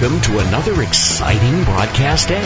Welcome to another exciting broadcast day.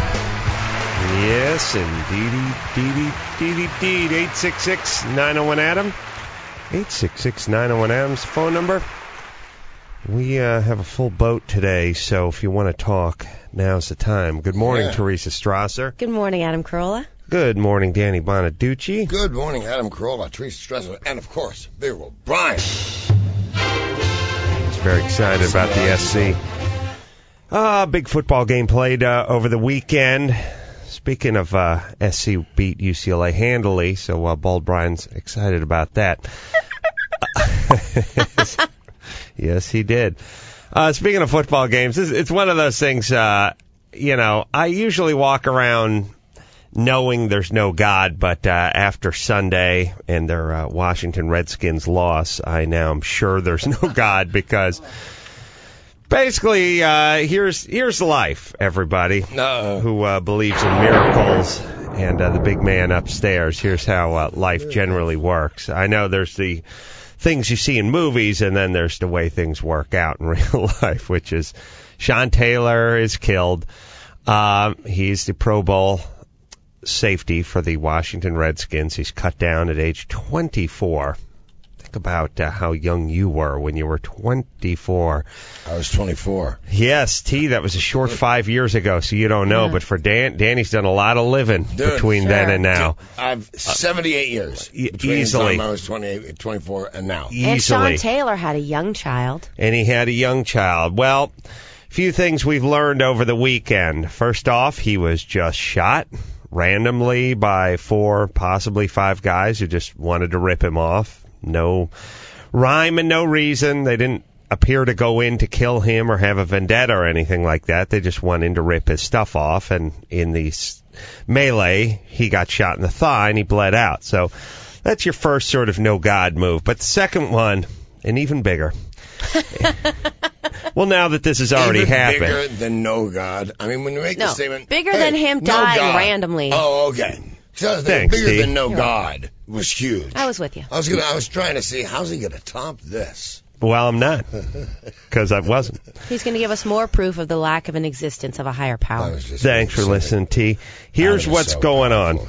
Yes, indeed. 866-901-ADAM. 866-901-ADAM's phone number. We have a full boat today, so if you want to talk, now's the time. Good morning, Teresa Strasser. Good morning, Adam Carolla. Good morning, Danny Bonaducci. Good morning, Adam Carolla, Teresa Strasser, and of course, Bill O'Brien. He's very excited about the SC. Big football game played over the weekend. Speaking of SC beat UCLA handily, so Bald Brian's excited about that. Yes, he did. Speaking of football games, it's one of those things, I usually walk around knowing there's no God, but after Sunday and their Washington Redskins loss, I now am sure there's no God because basically here's life, everybody who believes in miracles and the big man upstairs. Here's how life generally works. I know there's the things you see in movies, and then there's the way things work out in real life, which is Sean Taylor is killed. He's the Pro Bowl safety for the Washington Redskins. He's cut down at age 24. Think about how young you were when you were 24. I was 24. Yes, T, that was a short 5 years ago, so you don't know. But for Danny's done a lot of living between then and now. I've 78 years. Easily. The time I was 28, 24, and now. Easily. And Sean Taylor had a young child. And he had a young child. Well, a few things we've learned over the weekend. First off, he was just shot randomly by 4, possibly 5 guys who just wanted to rip him off. No rhyme and no reason. They didn't appear to go in to kill him or have a vendetta or anything like that. They just went in to rip his stuff off, and in the melee, he got shot in the thigh and he bled out. So that's your first sort of no God move. But the second one, and even bigger. Well, now that this has already happened. Bigger than no God. I mean, when you make the statement. Bigger than him dying randomly. Oh, okay. So Thanks, bigger Steve. than no God was huge. I was with you. I was trying to see, how's he going to top this? Well, I'm not, because I wasn't. He's going to give us more proof of the lack of an existence of a higher power. Thanks for listening, T. Here's what's going on.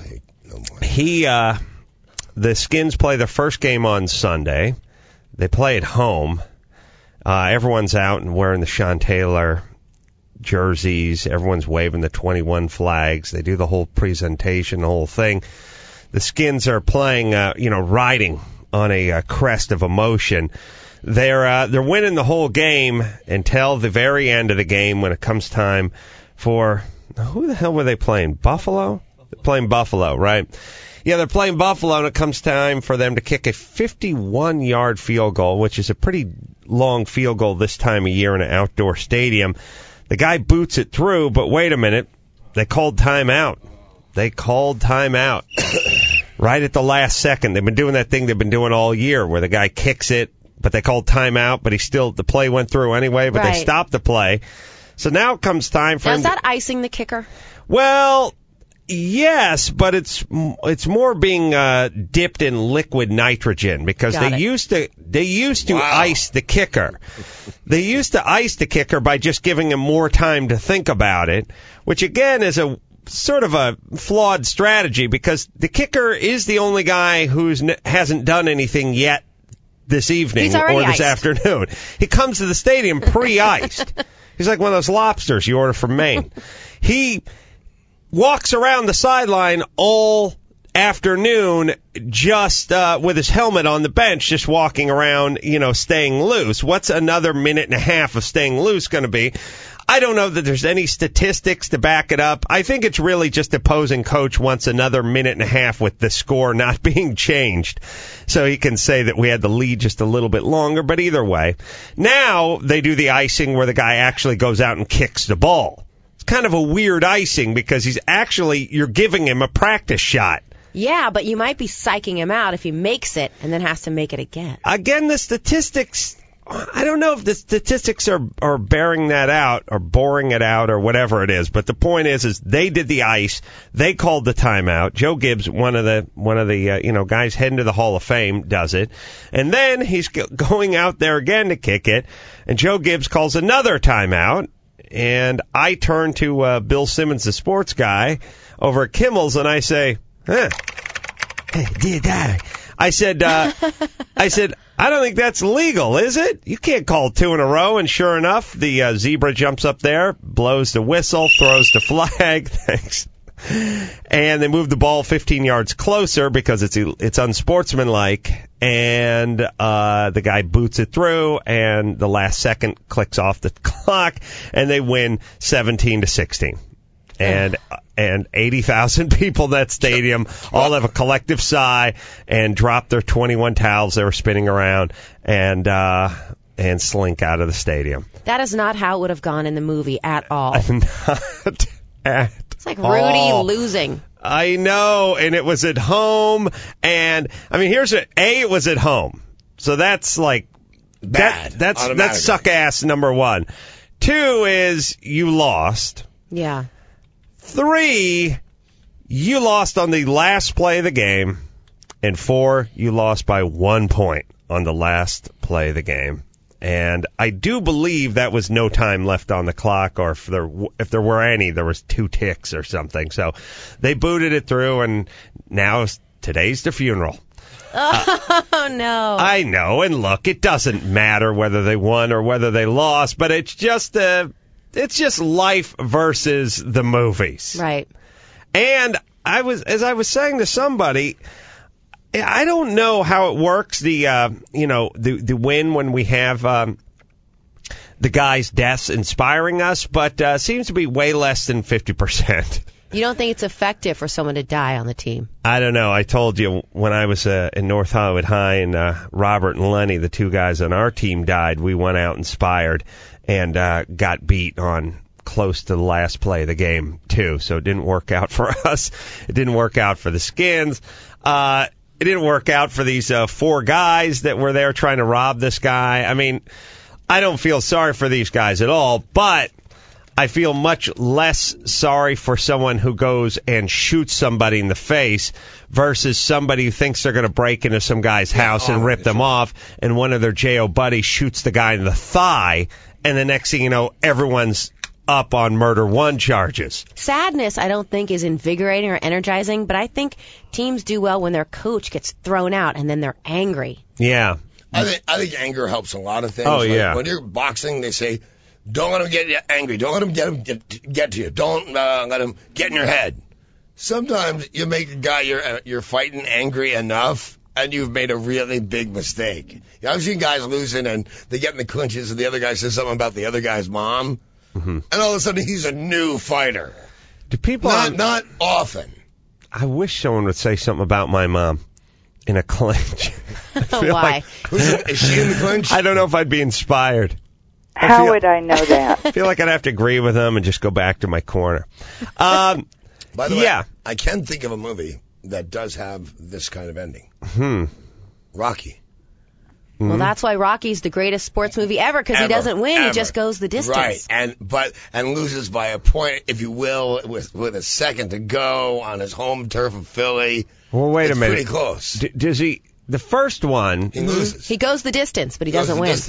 The Skins play their first game on Sunday. They play at home. Everyone's out and wearing the Sean Taylor jerseys. Everyone's waving the 21 flags. They do the whole presentation, the whole thing. The Skins are playing, riding on a crest of emotion. They're winning the whole game until the very end of the game when it comes time for, who the hell were they playing? Buffalo? They're playing Buffalo, right? Yeah, they're playing Buffalo, and it comes time for them to kick a 51-yard field goal, which is a pretty long field goal this time of year in an outdoor stadium. The guy boots it through, but wait a minute. They called timeout. Right at the last second. They've been doing that thing they've been doing all year where the guy kicks it, but they called timeout, but the play went through anyway, but they stopped the play. So now it comes time for him. Is that icing the kicker? Well, yes, but it's more being dipped in liquid nitrogen because they used to ice the kicker. They used to ice the kicker by just giving him more time to think about it, which again is a sort of a flawed strategy because the kicker is the only guy who hasn't done anything yet this evening or this afternoon. He comes to the stadium pre-iced. He's like one of those lobsters you order from Maine. He walks around the sideline all afternoon just with his helmet on the bench, just walking around, staying loose. What's another minute and a half of staying loose going to be? I don't know that there's any statistics to back it up. I think it's really just opposing coach wants another minute and a half with the score not being changed. So he can say that we had the lead just a little bit longer, but either way. Now they do the icing where the guy actually goes out and kicks the ball. It's kind of a weird icing because you're giving him a practice shot. Yeah, but you might be psyching him out if he makes it and then has to make it again. Again, the statistics, I don't know if the statistics are bearing that out or boring it out or whatever it is, but the point is they did the ice, they called the timeout. Joe Gibbs, one of the guys heading to the Hall of Fame, does it, and then he's going out there again to kick it, and Joe Gibbs calls another timeout. And I turn to Bill Simmons, the sports guy, over at Kimmel's, and I say, hey, dear guy. I said, I don't think that's legal, is it? You can't call 2 in a row. And sure enough, the zebra jumps up there, blows the whistle, throws the flag. Thanks. And they move the ball 15 yards closer because it's unsportsmanlike. And the guy boots it through, and the last second clicks off the clock, and they win 17-16. And 80,000 people in that stadium all have a collective sigh and drop their 21 towels they were spinning around and slink out of the stadium. That is not how it would have gone in the movie at all. Not at It's like Rudy losing. I know, and it was at home, and I mean, it was at home, so that's like bad. That's suck ass number 1. 2 is you lost. Yeah. 3, you lost on the last play of the game. And 4, you lost by 1 point on the last play of the game. And I do believe that was no time left on the clock, or if there were any, there was 2 ticks or something. So they booted it through, and now today's the funeral. Oh, no. I know, and look, it doesn't matter whether they won or whether they lost, but it's just life versus the movies. Right. And as I was saying to somebody, I don't know how it works, the win when we have the guy's deaths inspiring us, but seems to be way less than 50%. You don't think it's effective for someone to die on the team? I don't know. I told you when I was in North Hollywood High, and Robert and Lenny, the 2 guys on our team, died, we went out inspired and got beat on close to the last play of the game, too. So it didn't work out for us. It didn't work out for the Skins. It didn't work out for these 4 guys that were there trying to rob this guy. I mean, I don't feel sorry for these guys at all, but I feel much less sorry for someone who goes and shoots somebody in the face versus somebody who thinks they're going to break into some guy's house and rip them off, and one of their J.O. buddies shoots the guy in the thigh, and the next thing you know, everyone's up on murder 1 charges. Sadness, I don't think, is invigorating or energizing, but I think teams do well when their coach gets thrown out and then they're angry. Yeah. I think anger helps a lot of things. Oh, yeah. When you're boxing, they say, don't let him get you angry. Don't let him get to you. Don't let him get in your head. Sometimes you make a guy you're fighting angry enough, and you've made a really big mistake. I've seen guys losing, and they get in the clinches, and the other guy says something about the other guy's mom, and all of a sudden he's a new fighter. Do people not often? I wish someone would say something about my mom in a clinch. Why? Is she in the clinch? I don't know if I'd be inspired. How would I know that? I feel like I'd have to agree with them and just go back to my corner. By the way, I can think of a movie that does have this kind of ending. Rocky. Well, that's why Rocky's the greatest sports movie ever, because he doesn't win, he just goes the distance. Right, and loses by a point, if you will, with a second to go on his home turf of Philly. Well, wait a minute. Pretty close. Does he? The first one, he loses. He goes the distance, but he doesn't win.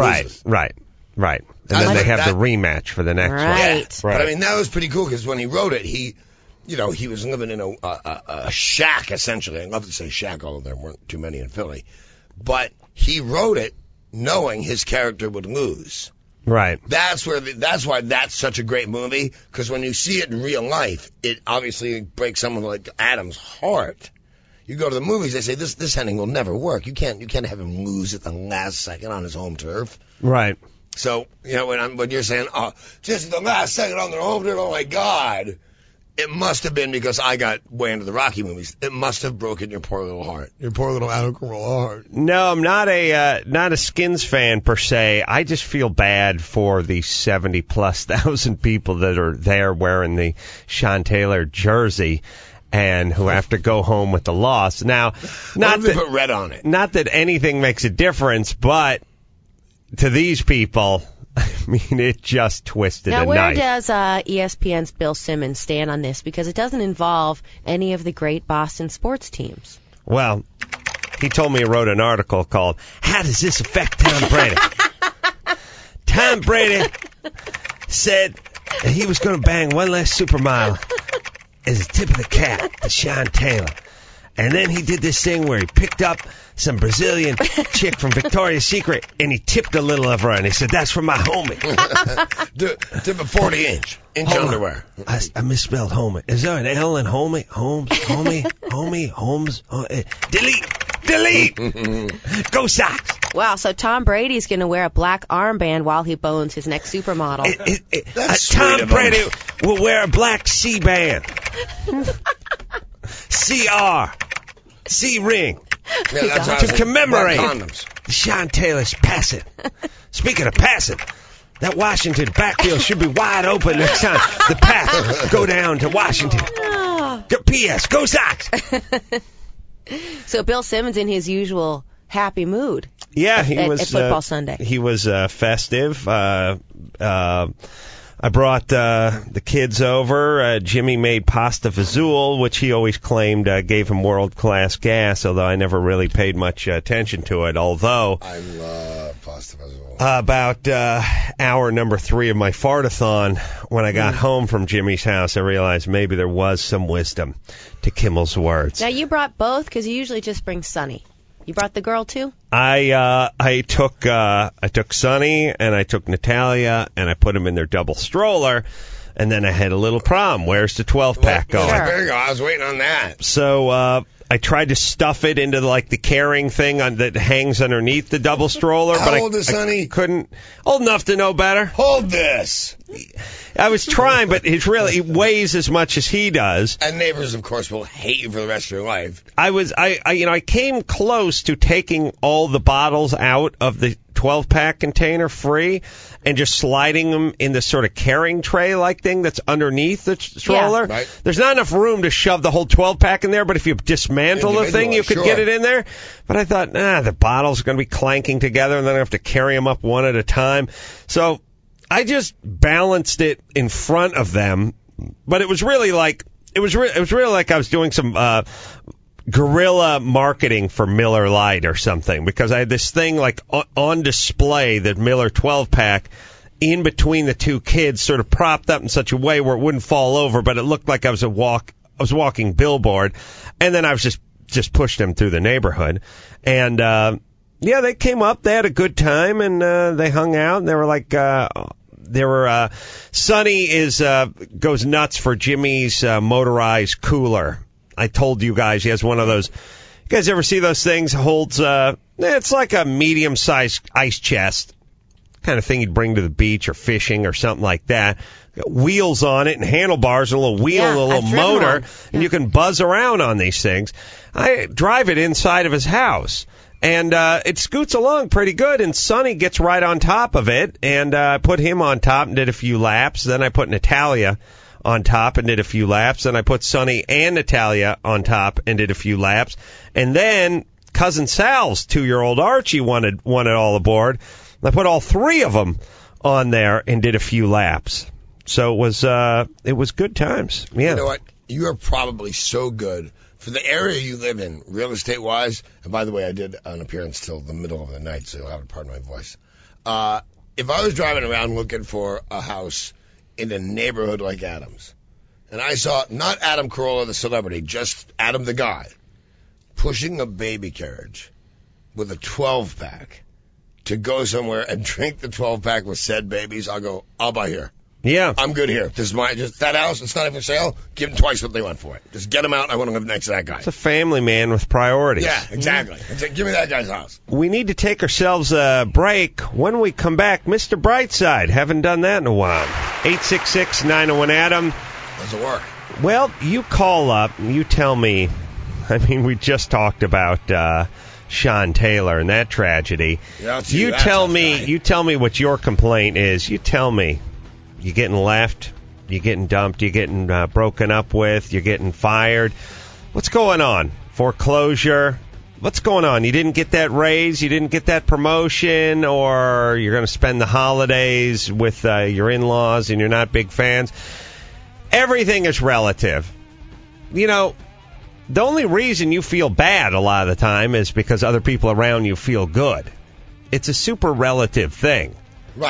Right. And then they have the rematch for the next one. Right. But I mean, that was pretty cool, because when he wrote it, he was living in a shack, essentially. I'd love to say shack, although there weren't too many in Philly. But he wrote it knowing his character would lose. Right. That's why that's such a great movie, because when you see it in real life, it obviously breaks someone like Adam's heart. You go to the movies, they say this ending will never work. You can't have him lose at the last second on his home turf. Right. So, when you're saying, just the last second on their home turf, oh my God, it must have been because I got way into the Rocky movies. It must have broken your poor little heart. Your poor little Adam Carolla heart. No, I'm not a Skins fan per se. I just feel bad for the 70,000+ people that are there wearing the Sean Taylor jersey and who have to go home with the loss. Now, not that put red on it. Not that anything makes a difference, but to these people, I mean, it just twisted a knife. Now, where does ESPN's Bill Simmons stand on this? Because it doesn't involve any of the great Boston sports teams. Well, he told me he wrote an article called, How Does This Affect Tom Brady? Tom Brady said he was going to bang one last supermodel as a tip of the cap to Sean Taylor. And then he did this thing where he picked up some Brazilian chick from Victoria's Secret, and he tipped a little of her, and he said, "That's for my homie." Tip a 40-inch underwear. I misspelled homie. Is there an L in homie? Holmes, homie, Holmes. Delete. Go Sox. Wow, so Tom Brady's going to wear a black armband while he bones his next supermodel. Tom Brady will wear a black C-band. C-ring. Yeah, to commemorate condoms. Sean Taylor's passing. Speaking of passing, that Washington backfield should be wide open next time the Pats go down to Washington. P.S. Go Sox. So Bill Simmons in his usual happy mood. Yeah, he was at Football Sunday. He was festive. I brought the kids over. Jimmy made pasta fazool, which he always claimed gave him world-class gas, although I never really paid much attention to it. Although I love pasta fazool. About hour number 3 of my fartathon, when I got home from Jimmy's house, I realized maybe there was some wisdom to Kimmel's words. Now, you brought both, because you usually just bring Sonny. You brought the girl, too? I took Sonny and I took Natalia and I put them in their double stroller, and then I had a little prom. Where's the 12-pack going? Sure. There you go. I was waiting on that. So I tried to stuff it into like the carrying thing that hangs underneath the double stroller. How but old is Sonny? I couldn't. Old enough to know better. Hold this. I was trying, but he weighs as much as he does. And neighbors, of course, will hate you for the rest of your life. I came close to taking all the bottles out of the 12-pack container free and just sliding them in this sort of carrying tray-like thing that's underneath the stroller. Yeah. Right. There's not enough room to shove the whole 12-pack in there, but if you dismantle the thing, you could get it in there. But I thought, the bottles are going to be clanking together, and then I have to carry them up one at a time. So I just balanced it in front of them, but it was really like I was doing some guerrilla marketing for Miller Lite or something, because I had this thing like on display, that Miller 12-pack, in between the two kids, sort of propped up in such a way where it wouldn't fall over, but it looked like I was walking billboard, and then I was just pushed them through the neighborhood, and they came up, they had a good time, and they hung out, and they were like Sonny goes nuts for Jimmy's motorized cooler. I told you guys he has one of those. You guys ever see those things? Holds it's like a medium-sized ice chest, kind of thing you'd bring to the beach or fishing or something like that. Got wheels on it and handlebars and a little wheel and a little motor, and you can buzz around on these things. I drive it inside of his house, and it scoots along pretty good, and Sonny gets right on top of it, and I put him on top and did a few laps. Then I put Natalia on top and did a few laps, and I put Sonny and Natalia on top and did a few laps, and then cousin Sal's 2-year-old Archie wanted all aboard. I put all 3 of them on there and did a few laps. So it was good times. Yeah. You know what? You are probably so good for the area you live in, real estate wise. And by the way, I did an appearance till the middle of the night, so you'll have to pardon my voice. If I was driving around looking for a house in a neighborhood like Adams, and I saw not Adam Carolla the celebrity, just Adam the guy, pushing a baby carriage with a 12-pack to go somewhere and drink the 12-pack with said babies, I'll buy here. Yeah. I'm good here. This is that house, it's not even for sale. Give them twice what they want for it. Just get them out. I want to live next to that guy. It's a family man with priorities. Yeah, exactly. Give me that guy's house. We need to take ourselves a break. When we come back, Mr. Brightside. Haven't done that in a while. 866-901-ADAM. Does it work? Well, you call up and you tell me. I mean, we just talked about Sean Taylor and that tragedy. Yeah, you tell me what your complaint is. You tell me. You getting left? You getting dumped? You getting broken up with? You're getting fired? What's going on? Foreclosure? What's going on? You didn't get that raise? You didn't get that promotion? Or you're going to spend the holidays with your in-laws and you're not big fans? Everything is relative. You know, the only reason you feel bad a lot of the time is because other people around you feel good. It's a super relative thing. Right.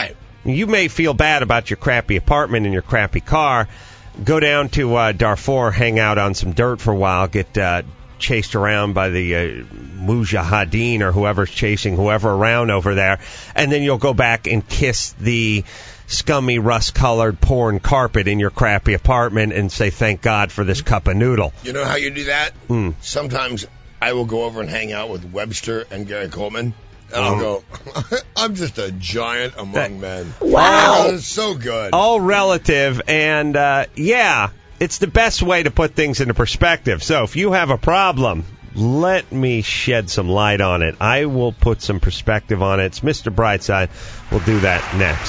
You may feel bad about your crappy apartment and your crappy car. Go down to Darfur, hang out on some dirt for a while, get chased around by the Mujahideen or whoever's chasing whoever around over there, and then you'll go back and kiss the scummy, rust-colored porn carpet in your crappy apartment and say, thank God for this cup of noodle. You know how you do that? Sometimes I will go over and hang out with Webster and Gary Coleman, and I'll go, I'm just a giant among men. Wow. It's so good. All relative, and yeah, it's the best way to put things into perspective. So if you have a problem, let me shed some light on it. I will put some perspective on it. It's Mr. Brightside. We'll do that next.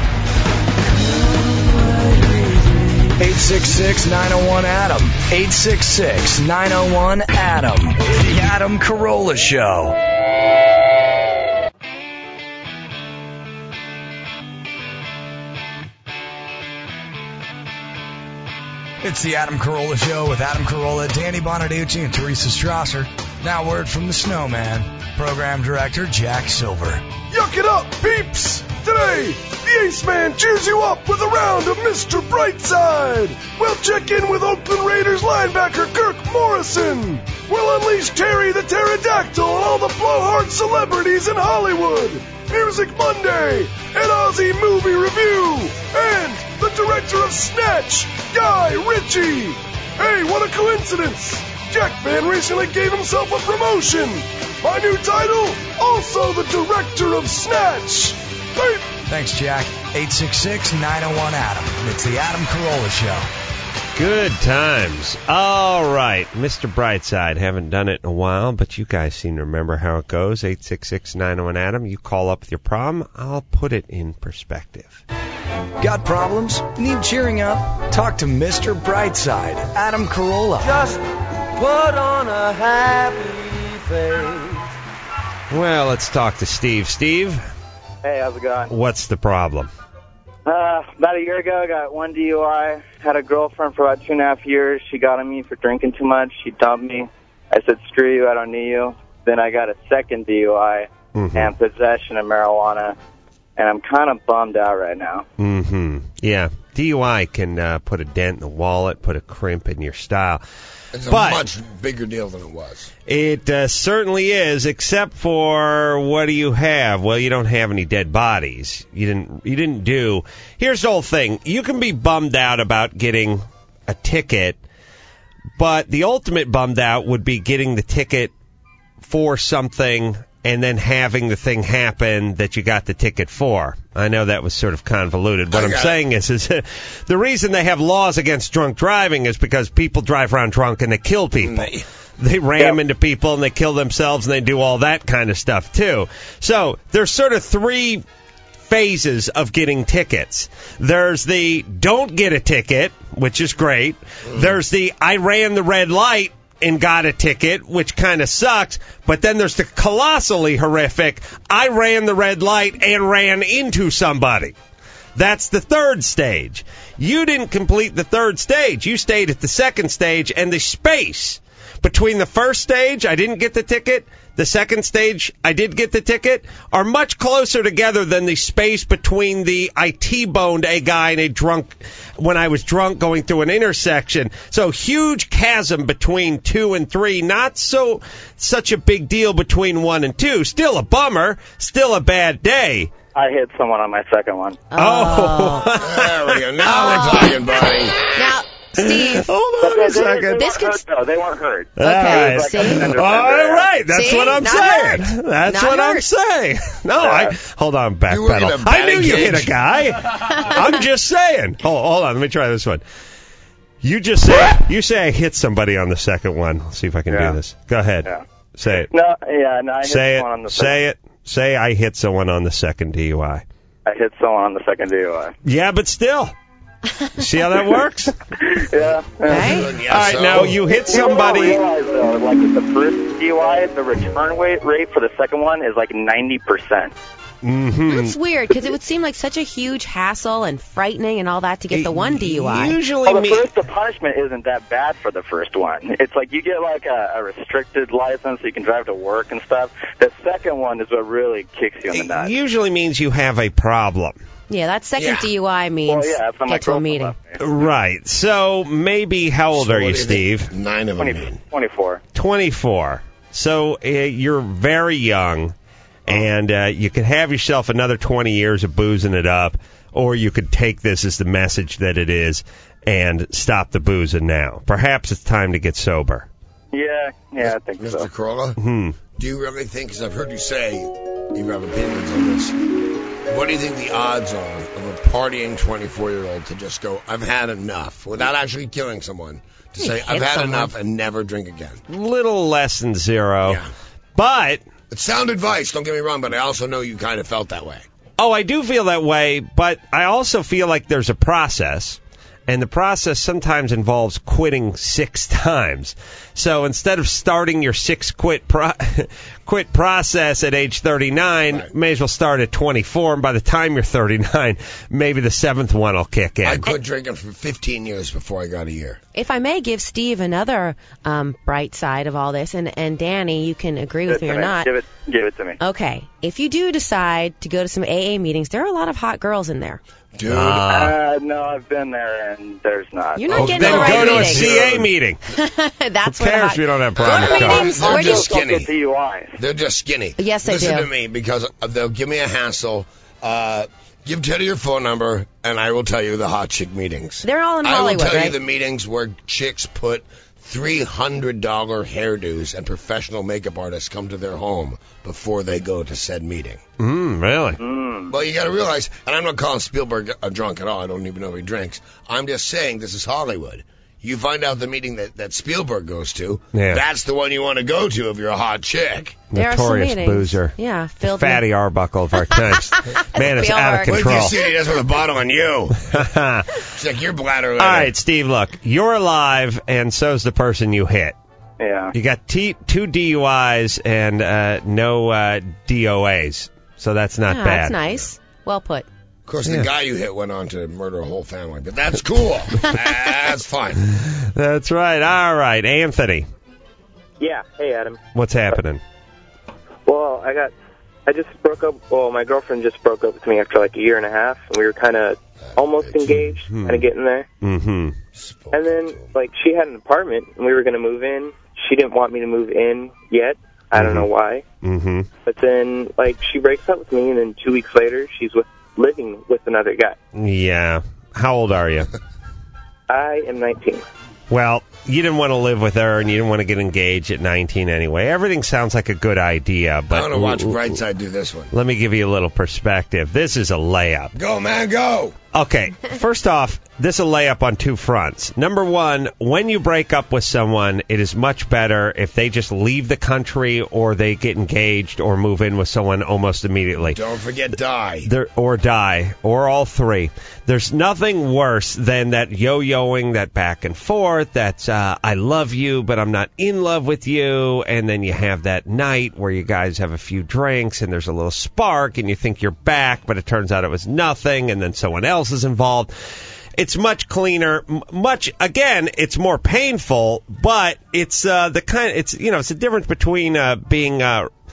866-901-ADAM. 866-901-ADAM. The Adam Carolla Show. It's the Adam Carolla Show with Adam Carolla, Danny Bonaducci, and Teresa Strasser. Now word from the Snowman, Program Director Jack Silver. Yuck it up, peeps! Today, the Ace Man cheers you up with a round of Mr. Brightside. We'll check in with Oakland Raiders linebacker Kirk Morrison. We'll unleash Terry the Pterodactyl and all the blowhard celebrities in Hollywood. Music Monday, an Aussie movie review, and the director of Snatch, Guy Ritchie. Hey, what a coincidence! Jack Van recently gave himself a promotion. My new title, also the director of Snatch. Hey. Thanks, Jack. 866-901-ADAM. It's the Adam Carolla Show. Good times. All right, Mr. Brightside. Haven't done it in a while, but you guys seem to remember how it goes. 866-901-ADAM. You call up with your problem. I'll put it in perspective. Got problems? Need cheering up? Talk to Mr. Brightside, Adam Carolla. Just put on a happy face. Well, let's talk to Steve. Steve? Hey, how's it going? What's the problem? About a year ago, I got one DUI. Had a girlfriend for about 2.5 years. She got on me for drinking too much. She dumped me. I said, screw you, I don't need you. Then I got a second DUI and possession of marijuana. And I'm kind of bummed out right now. Yeah, DUI can put a dent in the wallet, put a crimp in your style. It's a much bigger deal than it was. It certainly is, except for what do you have? Well, you don't have any dead bodies. You didn't do. Here's the whole thing. You can be bummed out about getting a ticket, but the ultimate bummed out would be getting the ticket for something and then having the thing happen that you got the ticket for. I know that was sort of convoluted. What I'm saying is the reason they have laws against drunk driving is because people drive around drunk and they kill people. They ram into people and they kill themselves and they do all that kind of stuff too. So there's sort of three phases of getting tickets. There's the don't get a ticket, which is great. There's the I ran the red light and got a ticket, which kind of sucks. But then there's the colossally horrific, I ran the red light and ran into somebody. That's the third stage. You didn't complete the third stage. You stayed at the second stage, and the space between the first stage, I didn't get the ticket, the second stage, I did get the ticket, are much closer together than the space between the I T-boned a guy when I was drunk going through an intersection. So huge chasm between 2 and 3, not such a big deal between 1 and 2. Still a bummer, still a bad day. I hit someone on my second one. Oh. There we go. Now we're talking, buddy. Now, Steve. Hold on a second. They weren't hurt. Okay, see? All right, that's See? what I'm Not saying. hurt. That's Not what I'm hurt. saying. No, hold on, backpedal. I knew you hit a guy. I'm just saying. Hold on, let me try this one. You say I hit somebody on the second one. Let's see if I can do this. Go ahead. Yeah. Say it. No, I hit someone on the second. Say it. Say I hit someone on the second DUI. I hit someone on the second DUI. Yeah, but still. See how that works? Yeah. Right? All right, now you hit somebody. You realize, though, like with the first DUI, the return rate for the second one is like 90%. That's weird, because it would seem like such a huge hassle and frightening and all that to get the one DUI. Usually, the punishment isn't that bad for the first one. It's like you get like a restricted license so you can drive to work and stuff. The second one is what really kicks you in the nuts. It usually means you have a problem. Yeah, that second DUI means get to a meeting. Right. So maybe, how old are you, Steve? 9 of them. 24. 24. So you're very young, and you could have yourself another 20 years of boozing it up, or you could take this as the message that it is and stop the boozing now. Perhaps it's time to get sober. Yeah, I think Mr. so. Mr. Carolla, do you really think, because I've heard you say you have opinions on this, what do you think the odds are of a partying 24-year-old to just go, I've had enough, without actually killing someone, to say, I've had enough and never drink again? Little less than 0. Yeah. But it's sound advice, don't get me wrong, but I also know you kind of felt that way. Oh, I do feel that way, but I also feel like there's a process. And the process sometimes involves quitting 6 times. So instead of starting your 6 quit process at age 39, may as well start at 24. And by the time you're 39, maybe the 7th one will kick in. I quit drinking for 15 years before I got a year. If I may give Steve another bright side of all this, and Danny, you can agree with me or not. Give it to me. Okay. If you do decide to go to some AA meetings, there are a lot of hot girls in there. Dude. No, I've been there, and there's not. You're not getting then the right go to meeting. a CA meeting. That's Who where cares if you don't have private meetings. They're just skinny. skinny. They're just skinny. Yes, they Listen do. to me, because they'll give me a hassle. Give Teddy your phone number, and I will tell you the hot chick meetings. They're all in Hollywood, I will tell right? you the meetings where chicks put $300 hairdos and professional makeup artists come to their home before they go to said meeting. Really? Well, you got to realize, and I'm not calling Spielberg a drunk at all. I don't even know if he drinks. I'm just saying this is Hollywood. You find out the meeting that Spielberg goes to, that's the one you want to go to if you're a hot chick. Notorious boozer. Yeah, filled Fatty Arbuckle of our times. Man, it's out of control. Wait till you see he does with a bottle on you. It's like your bladder. All right, Steve, look, you're alive, and so's the person you hit. Yeah. You got 2 DUIs and no DOAs, so that's not bad. That's nice. Well put. Of course, the guy you hit went on to murder a whole family, but that's cool. That's fine. That's right. All right, Anthony. Yeah. Hey, Adam. What's happening? Well, I just broke up. Well, my girlfriend just broke up with me after like a year and a half, and we were kind of almost engaged, kind of getting there. Mm-hmm. And then, like, she had an apartment, and we were going to move in. She didn't want me to move in yet. I don't know why. Mm-hmm. But then, like, she breaks up with me, and then 2 weeks later, she's living with another guy. Yeah. How old are you? I am 19. Well, you didn't want to live with her, and you didn't want to get engaged at 19 anyway. Everything sounds like a good idea, but I want to watch Brightside do this one. Let me give you a little perspective. This is a layup. Go, man, go! Okay, first off, this is a layup on 2 fronts. Number one, when you break up with someone, it is much better if they just leave the country or they get engaged or move in with someone almost immediately. Don't forget die. Or die, or all 3. There's nothing worse than that yo-yoing, that back and forth, that's I love you, but I'm not in love with you, and then you have that night where you guys have a few drinks and there's a little spark and you think you're back, but it turns out it was nothing, and then someone else is involved. It's much cleaner, again, it's more painful, but it's it's the difference between being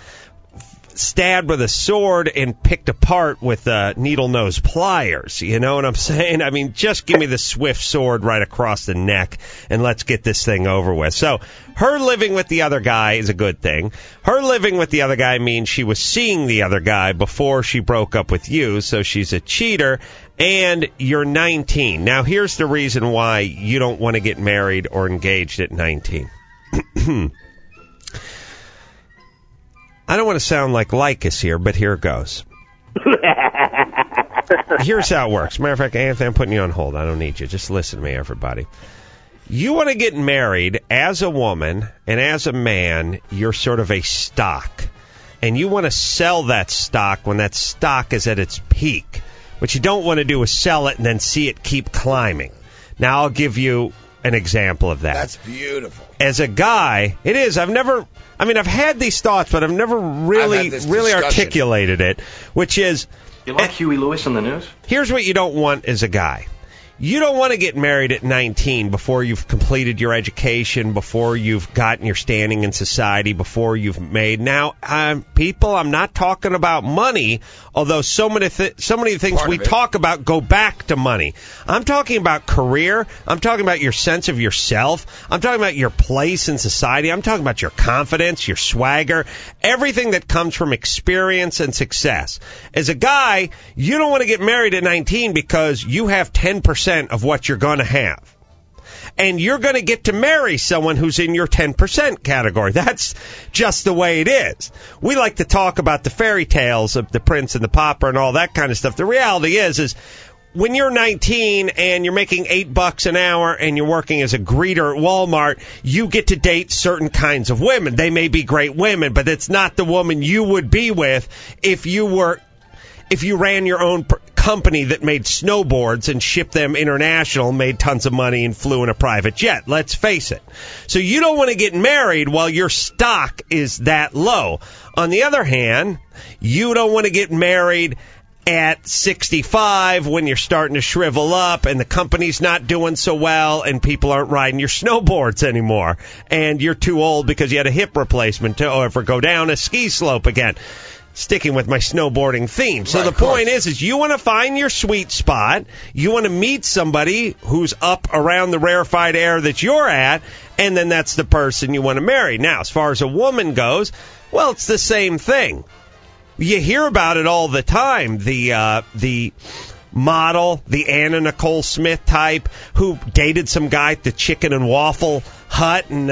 stabbed with a sword and picked apart with needle-nose pliers. You know what I'm saying? I mean, just give me the swift sword right across the neck and let's get this thing over with. So her living with the other guy is a good thing. Her living with the other guy means she was seeing the other guy before she broke up with you, so she's a cheater. And you're 19. Now, here's the reason why you don't want to get married or engaged at 19. I don't want to sound like Lycus here, but here it goes. Here's how it works. Matter of fact, Anthony, I'm putting you on hold. I don't need you. Just listen to me, everybody. You want to get married as a woman, and as a man, you're sort of a stock. And you want to sell that stock when that stock is at its peak. What you don't want to do is sell it and then see it keep climbing. Now, I'll give you an example of that. That's beautiful. As a guy, it is. I've had these thoughts, but I've never really articulated it, which is... You like Huey Lewis on the news? Here's what you don't want as a guy. You don't want to get married at 19 before you've completed your education, before you've gotten your standing in society, before you've made. Now, people, I'm not talking about money, although so many things we talk about go back to money. I'm talking about career. I'm talking about your sense of yourself. I'm talking about your place in society. I'm talking about your confidence, your swagger, everything that comes from experience and success. As a guy, you don't want to get married at 19 because you have 10% of what you're going to have. And you're going to get to marry someone who's in your 10% category. That's just the way it is. We like to talk about the fairy tales of the prince and the pauper and all that kind of stuff. The reality is when you're 19 and you're making $8 an hour and you're working as a greeter at Walmart, you get to date certain kinds of women. They may be great women, but it's not the woman you would be with if you ran your own company that made snowboards and shipped them international, made tons of money, and flew in a private jet. Let's face it. So you don't want to get married while your stock is that low. On the other hand, you don't want to get married at 65 when you're starting to shrivel up and the company's not doing so well and people aren't riding your snowboards anymore and you're too old because you had a hip replacement to ever go down a ski slope again. Sticking with my snowboarding theme. So the point is you want to find your sweet spot. You want to meet somebody who's up around the rarefied air that you're at, and then that's the person you want to marry. Now, as far as a woman goes, well, it's the same thing. You hear about it all the time. The model, the Anna Nicole Smith type, who dated some guy at the Chicken and Waffle Hut in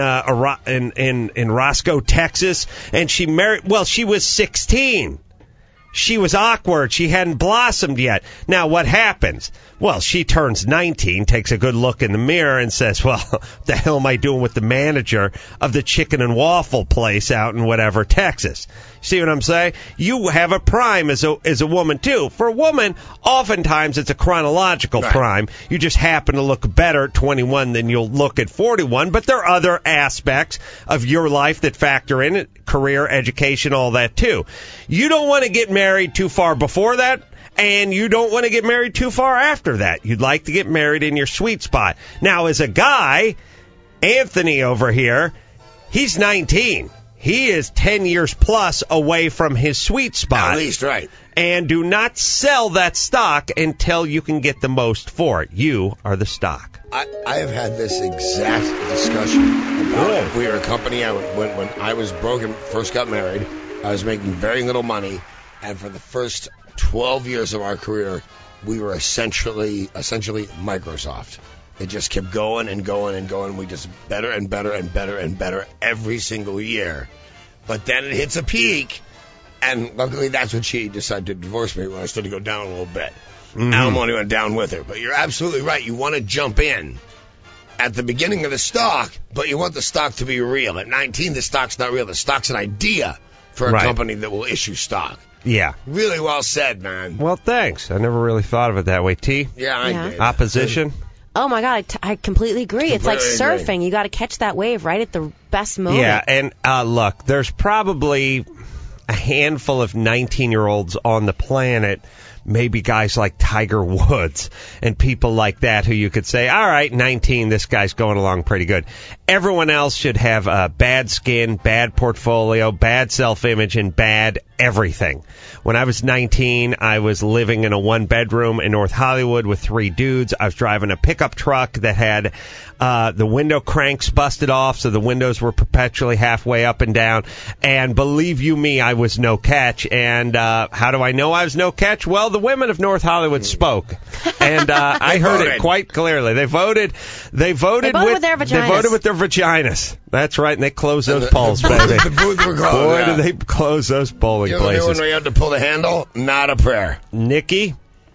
Roscoe, Texas, and she married. Well, she was 16. She was awkward. She hadn't blossomed yet. Now, what happens? Well, she turns 19, takes a good look in the mirror, and says, well, what the hell am I doing with the manager of the Chicken and Waffle place out in whatever, Texas? See what I'm saying? You have a prime as a woman, too. For a woman, oftentimes it's a chronological prime. You just happen to look better at 21 than you'll look at 41, but there are other aspects of your life that factor in it, career, education, all that, too. You don't want to get married too far before that, and you don't want to get married too far after that. You'd like to get married in your sweet spot. Now, as a guy, Anthony over here, he's 19. He is 10 years plus away from his sweet spot. At least, right. And do not sell that stock until you can get the most for it. You are the stock. I have had this exact discussion about if we were a company. When I was broke and first got married, I was making very little money. And for the first 12 years of our career, we were essentially Microsoft. It just kept going and going and going. We just better and better and better and better every single year. But then it hits a peak, and luckily that's when she decided to divorce me when I started to go down a little bit. Mm-hmm. Alimony went down with her. But you're absolutely right. You want to jump in at the beginning of the stock, but you want the stock to be real. At 19, the stock's not real. The stock's an idea for a company that will issue stock. Yeah. Really well said, man. Well, thanks. I never really thought of it that way. T? Yeah, I did. Opposition? Oh, my God, I completely agree. It's like surfing. You got to catch that wave right at the best moment. Yeah, and look, there's probably a handful of 19-year-olds on the planet, maybe guys like Tiger Woods and people like that who you could say, all right, 19, this guy's going along pretty good. Everyone else should have bad skin, bad portfolio, bad self-image, and bad everything. When I was 19, I was living in a one-bedroom in North Hollywood with 3 dudes. I was driving a pickup truck that had the window cranks busted off, so the windows were perpetually halfway up and down. And believe you me, I was no catch. And how do I know I was no catch? Well, the women of North Hollywood spoke, and I heard it quite clearly. They voted with their vaginas. They voted with their vaginas. That's right, and they closed those polls, baby. The booth were closed. Boy, did they close those polling places. When we had to pull the handle, not a prayer. Nikki?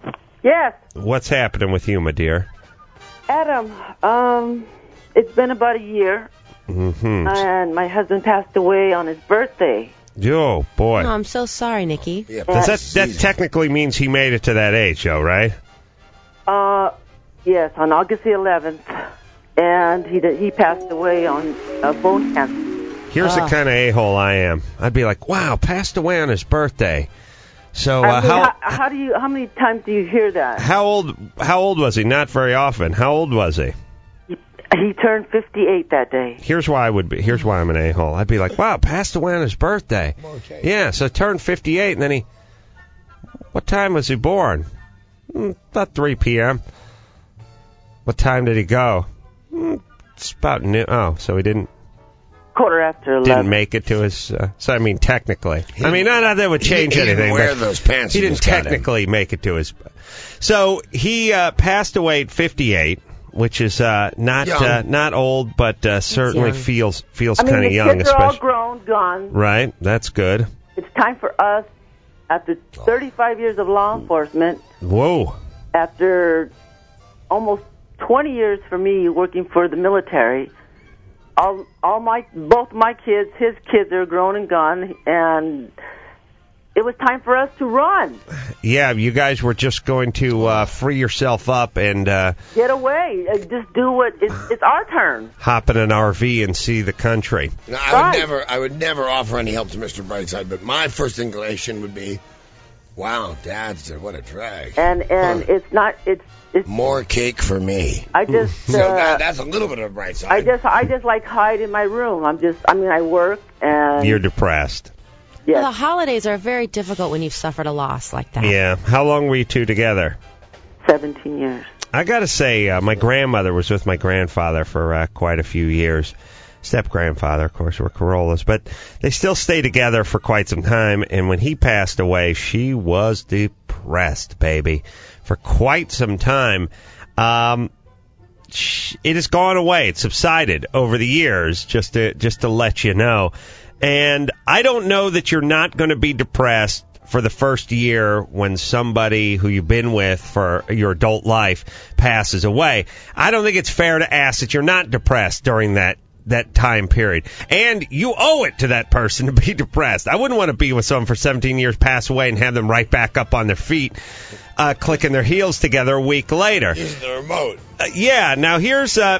Yes. What's happening with you, my dear? Adam, it's been about a year, and my husband passed away on his birthday. Oh, boy. Oh, I'm so sorry, Nikki. Yeah, that technically means he made it to that age, though, right? Yes, on August the 11th, and he passed away on bone cancer. Here's the kind of a-hole I am. I'd be like, wow, passed away on his birthday. So how many times do you hear that? How old was he? Not very often. How old was he? He turned 58 that day. Here's why I'm an a-hole. I'd be like, wow, passed away on his birthday. Okay. Yeah, so turned 58, and then what time was he born? About 3 p.m. What time did he go? It's about noon. Oh, so he didn't. Quarter after 11. Didn't make it to his. So I mean, technically, not that that would change anything. He didn't wear those pants. He didn't technically make it to his. So he passed away at 58, which is not old, but certainly feels kind of young. The kids are all grown, gone. Right, that's good. It's time for us, after 35 years of law enforcement. Whoa. After almost 20 years for me working for the military. Both my kids, his kids are grown and gone, and it was time for us to run. Yeah, you guys were just going to free yourself up and get away. Just do what it's our turn. Hop in an RV and see the country. No, I would never offer any help to Mr. Brightside, but my first inclination would be, wow, Dad, what a drag. And it's not. It's more cake for me. I just so that's a little bit of a bright side. I just like hide in my room. I work and you're depressed. Yes. Well, the holidays are very difficult when you've suffered a loss like that. Yeah. How long were you two together? 17 years. I got to say, my grandmother was with my grandfather for quite a few years. Step-grandfather, of course, were Carollas, but they still stayed together for quite some time, and when he passed away, she was depressed, baby, for quite some time. It has gone away. It's subsided over the years, just to let you know. And I don't know that you're not going to be depressed for the first year when somebody who you've been with for your adult life passes away. I don't think it's fair to ask that you're not depressed during that time period. And you owe it to that person to be depressed. I wouldn't want to be with someone for 17 years, pass away, and have them right back up on their feet, clicking their heels together a week later. Use the remote. Yeah, now here's my...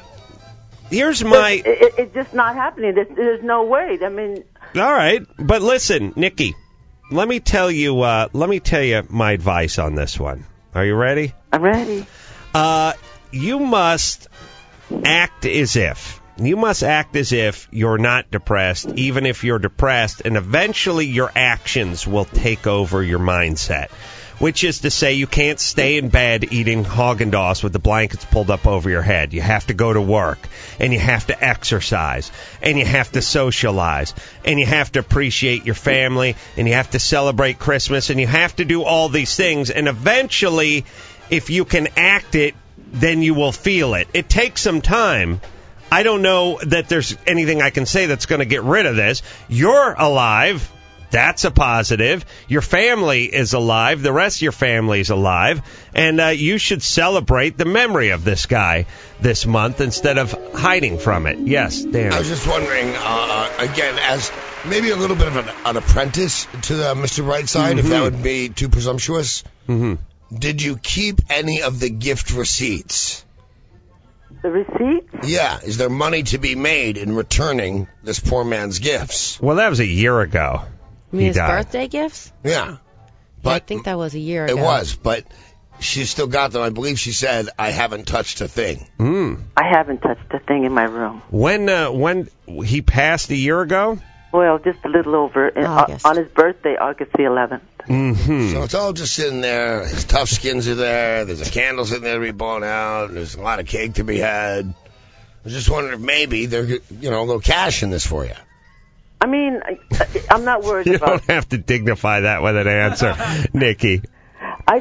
It's just not happening. There's no way. I mean... All right, but listen, Nikki, let me tell you my advice on this one. Are you ready? I'm ready. You must act as if you're not depressed, even if you're depressed, and eventually your actions will take over your mindset. Which is to say, you can't stay in bed eating Haagen-Dazs with the blankets pulled up over your head. You have to go to work, and you have to exercise, and you have to socialize, and you have to appreciate your family, and you have to celebrate Christmas, and you have to do all these things. And eventually, if you can act it, then you will feel it. It takes some time. I don't know that there's anything I can say that's going to get rid of this. You're alive. That's a positive. Your family is alive. The rest of your family is alive. And you should celebrate the memory of this guy this month instead of hiding from it. Yes, Dan. I was just wondering, again, as maybe a little bit of an apprentice to Mr. Brightside, if that would be too presumptuous. Mm-hmm. Did you keep any of the gift receipts? The receipts? Yeah. Is there money to be made in returning this poor man's gifts? Well, that was a year ago. You mean his birthday gifts? Yeah. But I think that was a year ago. It was, but she still got them. I believe she said, I haven't touched a thing. I haven't touched a thing in my room. When he passed a year ago? Well, just a little over. On his birthday, August the 11th. Mm-hmm. So it's all just sitting there. His tough skins are there. There's a candle sitting there to be blown out. There's a lot of cake to be had. I was just wondering if maybe there's a little cash in this for you. I mean, I'm not worried you about... You don't have to dignify that with an answer, Nikki. I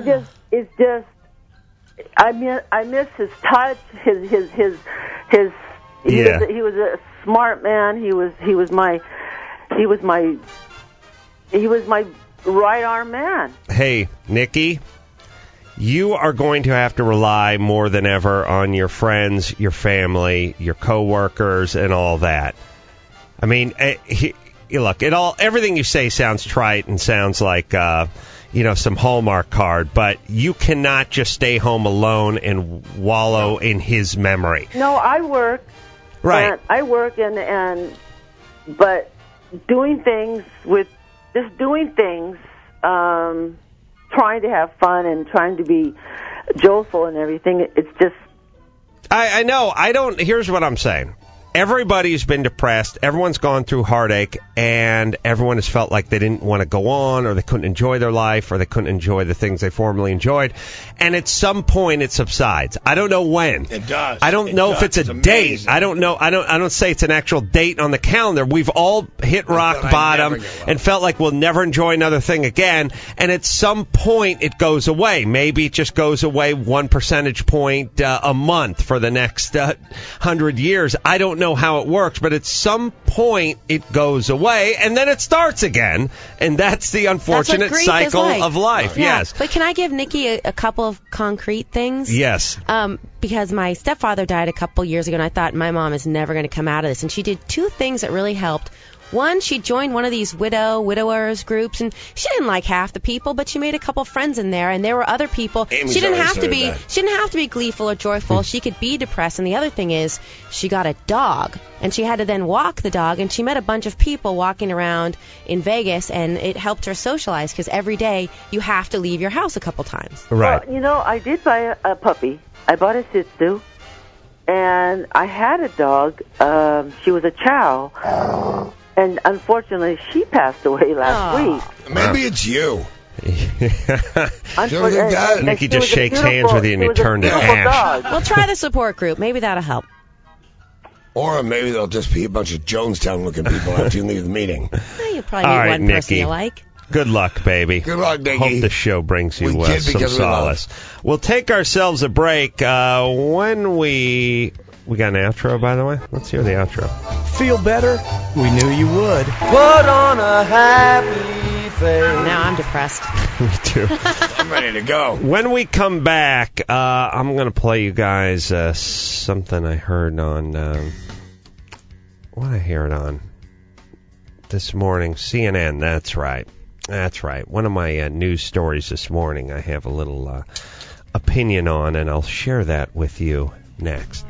miss his touch, he was a smart man. He was my right arm man. Hey, Nikki, you are going to have to rely more than ever on your friends, your family, your coworkers, and all that. I mean, look, everything you say sounds trite and sounds like, some Hallmark card, but you cannot just stay home alone and wallow in his memory. No, I work. Right. And I work but doing things trying to have fun and trying to be joyful and everything. It's just... I know. Here's what I'm saying. Everybody's been depressed. Everyone's gone through heartache, and everyone has felt like they didn't want to go on, or they couldn't enjoy their life, or they couldn't enjoy the things they formerly enjoyed. And at some point, it subsides. I don't know when. It does. I don't know if it's a date. I don't know. I don't say it's an actual date on the calendar. We've all hit rock bottom and felt like we'll never enjoy another thing again. And at some point, it goes away. Maybe it just goes away 1 percentage point a month for the next 100 years. I don't know how it works, but at some point it goes away and then it starts again, and that's the unfortunate cycle of life. Yeah. Yes. But can I give Nikki a couple of concrete things? Yes. Because my stepfather died a couple years ago, and I thought my mom is never going to come out of this, and she did 2 things that really helped. One, she joined one of these widowers groups, and she didn't like half the people, but she made a couple friends in there, and there were other people. She didn't have to be gleeful or joyful. She could be depressed. And the other thing is, she got a dog, and she had to then walk the dog, and she met a bunch of people walking around in Vegas, and it helped her socialize, because every day you have to leave your house a couple times. Right. Well, I did buy a puppy. I bought a Shih Tzu, and I had a dog. She was a chow. And unfortunately, she passed away last week. Maybe it's you. Nikki just shakes hands with you and you turn to ash. Well, try the support group. Maybe that'll help. Or maybe they'll just be a bunch of Jonestown-looking people after you leave the meeting. You probably need one person you like. Good luck, baby. Good luck, Nikki. Hope the show brings you some solace. We'll take ourselves a break. When we got an outro, by the way? Let's hear the outro. Feel better? We knew you would. Put on a happy face. Now I'm depressed. Me too. I'm ready to go. When we come back, I'm going to play you guys something I heard on... what did I hear it on? This morning, CNN, that's right. That's right. One of my news stories this morning I have a little opinion on, and I'll share that with you next.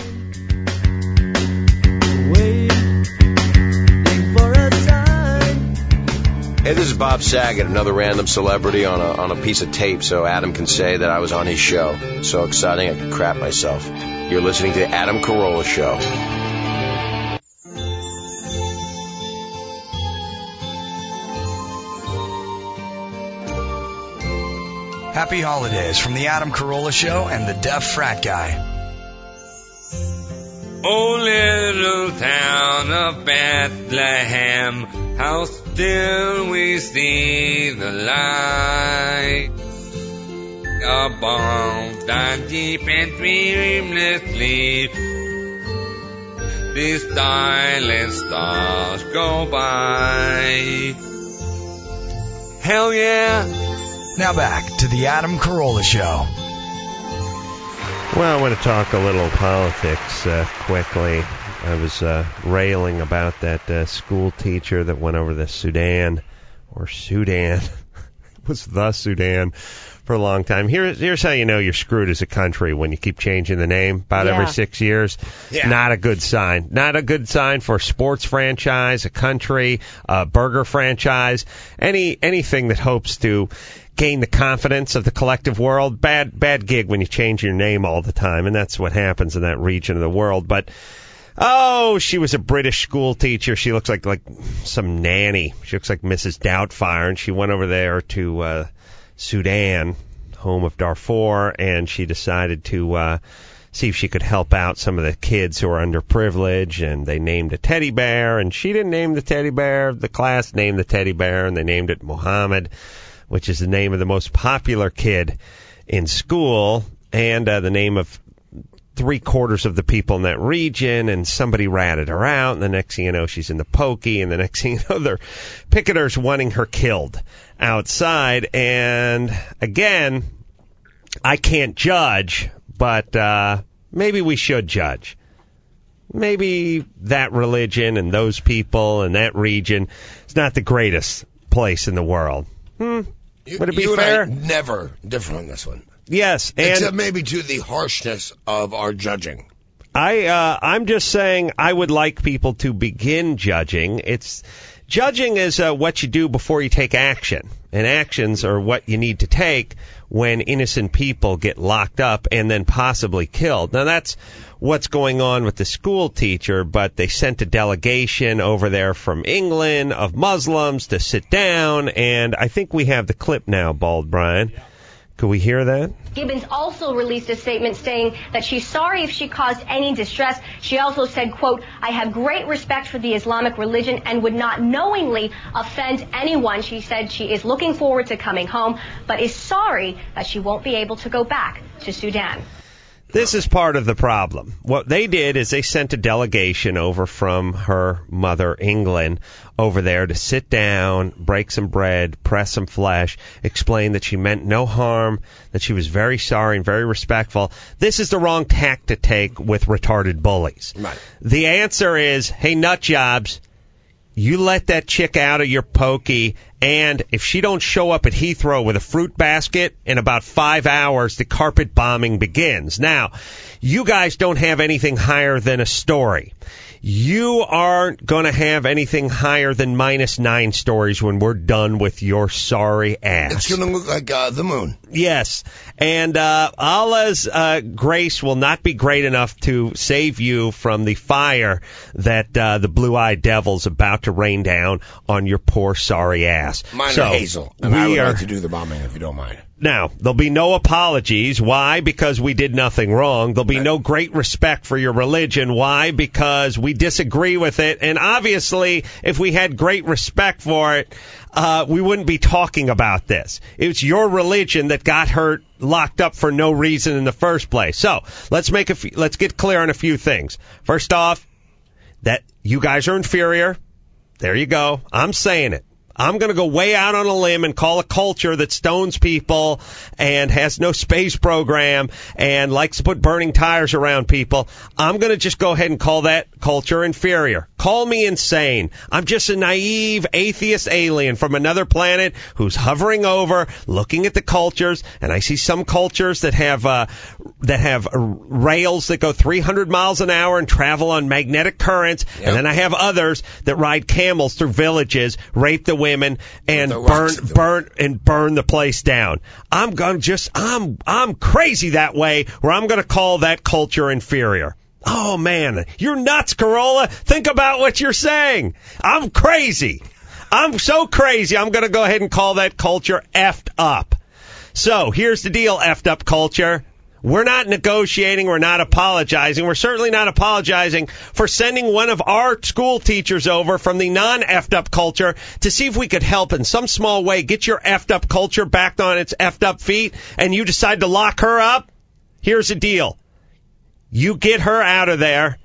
Hey, this is Bob Saget, another random celebrity on a piece of tape so Adam can say that I was on his show. So exciting I could crap myself. You're listening to the Adam Carolla Show. Happy holidays from the Adam Carolla Show and the Deaf Frat Guy. Oh, little town of Bethlehem, how still we see the light above the deep and dreamless sleep. These silent stars go by. Hell yeah! Now back to the Adam Carolla Show. Well, I want to talk a little politics quickly. I was railing about that school teacher that went over to Sudan. It was the Sudan for a long time. Here's how you know you're screwed as a country when you keep changing the name about every 6 years. Yeah. Not a good sign. Not a good sign for a sports franchise, a country, a burger franchise, anything that hopes to gain the confidence of the collective world. Bad gig when you change your name all the time, and that's what happens in that region of the world. But she was a British school teacher. She looks like some nanny. She looks like Mrs. Doubtfire, and she went over there to Sudan, home of Darfur, and she decided to see if she could help out some of the kids who are underprivileged, and they named a teddy bear, and she didn't name the teddy bear. The class named the teddy bear, and they named it Mohammed, which is the name of the most popular kid in school, and the name of 3/4 of the people in that region, and somebody ratted her out, and the next thing you know, she's in the pokey, and the next thing you know, they're picketers wanting her killed outside. And again, I can't judge, but maybe we should judge. Maybe that religion and those people and that region is not the greatest place in the world. Would it be fair? And I never differ on this one. Yes, and except maybe to the harshness of our judging. I'm just saying I would like people to begin judging. Judging is what you do before you take action. and actions are what you need to take when innocent people get locked up and then possibly killed. Now, that's what's going on with the school teacher, but they sent a delegation over there from England of Muslims to sit down, and I think we have the clip now, Bald Brian. Yeah. Could we hear that? Gibbons also released a statement saying that she's sorry if she caused any distress. She also said, quote, I have great respect for the Islamic religion and would not knowingly offend anyone. She said she is looking forward to coming home, but is sorry that she won't be able to go back to Sudan. This is part of the problem. What they did is they sent a delegation over from her mother, England, over there to sit down, break some bread, press some flesh, explain that she meant no harm, that she was very sorry and very respectful. This is the wrong tack to take with retarded bullies. Right. The answer is, hey, nut jobs, you let that chick out of your pokey, and if she don't show up at Heathrow with a fruit basket in about 5 hours, the carpet bombing begins. Now, you guys don't have anything higher than a story. You aren't going to have anything higher than -9 stories when we're done with your sorry ass. It's going to look like the moon. Yes. And Allah's grace will not be great enough to save you from the fire that the blue-eyed devil's about to rain down on your poor sorry ass. Mine are Hazel, and I would like to do the bombing if you don't mind. Now, there'll be no apologies. Why? Because we did nothing wrong. There'll be no great respect for your religion. Why? Because we disagree with it. And obviously, if we had great respect for it, we wouldn't be talking about this. It's your religion that got her locked up for no reason in the first place. So, let's get clear on a few things. First off, that you guys are inferior. There you go. I'm saying it. I'm going to go way out on a limb and call a culture that stones people and has no space program and likes to put burning tires around people. I'm going to just go ahead and call that culture inferior. Call me insane. I'm just a naive atheist alien from another planet who's hovering over, looking at the cultures, and I see some cultures that have rails that go 300 miles an hour and travel on magnetic currents, and then I have others that ride camels through villages, rape the women, and burn the place down. I'm crazy that way, where I'm going to call that culture inferior. Oh man, you're nuts, Carolla. Think about what you're saying. I'm crazy. I'm so crazy, I'm going to go ahead and call that culture effed up. So, here's the deal, effed up culture. We're not negotiating. We're not apologizing. We're certainly not apologizing for sending one of our school teachers over from the non-effed up culture to see if we could help in some small way get your effed up culture back on its effed up feet, and you decide to lock her up. Here's the deal. You get her out of there,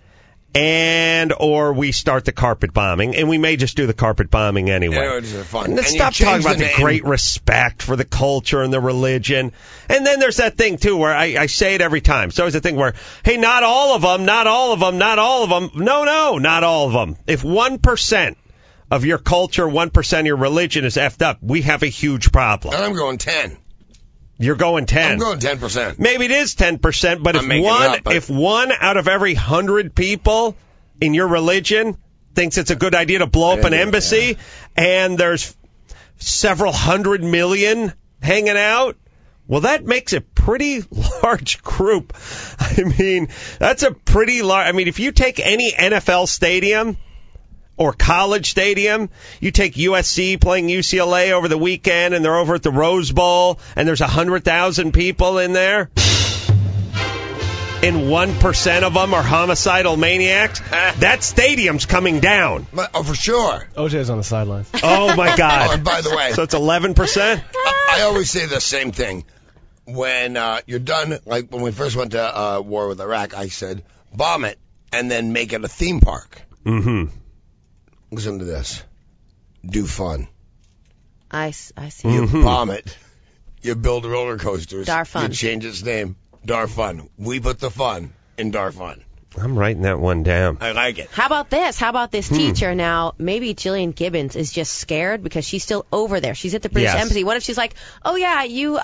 or we start the carpet bombing, and we may just do the carpet bombing anyway. And let's stop talking about the great respect for the culture and the religion. And then there's that thing, too, where I say it every time. So there's a thing where, hey, not all of them, not all of them, not all of them. No, not all of them. If 1% of your culture, 1% of your religion is effed up, we have a huge problem. And I'm going 10. You're going 10. I'm going 10%. Maybe it is 10%, but if one out of every 100 people in your religion thinks it's a good idea to blow up an embassy, and there's several 100 million hanging out, well, that makes a pretty large group. I mean, that's a pretty large. I mean, if you take any NFL stadium or college stadium, you take USC playing UCLA over the weekend, and they're over at the Rose Bowl, and there's 100,000 people in there, and 1% of them are homicidal maniacs, that stadium's coming down. Oh, for sure. OJ's on the sidelines. Oh, my God. Oh, and by the way. So it's 11%? I always say the same thing. When you're done, like when we first went to war with Iraq, I said, bomb it, and then make it a theme park. Mm-hmm. Listen to this. Do fun. I see. You bomb it. You build roller coasters. Darfun. You change its name. Darfun. We put the fun in Darfun. I'm writing that one down. I like it. How about this? How about this teacher now? Maybe Jillian Gibbons is just scared because she's still over there. She's at the British Embassy. What if she's like, oh, yeah,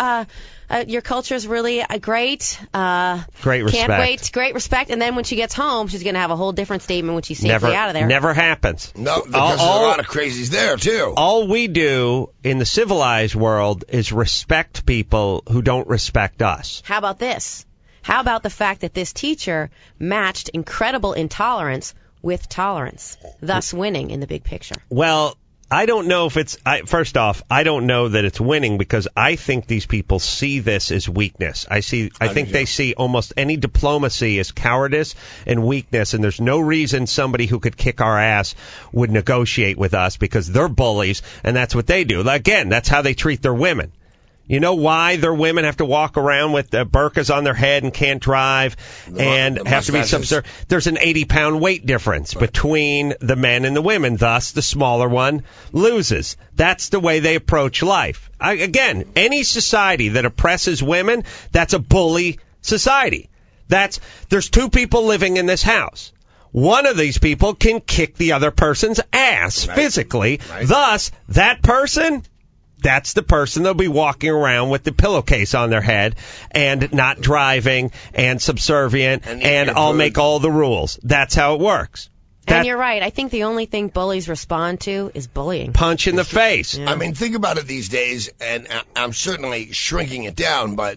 your culture is really great. Great respect. Can't wait. Great respect. And then when she gets home, she's going to have a whole different statement when she's safely out of there. Never happens. No, because there's a lot of crazies there, too. All we do in the civilized world is respect people who don't respect us. How about this? How about the fact that this teacher matched incredible intolerance with tolerance, thus winning in the big picture? Well, I don't know if it's... first off, I don't know that it's winning because I think these people see this as weakness. I think they see almost any diplomacy as cowardice and weakness, and there's no reason somebody who could kick our ass would negotiate with us because they're bullies, and that's what they do. Again, that's how they treat their women. You know why their women have to walk around with burqas on their head and can't drive and have to be subservient? There's an 80-pound weight difference between the men and the women. Thus, the smaller one loses. That's the way they approach life. Again, any society that oppresses women, that's a bully society. There's two people living in this house. One of these people can kick the other person's ass physically. Right. Thus, that person... That's the person that'll be walking around with the pillowcase on their head and not driving and subservient and I'll make all the rules. That's how it works. And you're right. I think the only thing bullies respond to is bullying. Punch in the face. Yeah. I mean, think about it these days, and I'm certainly shrinking it down, but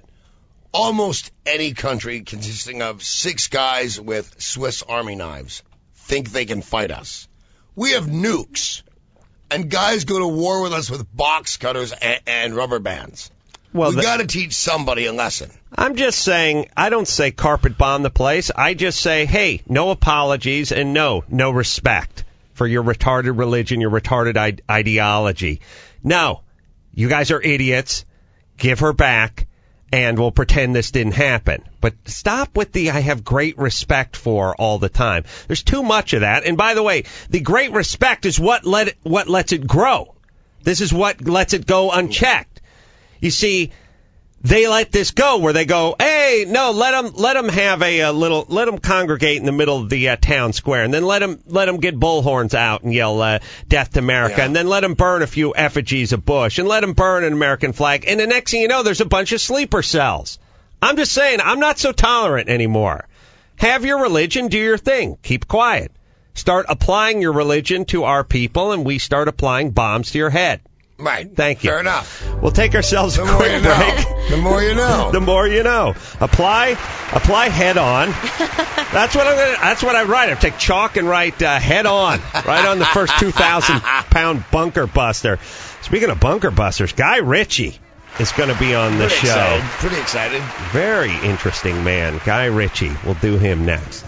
almost any country consisting of 6 guys with Swiss Army knives think they can fight us. We have nukes. And guys go to war with us with box cutters and rubber bands. Well, we got to teach somebody a lesson. I'm just saying, I don't say carpet bomb the place. I just say, hey, no apologies and no respect for your retarded religion, your retarded ideology. No, you guys are idiots. Give her back, and we'll pretend this didn't happen. But stop with the I have great respect for all the time. There's too much of that. And by the way, the great respect is what lets it grow. This is what lets it go unchecked. You see, they let this go where they go, hey, no, let them have let them congregate in the middle of the town square, and then let them get bullhorns out and yell death to America, and then let them burn a few effigies of Bush, and let them burn an American flag, and the next thing you know, there's a bunch of sleeper cells. I'm just saying, I'm not so tolerant anymore. Have your religion, do your thing, keep quiet. Start applying your religion to our people, and we start applying bombs to your head. Right. Thank you. Fair enough. We'll take ourselves a quick break. The more you know. The more you know. Apply head on. That's what I write. I take chalk and write head on. Right on the first 2,000-pound bunker buster. Speaking of bunker busters, Guy Ritchie is going to be on the show. Pretty excited. Very interesting man. Guy Ritchie. We'll do him next.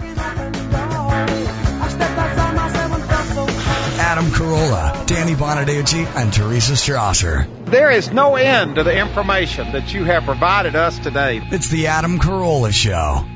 Adam Carolla, Danny Bonaducci, and Teresa Strasser. There is no end to the information that you have provided us today. It's the Adam Carolla Show.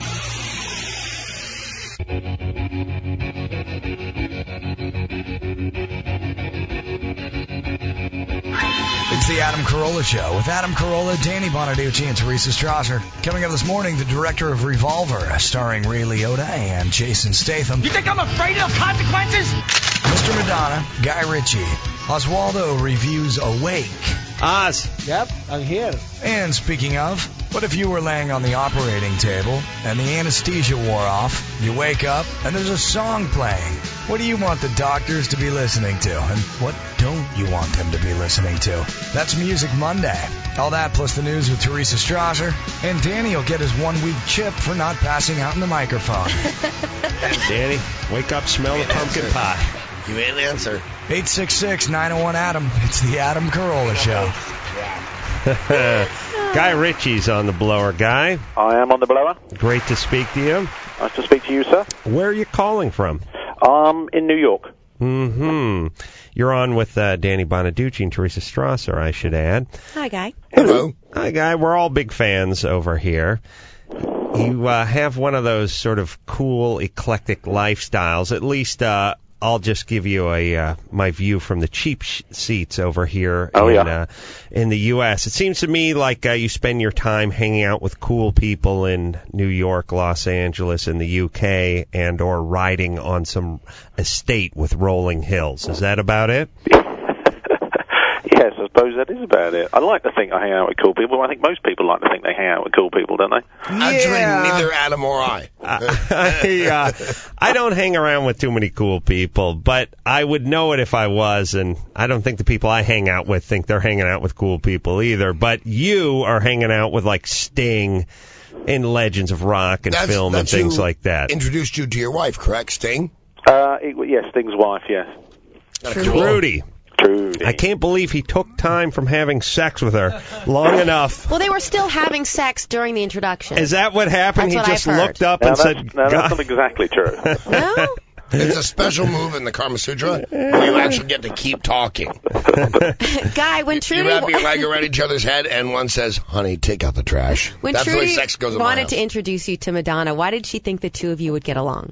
It's the Adam Carolla Show with Adam Carolla, Danny Bonaducci, and Teresa Strasser. Coming up this morning, the director of Revolver, starring Ray Liotta and Jason Statham. You think I'm afraid of consequences? Mr. Madonna, Guy Ritchie. Oswaldo reviews Awake. Oz. Yep, I'm here. And speaking of, what if you were laying on the operating table and the anesthesia wore off, you wake up and there's a song playing? What do you want the doctors to be listening to? And what don't you want them to be listening to? That's Music Monday. All that plus the news with Teresa Strasser. And Danny will get his 1-week chip for not passing out in the microphone. Danny, wake up, smell the pumpkin pie. You ain't answer. 866-901-ADAM. It's the Adam Carolla Show. Guy Ritchie's on the blower. Guy? I am on the blower. Great to speak to you. Nice to speak to you, sir. Where are you calling from? In New York. Mm-hmm. You're on with Danny Bonaducci and Teresa Strasser, I should add. Hi, Guy. Hello. Hi, Guy. We're all big fans over here. You have one of those sort of cool, eclectic lifestyles, at least I'll just give you my view from the cheap seats over here in the U.S. It seems to me like you spend your time hanging out with cool people in New York, Los Angeles, and the U.K., and or riding on some estate with rolling hills. Is that about it? Yes, I suppose that is about it. I like to think I hang out with cool people. I think most people like to think they hang out with cool people, don't they? Actually, neither Adam or I. I don't hang around with too many cool people, but I would know it if I was, and I don't think the people I hang out with think they're hanging out with cool people either. But you are hanging out with, like, Sting and Legends of Rock and film and things like that. Introduced you to your wife, correct, Sting? Yes, Sting's wife, yes. Rudy. I can't believe he took time from having sex with her long enough. Well, they were still having sex during the introduction. Is that what happened? That's he what just I've heard. looked up Now and that's, said, no, that's not exactly true. No? It's a special move in the Kama Sutra where you actually get to keep talking. Guy, when Trudy... You wrap your leg around each other's head, and one says, honey, take out the trash. When That's Trudy the way sex goes in my wanted house. to introduce you to Madonna, why did she think the two of you would get along?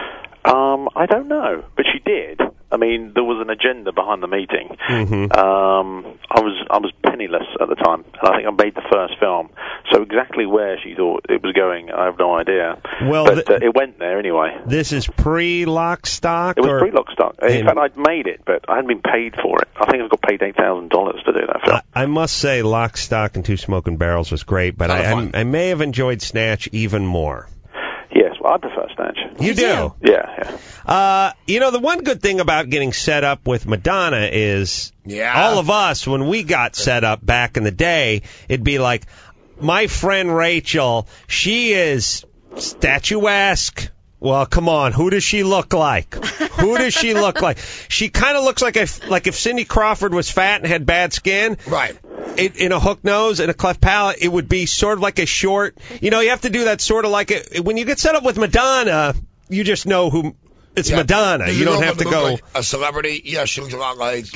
I don't know, but she did. I mean, there was an agenda behind the meeting. Mm-hmm. I was penniless at the time, and I think I made the first film. So exactly where she thought it was going, I have no idea. Well, but it went there anyway. This is pre-Lock, Stock? It was pre-Lock, Stock. In fact, I'd made it, but I hadn't been paid for it. I think I got paid $8,000 to do that film. I must say, Lock, Stock, and Two Smoking Barrels was great, but I may have enjoyed Snatch even more. Yes, well, I prefer Snatch. You do? Yeah. The one good thing about getting set up with Madonna is all of us, when we got set up back in the day, it'd be like, my friend Rachel, she is statuesque. Well, come on, who does she look like? Who does she look like? She kind of looks like if Cindy Crawford was fat and had bad skin. Right. In a hook nose and a cleft palate, it would be sort of like a short. You have to do that sort of like when you get set up with Madonna, you just know who. It's Madonna. You don't have to go. Like a celebrity? Yeah, she looks a lot like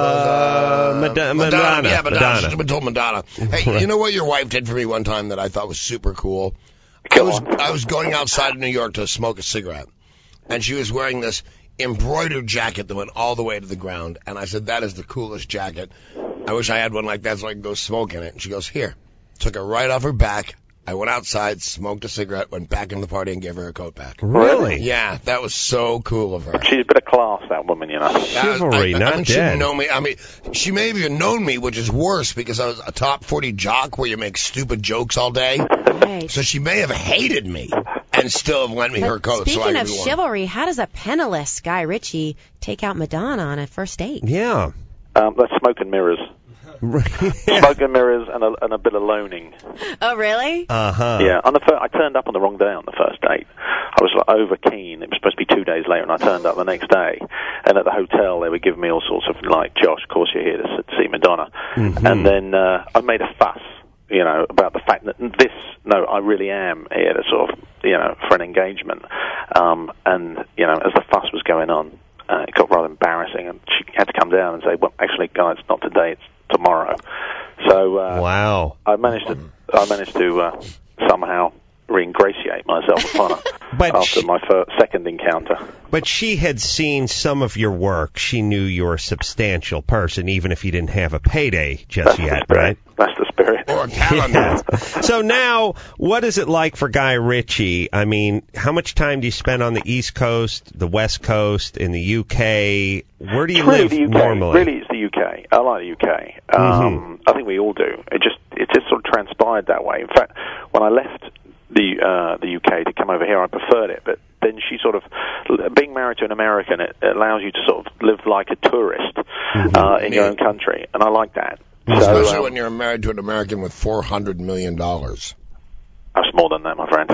Madonna. Yeah, Madonna. She's been told Madonna. Hey, you know what your wife did for me one time that I thought was super cool? I was going outside of New York to smoke a cigarette, and she was wearing this embroidered jacket that went all the way to the ground, and I said, that is the coolest jacket. I wish I had one like that so I could go smoke in it. And she goes, here. Took it right off her back. I went outside, smoked a cigarette, went back in the party, and gave her her coat back. Really? Yeah, that was so cool of her. She's a bit of class, that woman, Chivalry, not dead. She didn't know me. I mean, she may have even known me, which is worse because I was a top 40 jock where you make stupid jokes all day. Right. So she may have hated me and still have lent me her coat. Speaking of chivalry, how does a penniless Guy Ritchie take out Madonna on a first date? Yeah. That's Smoke and Mirrors. Smoke and Mirrors and a bit of loaning. Oh, really? Uh-huh. Yeah. I turned up on the wrong day on the first date. I was over keen. It was supposed to be 2 days later, and I turned up the next day. And at the hotel, they were giving me all sorts of, like, Josh, of course you're here to see Madonna. Mm-hmm. And then I made a fuss, about the fact that I really am here to sort of, for an engagement. And, as the fuss was going on, it got rather embarrassing, and she had to come down and say, well, actually, guys, it's not today, it's tomorrow. So wow, I managed to somehow re-ingratiate myself upon her after my second encounter. But she had seen some of your work. She knew you're a substantial person, even if you didn't have a payday just yet, right? That's the spirit. Or a calendar. So now, what is it like for Guy Ritchie? I mean, how much time do you spend on the East Coast, the West Coast, in the UK? Where do you live normally? Really, it's the UK. I like the UK. I think we all do. It just sort of transpired that way. In fact, when I left the UK to come over here, I preferred it, but then she sort of, being married to an American, it allows you to sort of live like a tourist in your own country, and I like that. Especially when you're married to an American with $400 million. That's more than that, my friend.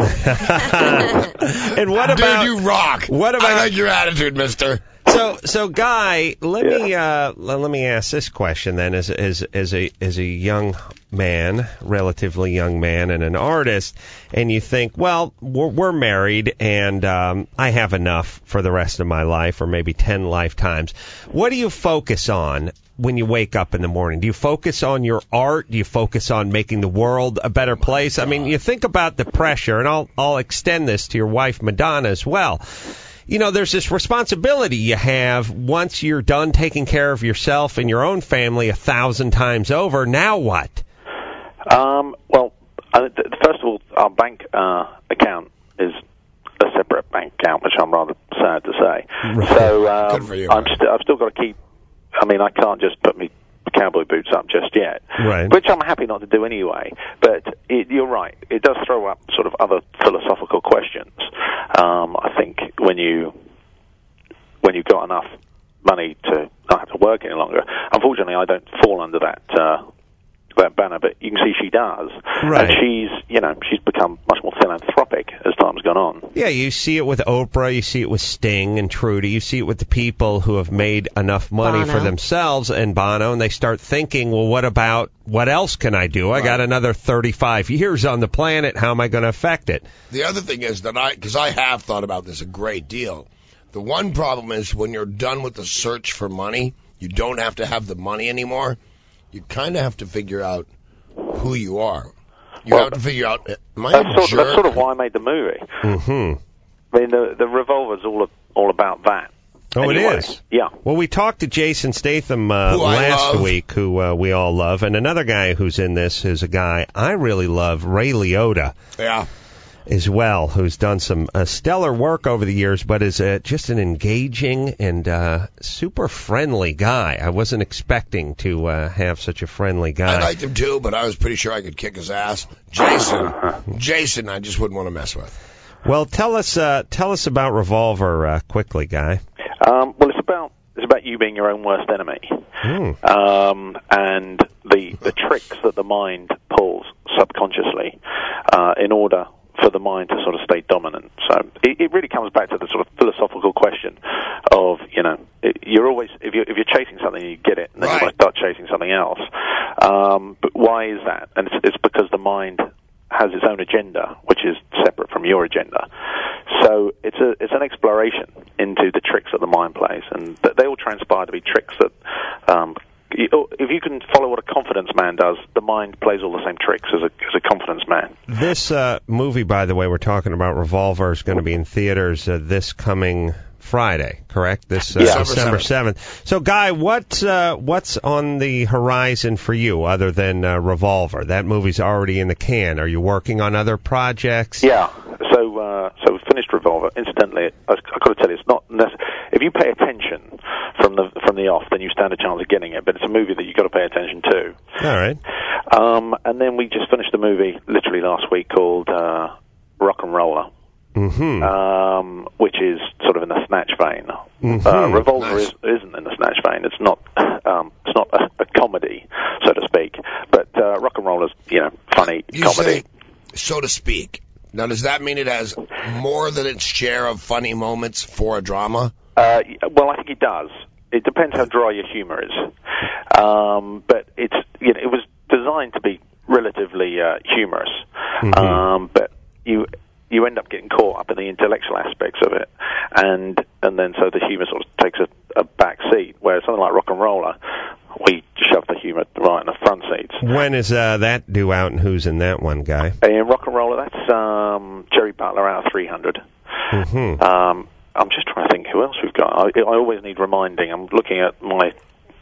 And what about... Dude, you rock. What about... I like your attitude, mister. So Guy, let me ask this question then. As a young man, relatively young man, and an artist, and you think, well, we're married, and I have enough for the rest of my life, or maybe 10 lifetimes. What do you focus on when you wake up in the morning? Do you focus on your art? Do you focus on making the world a better place? I mean, you think about the pressure, and I'll extend this to your wife Madonna as well. there's this responsibility you have once you're done taking care of yourself and your own family 1,000 times over. Now what? Well, first of all, our bank account is a separate bank account, which I'm rather sad to say. Right. So Good for you, I've still got to keep. I mean, I can't just put me cowboy boots up just yet, right. Which I'm happy not to do anyway. But you're right; it does throw up sort of other philosophical questions. I think when you've got enough money to not have to work any longer. Unfortunately, I don't fall under that banner, but you can see she does. Right. And she's become much more philanthropic as time's gone on. Yeah, you see it with Oprah, you see it with Sting and Trudy, you see it with the people who have made enough money for themselves and Bono, and they start thinking, well, what else can I do? I got another 35 years on the planet, how am I going to affect it? The other thing is that because I have thought about this a great deal, the one problem is when you're done with the search for money, you don't have to have the money anymore. You kind of have to figure out who you are. You have to figure out, am I a jerk? That's sort of why I made the movie. Mm-hmm. I mean, the Revolver's all about that. Oh, anyway, it is? Yeah. Well, we talked to Jason Statham last week, who we all love, and another guy who's in this is a guy I really love, Ray Liotta. Yeah. As well, who's done some stellar work over the years, but is just an engaging and super friendly guy. I wasn't expecting to have such a friendly guy. I liked him too, but I was pretty sure I could kick his ass. Jason, I just wouldn't want to mess with. Well, tell us about Revolver quickly, Guy. Well, it's about you being your own worst enemy, and the tricks that the mind pulls subconsciously in order for the mind to sort of stay dominant. So it really comes back to the sort of philosophical question of, you're always, if you're chasing something, you get it, and then you might start chasing something else. But why is that? And it's because the mind has its own agenda, which is separate from your agenda. So it's an exploration into the tricks that the mind plays, and they all transpire to be tricks that if you can follow what a confidence man does, the mind plays all the same tricks as a confidence man. This movie, by the way, we're talking about, Revolver, is going to be in theaters this coming Friday, correct? This December 7th. So, Guy, what's on the horizon for you other than Revolver? That movie's already in the can. Are you working on other projects? Yeah. So we finished Revolver. Incidentally, I've got to tell you, it's not necessary. If you pay attention from the off, then you stand a chance of getting it. But it's a movie that you've got to pay attention to. All right. And then we just finished a movie literally last week called Rock and Roller. Mm-hmm. Which is sort of in the Snatch vein. Mm-hmm. Revolver isn't in the Snatch vein. It's not a comedy, so to speak. But Rock and Roll is funny you comedy, say, so to speak. Now, does that mean it has more than its share of funny moments for a drama? Well, I think it does. It depends how dry your humor is. But it was designed to be relatively humorous. Mm-hmm. But you end up getting caught up in the intellectual aspects of it, and then so the humour sort of takes a back seat. Whereas something like Rock and Roller, we shove the humour right in the front seats. When is that due out, and who's in that one, Guy? In Rock and Roller, that's Jerry Butler out of 300. Mm-hmm. I'm just trying to think who else we've got. I always need reminding. I'm looking at my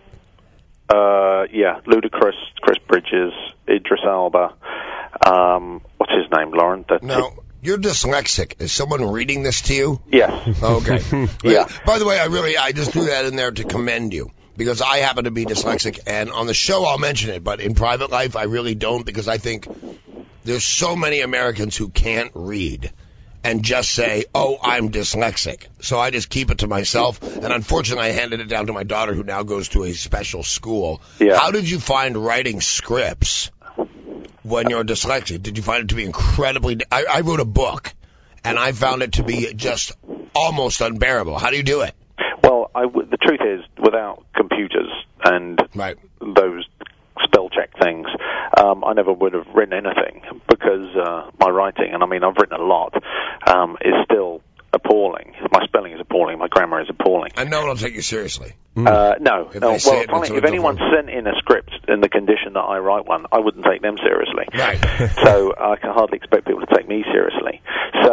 Ludacris, Chris Bridges, Idris Elba. What's his name, Lauren? No. You're dyslexic. Is someone reading this to you? Yes. Okay. Yeah. By the way, I just threw that in there to commend you, because I happen to be dyslexic, and on the show I'll mention it, but in private life I really don't, because I think there's so many Americans who can't read and just say, oh, I'm dyslexic. So I just keep it to myself, and unfortunately I handed it down to my daughter, who now goes to a special school. Yeah. How did you find writing scripts when you're dyslexic? Did you find it to be incredibly... I wrote a book, and I found it to be just almost unbearable. How do you do it? Well, the truth is, without computers and those spell check things, I never would have written anything, because my writing, and I mean I've written a lot, is still appalling. My spelling is appalling. My grammar is appalling. And no one will take you seriously. No. Well, if anyone sent in a script in the condition that I write one, I wouldn't take them seriously. Right. So I can hardly expect people to take me seriously. So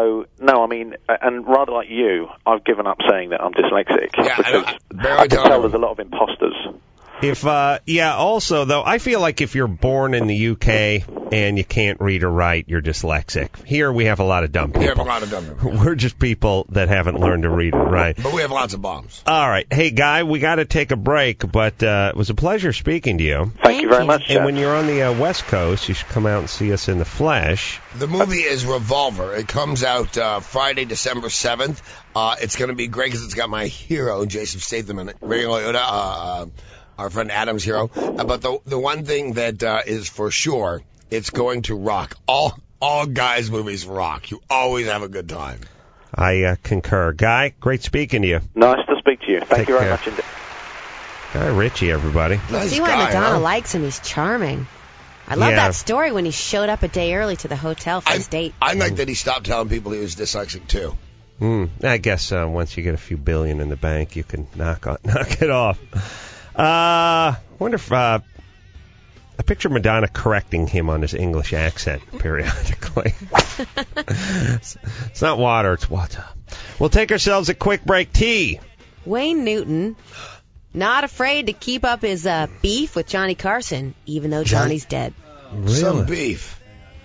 no, I mean, and rather like you, I've given up saying that I'm dyslexic Yeah, because I can tell there's a lot of imposters. Also, though, I feel like if you're born in the UK and you can't read or write, you're dyslexic. Here we have a lot of dumb people. We have a lot of dumb people. We're just people that haven't learned to read or write. But we have lots of bombs. All right. Hey, Guy, we got to take a break, but it was a pleasure speaking to you. Thank you very much, And Jeff. when you're on the West Coast, you should come out and see us in the flesh. The movie is Revolver. It comes out Friday, December 7th. It's going to be great because it's got my hero, Jason Statham, in it. Ray Liotta, our friend Adam's hero. But the one thing that is for sure, it's going to rock. All Guy's movies rock. You always have a good time. I concur. Guy, great speaking to you. Nice to speak to you. Thank you very care. much indeed. Guy Ritchie, everybody. Nice See why guy, Madonna huh? likes him. He's charming. I love that story when he showed up a day early to the hotel for his date. I like that he stopped telling people he was dyslexic, too. I guess once you get a few billion in the bank, you can knock it off. I wonder if I picture Madonna correcting him on his English accent periodically. It's not water, it's water. We'll take ourselves a quick break. T. Wayne Newton, not afraid to keep up his beef with Johnny Carson, even though Johnny's dead. Really? Some beef.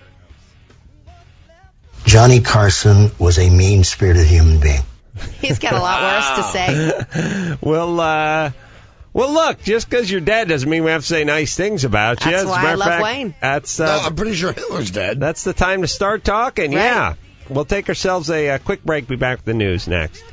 Johnny Carson was a mean-spirited human being. He's got a lot worse to say. Well, look, just because you're dead doesn't mean we have to say nice things about you. That's As a why matter I of love fact, Wayne. That's, No, I'm pretty sure Hitler's dead. That's the time to start talking, Right. yeah. We'll take ourselves a quick break. Be back with the news next.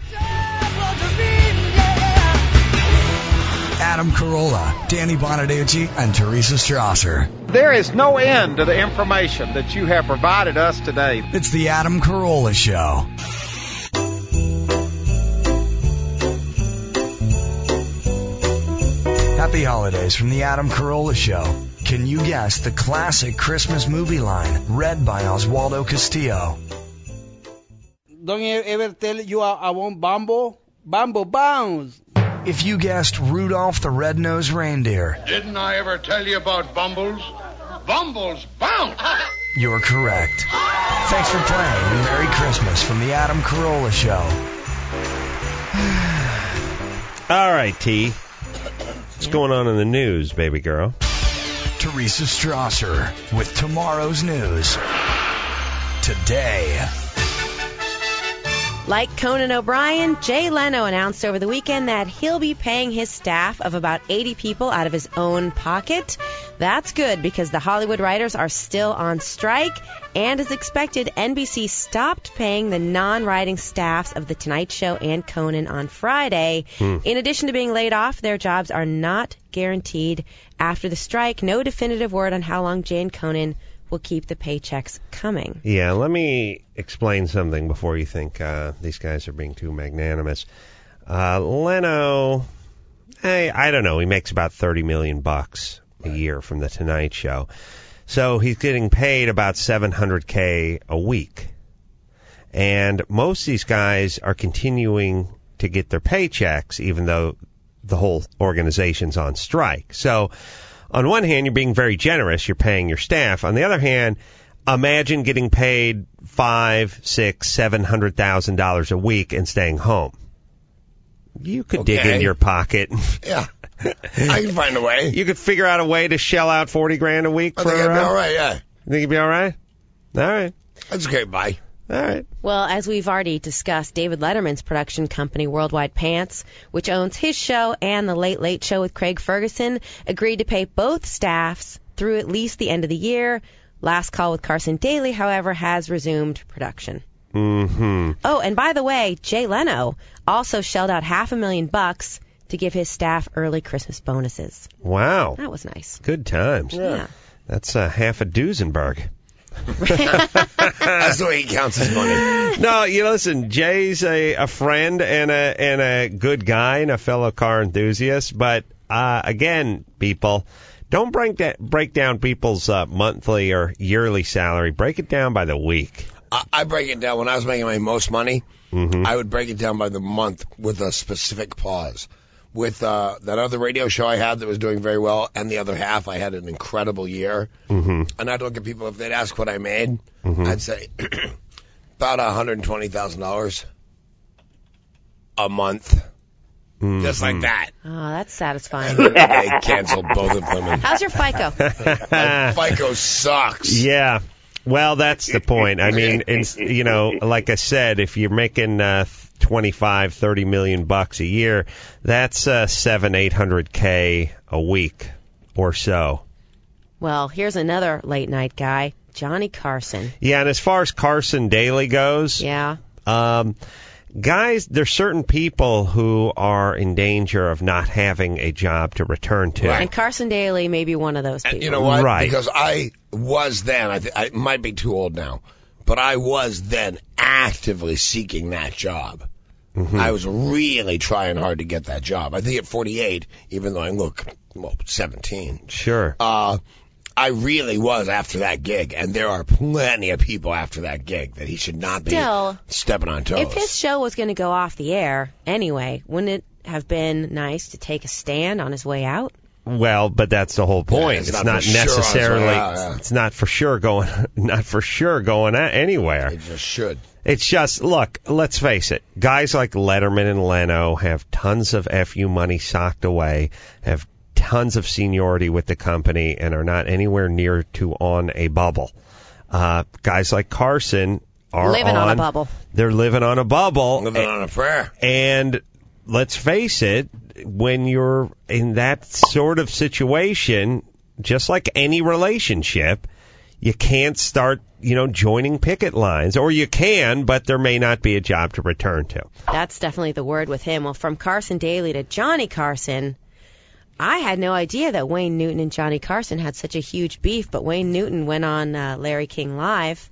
Adam Carolla, Danny Bonaducci, and Teresa Strasser. There is no end to the information that you have provided us today. It's the Adam Carolla Show. Happy holidays from the Adam Carolla Show. Can you guess the classic Christmas movie line read by Oswaldo Castillo? Don't you ever tell you I want Bumble? Bumble bounce. If you guessed Rudolph the Red-Nosed Reindeer, Didn't I ever tell you about Bumbles? Bumbles bounce! you're correct. Thanks for playing, and Merry Christmas from the Adam Carolla Show. All right, T. What's going on in the news, baby girl? Teresa Strasser with tomorrow's news. Today. Like Conan O'Brien, Jay Leno announced over the weekend that he'll be paying his staff of about 80 people out of his own pocket. That's good because the Hollywood writers are still on strike, and as expected, NBC stopped paying the non-writing staffs of The Tonight Show and Conan on Friday. In addition to being laid off, their jobs are not guaranteed after the strike. No definitive word on how long Jay and Conan will keep the paychecks coming. Yeah, let me explain something before you think these guys are being too magnanimous. Leno, I don't know, he makes about $30 million a year from The Tonight Show. So he's getting paid about $700K a week. And most of these guys are continuing to get their paychecks even though the whole organization's on strike. So on one hand, you're being very generous. You're paying your staff. On the other hand, imagine getting paid $500,000, $600,000, $700,000 a week and staying home. You could dig in your pocket. Yeah, I can find a way. You could figure out a way to shell out $40,000 a week. I think I'd be all right. Yeah, you think you'd be all right? All right. That's okay. Bye. All right. Well, as we've already discussed, David Letterman's production company, Worldwide Pants, which owns his show and The Late Late Show with Craig Ferguson, agreed to pay both staffs through at least the end of the year. Last Call with Carson Daly, however, has resumed production. Mm-hmm. Oh, and by the way, Jay Leno also shelled out $500,000 to give his staff early Christmas bonuses. Wow. That was nice. Good times. Yeah. That's half a Duesenberg. That's the way he counts his money. No, listen, Jay's a friend and a good guy and a fellow car enthusiast. But again, people, don't break down people's monthly or yearly salary. Break it down by the week. I break it down. When I was making my most money, I would break it down by the month with a specific pause. With that other radio show I had that was doing very well, and the other half, I had an incredible year. And I'd look at people, if they'd ask what I made, I'd say About $120,000 a month. Just like that. Oh, that's satisfying. They canceled both of them. How's your FICO? My FICO sucks. Yeah. Well, that's the point. I mean, like I said, if you're making $25-30 million bucks a year, that's $700-800K a week or so. Well, here's another late night guy, Johnny Carson. Yeah, and as far as Carson Daly goes, yeah. Guys, there's certain people who are in danger of not having a job to return to. Right. And Carson Daly may be one of those people. And you know what? Right. Because I was then, I might be too old now, but I was then actively seeking that job. Mm-hmm. I was really trying hard to get that job. I think at 48, even though I look, 17. Sure. I really was after that gig, and there are plenty of people after that gig that he should not be stepping on toes. If his show was going to go off the air anyway, wouldn't it have been nice to take a stand on his way out? Well, but that's the whole point. Yeah, it's not necessarily. It's not for sure going anywhere. It just should. It's just, look, let's face it. Guys like Letterman and Leno have tons of FU money socked away, have tons of seniority with the company, and are not anywhere near to on a bubble. Guys like Carson are living on a bubble. They're living on a bubble. Living on a prayer. And let's face it, when you're in that sort of situation, just like any relationship, you can't start, joining picket lines. Or you can, but there may not be a job to return to. That's definitely the word with him. Well, from Carson Daly to Johnny Carson, I had no idea that Wayne Newton and Johnny Carson had such a huge beef, but Wayne Newton went on Larry King Live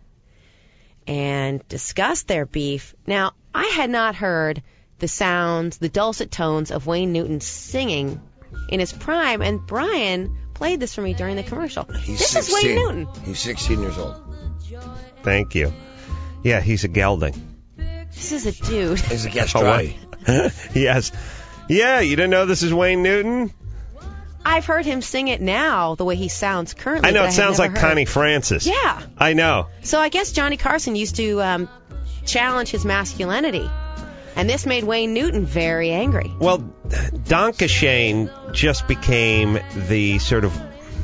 and discussed their beef. Now, I had not heard the sounds, the dulcet tones of Wayne Newton singing in his prime, and Brian played this for me during the commercial. This 16. is Wayne Newton. He's 16 years old. Thank you. Yeah, he's a gelding. This is a dude. He's a Gastrati. Yes. Yeah, you didn't know this is Wayne Newton? I've heard him sing it now, the way he sounds currently. I know, it sounds like heard. Connie Francis. Yeah. I know. So I guess Johnny Carson used to challenge his masculinity. And this made Wayne Newton very angry. Well, Donkashane just became the sort of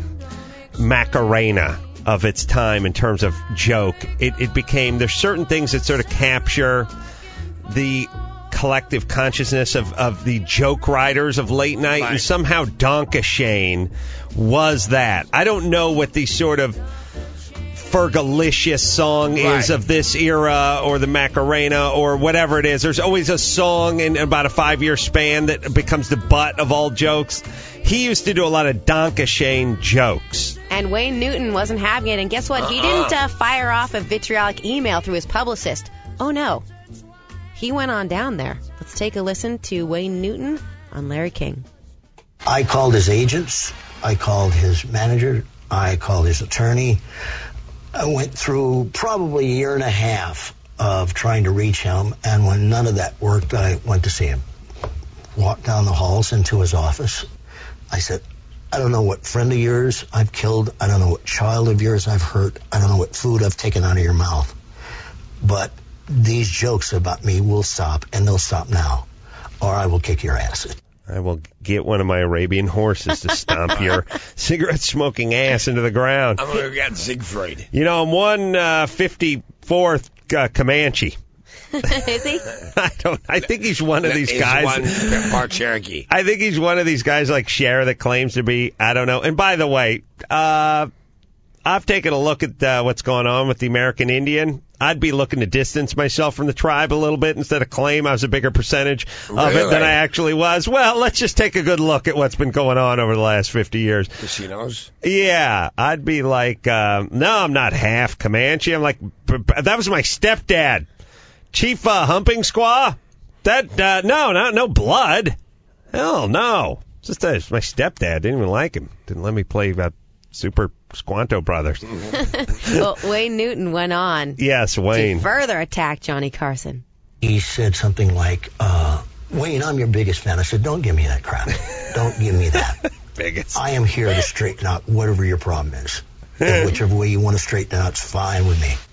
Macarena of its time in terms of joke. It became, there's certain things that sort of capture the collective consciousness of the joke writers of late night, and somehow Donkashane was that. I don't know what the sort of Fergalicious song is of this era, or the Macarena, or whatever it is. There's always a song in about a 5-year span that becomes the butt of all jokes. He used to do a lot of Donkashane jokes. And Wayne Newton wasn't having it, and guess what? He didn't fire off a vitriolic email through his publicist. Oh, no. He went on down there. Let's take a listen to Wayne Newton on Larry King. I called his agents. I called his manager. I called his attorney. I went through probably a year and a half of trying to reach him, and when none of that worked, I went to see him. Walked down the halls into his office. I said, I don't know what friend of yours I've killed. I don't know what child of yours I've hurt. I don't know what food I've taken out of your mouth. But these jokes about me will stop, and they'll stop now, or I will kick your ass. I will get one of my Arabian horses to stomp your cigarette-smoking ass into the ground. I'm going to get Siegfried. I'm 154th Comanche. Is he? I think he's one of these guys. One part Cherokee. I think he's one of these guys like Cher that claims to be, I don't know. And by the way, I've taken a look at what's going on with the American Indian. I'd be looking to distance myself from the tribe a little bit instead of claim I was a bigger percentage of it than I actually was. Well, let's just take a good look at what's been going on over the last 50 years. Casinos? Yeah, I'd be like, no, I'm not half Comanche. I'm like, that was my stepdad. Chief Humping Squaw? That, no blood. Hell no. It's just my stepdad. Didn't even like him. Didn't let me play Super Squanto Brothers. Well, Wayne Newton went on. Yes, Wayne. To further attack Johnny Carson. He said something like, Wayne, I'm your biggest fan. I said, don't give me that crap. Don't give me that. Biggest. I am here to straighten out whatever your problem is. And whichever way you want to straighten it out, it's fine with me.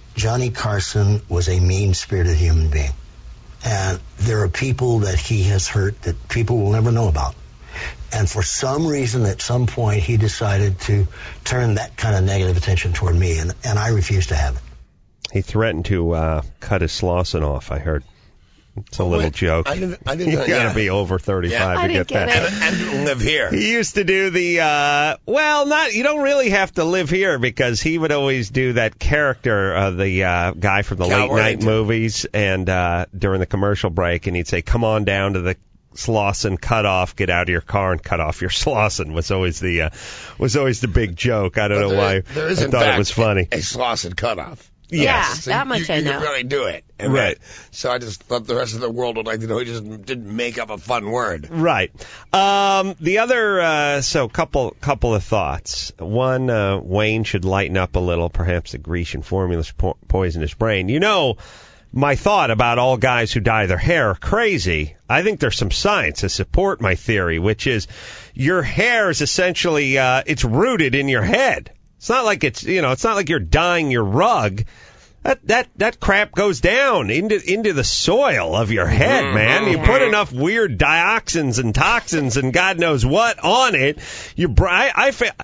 Johnny Carson was a mean-spirited human being. And there are people that he has hurt that people will never know about. And for some reason, at some point, he decided to turn that kind of negative attention toward me, and I refused to have it. He threatened to cut his Slauson off, I heard. It's a little joke. I didn't you got to be over 35 to get that. And live here. He used to do the, you don't really have to live here, because he would always do that character, the guy from the late night movies, and during the commercial break, and he'd say, "Come on down to the Slauson cutoff, get out of your car and cut off your Slauson," was always the big joke. I don't know why. There is, I in thought fact, it was funny. a Slauson cutoff. Yes. Yeah, that much I know. You can really do it. And right. So I just thought the rest of the world would like to know he just didn't make up a fun word. Right. The other, couple of thoughts. One, Wayne should lighten up a little. Perhaps the Grecian formulas poison his brain. You know, my thought about all guys who dye their hair are crazy. I think there's some science to support my theory, which is your hair is essentially, it's rooted in your head. It's not like it's not like you're dyeing your rug. That crap goes down into the soil of your head, man. You put enough weird dioxins and toxins and God knows what on it. Your brain,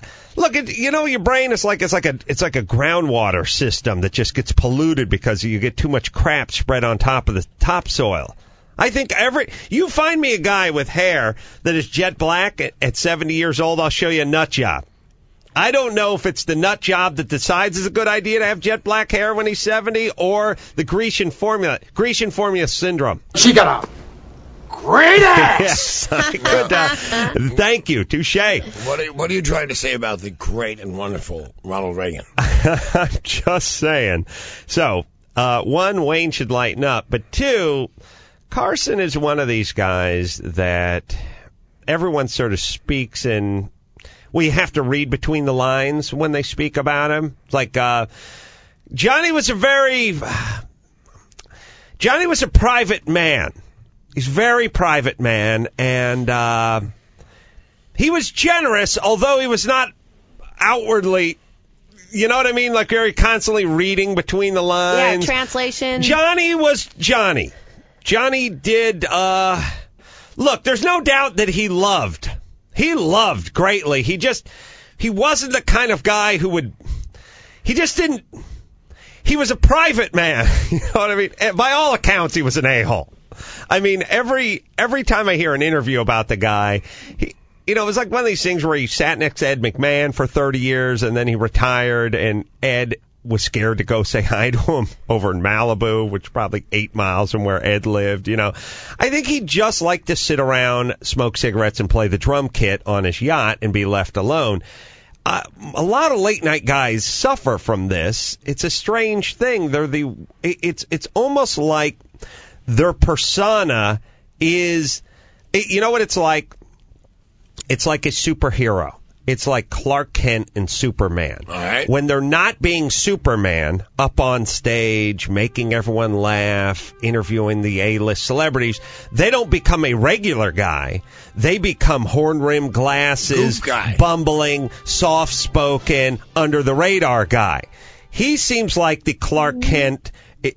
your brain is like it's like a groundwater system that just gets polluted because you get too much crap spread on top of the topsoil. I think you find me a guy with hair that is jet black at 70 years old, I'll show you a nut job. I don't know if it's the nut job that decides it's a good idea to have jet black hair when he's 70 or the Grecian formula syndrome. She got a great ass. Yes. Good. Thank you. Touche. What are you trying to say about the great and wonderful Ronald Reagan? I'm just saying. So, one, Wayne should lighten up. But two, Carson is one of these guys that everyone sort of speaks in. We have to read between the lines when they speak about him. Like, Johnny was a private man. He's a very private man, and he was generous, although he was not outwardly, you know what I mean? Like, very constantly reading between the lines. Yeah, translation. Johnny was Johnny. Johnny did, look, there's no doubt that he loved. He loved greatly. He wasn't the kind of guy who would, he was a private man. You know what I mean? And by all accounts, he was an a-hole. I mean, every time I hear an interview about the guy, it was like one of these things where he sat next to Ed McMahon for 30 years and then he retired, and Ed was scared to go say hi to him over in Malibu, which is probably 8 miles from where Ed lived. I think he'd just like to sit around, smoke cigarettes, and play the drum kit on his yacht and be left alone. A lot of late night guys suffer from this. It's a strange thing. It's almost like their persona is, you know what it's like? It's like a superhero. It's like Clark Kent and Superman. All right. When they're not being Superman up on stage, making everyone laugh, interviewing the A-list celebrities, they don't become a regular guy. They become horn-rimmed glasses, bumbling, soft-spoken, under-the-radar guy. He seems like the Clark Kent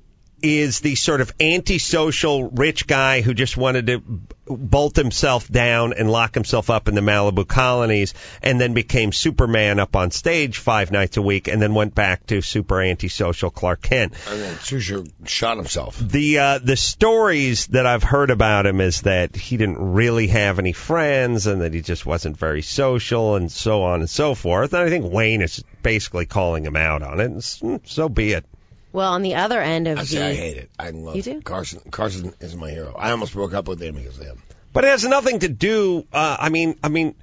is the sort of antisocial rich guy who just wanted to bolt himself down and lock himself up in the Malibu colonies, and then became Superman up on stage 5 nights a week, and then went back to super antisocial Clark Kent. And then shot himself. The stories that I've heard about him is that he didn't really have any friends, and that he just wasn't very social, and so on and so forth. And I think Wayne is basically calling him out on it, and so be it. Well, on the other end of I hate it. I love You do? Carson. Carson is my hero. I almost broke up with him because of him. But it has nothing to do, I mean,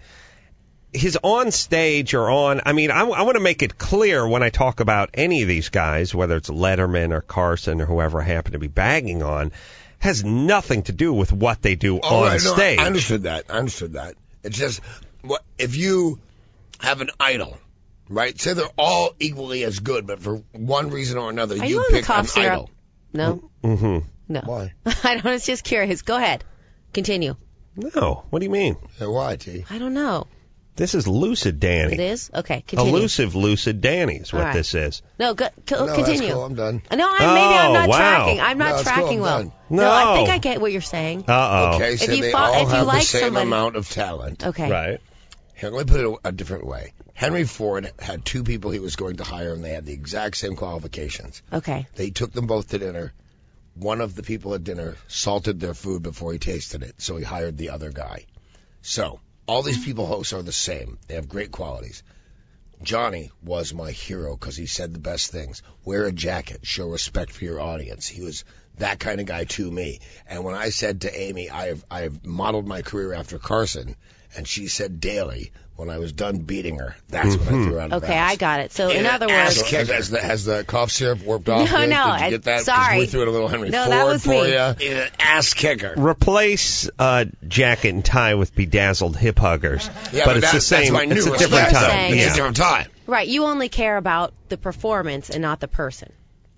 his on stage or on, I want to make it clear when I talk about any of these guys, whether it's Letterman or Carson or whoever I happen to be bagging on, has nothing to do with what they do on stage. I understood that. It's just, if you have an idol, right? Say they're all equally as good, but for one reason or another, you pick an idol. No. Mm-hmm. No. Why? I don't. It's just curious. Go ahead. Continue. No. What do you mean? Why, T? I don't know. This is Lucid Danny. It is? Okay, continue. Elusive Lucid Danny is what this is. No, continue. That's cool. I'm done. No, maybe I'm not wow. tracking. I'm not tracking cool. well. No. I think I get what you're saying. Uh-oh. Okay, so If they you all have like the same somebody- amount of talent. Okay. Right. Here, let me put it a different way. Henry Ford had two people he was going to hire, and they had the exact same qualifications. Okay. They took them both to dinner. One of the people at dinner salted their food before he tasted it, so he hired the other guy. So, all these people hosts are the same. They have great qualities. Johnny was my hero because he said the best things. Wear a jacket. Show respect for your audience. He was that kind of guy to me. And when I said to Amy, I have modeled my career after Carson, and she said daily, when I was done beating her, that's when I threw out of Okay, bounds. I got it. So, in other words... Has the cough syrup warped off? No, Did no. you get that? 'Cause Sorry. we threw in a little Henry No, Ford that was for me. you. Ass kicker. Replace jacket and tie with bedazzled hip huggers. Yeah, but it's the that's same. my new It's a respect. different You're time. saying- It's Yeah. a different time. Right, you only care about the performance and not the person.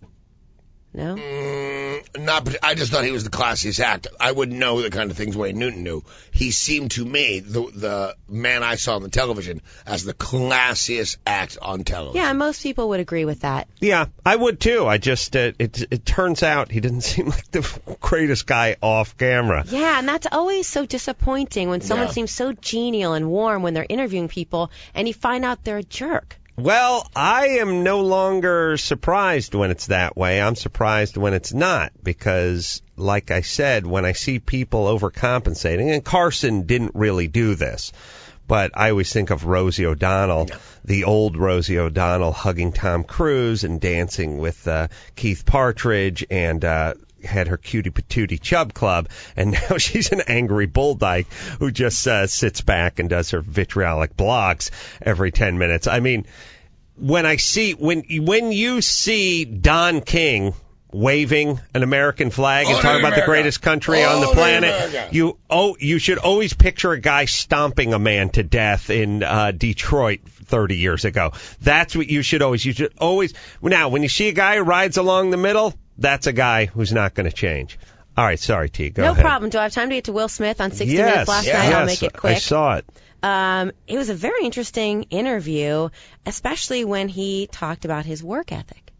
No? I just thought he was the classiest act. I wouldn't know the kind of things Wayne Newton knew. He seemed to me, the man I saw on the television, as the classiest act on television. Yeah, most people would agree with that. Yeah, I would too. I just it turns out he didn't seem like the greatest guy off camera. Yeah, and that's always so disappointing when someone Yeah. seems so genial and warm when they're interviewing people and you find out they're a jerk. Well, I am no longer surprised when it's that way. I'm surprised when it's not because, like I said, when I see people overcompensating, and Carson didn't really do this, but I always think of Rosie O'Donnell, the old Rosie O'Donnell hugging Tom Cruise and dancing with Keith Partridge and had her cutie patootie chub club, and now she's an angry bull dyke who just sits back and does her vitriolic blogs every 10 minutes. I mean, when you see Don King waving an American flag and talking about the greatest country on the planet, you should always picture a guy stomping a man to death in Detroit 30 years ago. That's what you should always. Now, when you see a guy who rides along the middle, that's a guy who's not going to change. All right, sorry, T. Go ahead. No problem. Do I have time to get to Will Smith on 60 Minutes last night? I'll make it quick. I saw it. It was a very interesting interview, especially when he talked about his work ethic.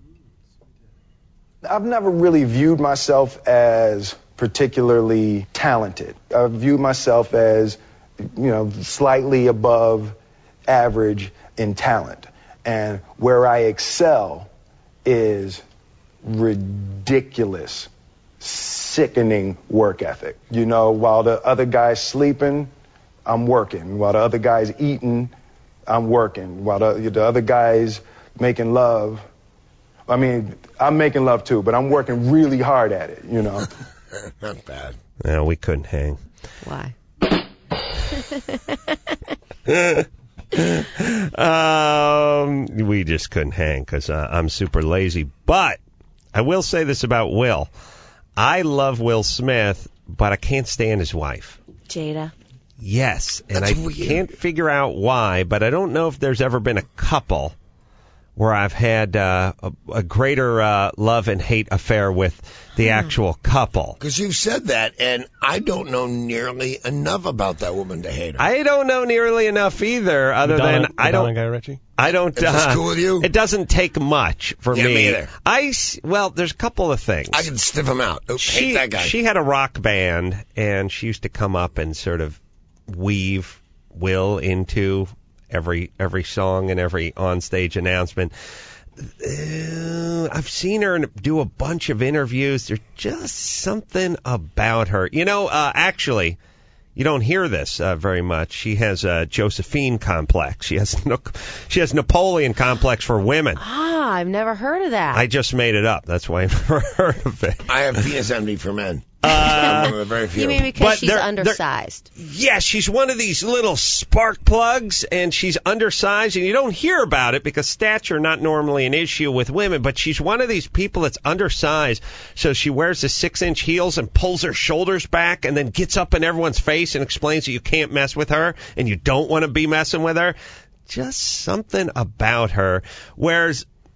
I've never really viewed myself as particularly talented. I viewed myself as, slightly above average in talent. And where I excel is ridiculous, sickening work ethic. While the other guy's sleeping, I'm working. While the other guy's eating, I'm working. While the other guy's making love, I'm making love too, but I'm working really hard at it, Not bad. No, we couldn't hang. Why? We just couldn't hang because I'm super lazy. But I will say this about Will. I love Will Smith, but I can't stand his wife. Jada. Yes, and That's I weird. can't figure out why, but I don't know if there's ever been a couple where I've had a greater love and hate affair with the actual couple. Because you've said that, and I don't know nearly enough about that woman to hate her. I don't know nearly enough either, other than I don't. Guy Ritchie? I don't. Is this cool with you? It doesn't take much for Yeah, me either. Well, there's a couple of things. I can sniff him out. Hate that guy. She had a rock band, and she used to come up and sort of weave Will into every song and every onstage announcement. I've seen her do a bunch of interviews. There's just something about her. Actually, you don't hear this very much. She has a Josephine complex. She has Napoleon complex for women. Ah, I've never heard of that. I just made it up. That's why I've never heard of it. I have penis envy for men. I'm one of the very few. You mean because she's undersized? Yes, she's one of these little spark plugs, and she's undersized, and you don't hear about it because stature not normally an issue with women, but she's one of these people that's undersized, so she wears the 6-inch heels and pulls her shoulders back and then gets up in everyone's face and explains that you can't mess with her and you don't want to be messing with her. Just something about her. Whereas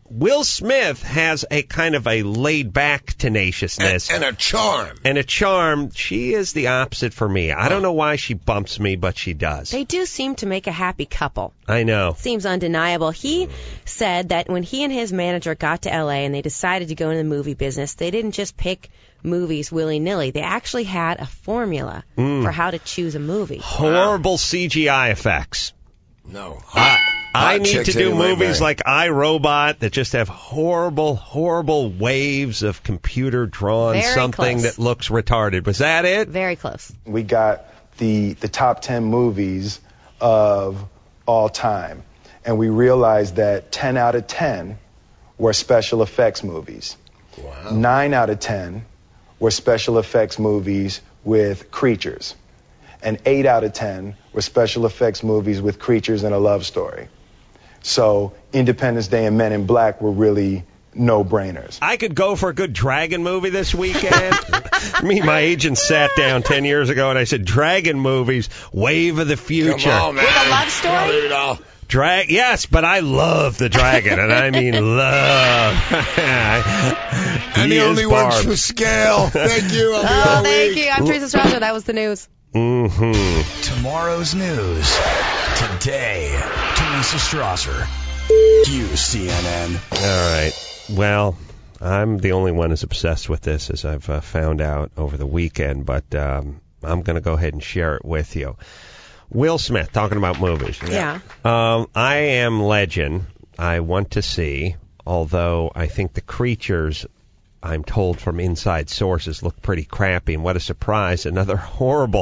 Will Smith has a kind of a laid-back tenaciousness. And a charm. And a charm. She is the opposite for me. I don't know why she bumps me, but she does. They do seem to make a happy couple. I know. Seems undeniable. He said that when he and his manager got to L.A. and they decided to go into the movie business, they didn't just pick movies willy-nilly. They actually had a formula for how to choose a movie. Horrible CGI effects. No. I need to do movies like iRobot that just have horrible, horrible waves of computer-drawn something that looks retarded. Was that it? Very close. We got the top 10 movies of all time, and we realized that 10 out of 10 were special effects movies. Wow. 9 out of 10 were special effects movies with creatures. And 8 out of 10 were special effects movies with creatures and a love story. So Independence Day and Men in Black were really no-brainers. I could go for a good dragon movie this weekend. Me and my agent sat down 10 years ago and I said, dragon movies, wave of the future. Come on, man. With a love story? Yes, but I love the dragon, and I mean love. And the only one for scale. Thank you. Thank you. I'm Teresa Strasser. That was the news. Tomorrow's news. Today, Teresa Strasser. UCNN. All right. Well, I'm the only one who's obsessed with this, as I've found out over the weekend, but I'm going to go ahead and share it with you. Will Smith, talking about movies. Yeah. I Am Legend, I want to see, although I think the creatures, I'm told from inside sources, look pretty crappy. And what a surprise, another horrible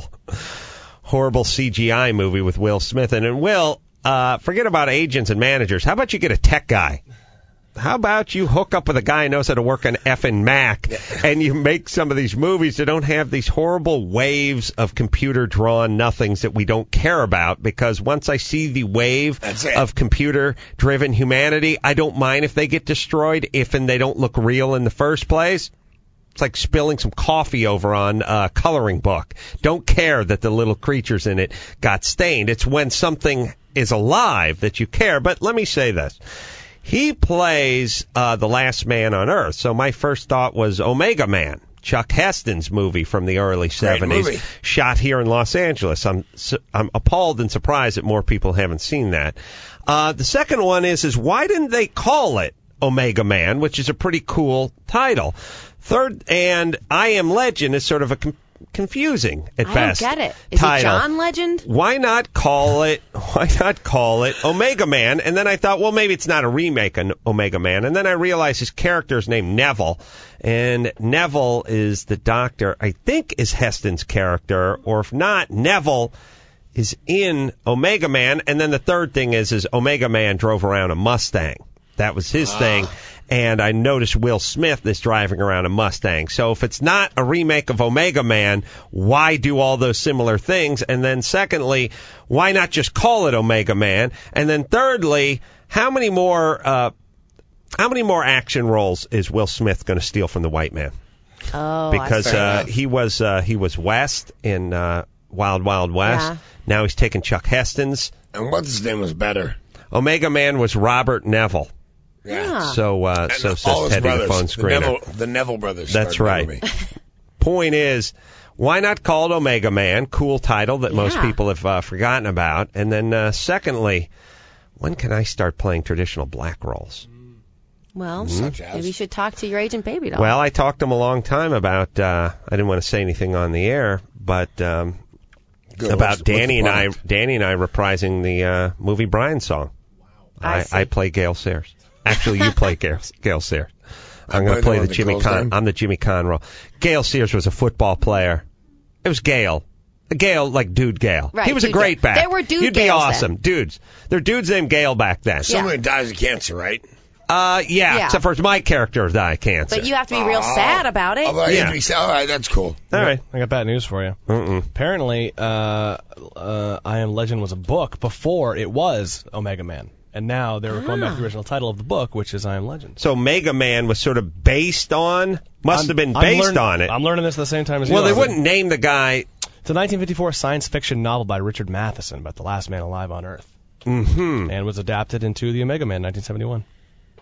CGI movie with Will Smith. And Will, forget about agents and managers. How about you get a tech guy? How about you hook up with a guy who knows how to work an effing Mac, and you make some of these movies that don't have these horrible waves of computer-drawn nothings that we don't care about, because once I see the wave of computer-driven humanity, I don't mind if they get destroyed and they don't look real in the first place. It's like spilling some coffee over on a coloring book. Don't care that the little creatures in it got stained. It's when something is alive that you care. But let me say this. He plays the last man on Earth. So my first thought was Omega Man, Chuck Heston's movie from the early 70s, shot here in Los Angeles. I'm appalled and surprised that more people haven't seen that. The second one is why didn't they call it Omega Man, which is a pretty cool title? Third, and I Am Legend is sort of a confusing at best. I don't get it. Is it John Legend? Why not call it Omega Man? And then I thought, well, maybe it's not a remake of Omega Man. And then I realized his character is named Neville. And Neville is the doctor, I think is Heston's character. Or if not, Neville is in Omega Man. And then the third thing is Omega Man drove around a Mustang. That was his thing. And I noticed Will Smith is driving around a Mustang. So if it's not a remake of Omega Man, why do all those similar things? And then secondly, why not just call it Omega Man? And then thirdly, how many more action roles is Will Smith going to steal from the white man? Oh, because he was West in Wild Wild West. Yeah. Now he's taking Chuck Heston's. And what's his name was better? Omega Man was Robert Neville. Yeah. So says Teddy the phone screener. The Neville brothers. That's right. Point is, why not call it Omega Man? Cool title that most people have forgotten about. And then secondly, when can I start playing traditional black roles? Well, maybe you should talk to your agent, Baby Doll. Well, I talked to him a long time about, I didn't want to say anything on the air, but about Danny and I reprising the movie Brian song. I play Gail Sayers. Actually, you play Gail Sayers. I'm going to play the Jimmy Conn. I'm the Jimmy Conn role. Gail Sayers was a football player. It was Gail. Gail, like Dude Gail. Right, he was a great back. There were Dude You'd be Gales awesome. then. Dudes. There were dudes named Gail back then. Somebody dies of cancer, right? Yeah, except for my character died of cancer. But you have to be real sad about it. All right, that's cool. All right. I got bad news for you. Apparently, I Am Legend was a book before it was Omega Man. And now they're going back to the original title of the book, which is I Am Legend. So Mega Man was sort of based on, must have been based on it. I'm learning this at the same time as you. Well, they wouldn't name the guy. It's a 1954 science fiction novel by Richard Matheson about the last man alive on Earth. Mm-hmm. And was adapted into the Omega Man in 1971.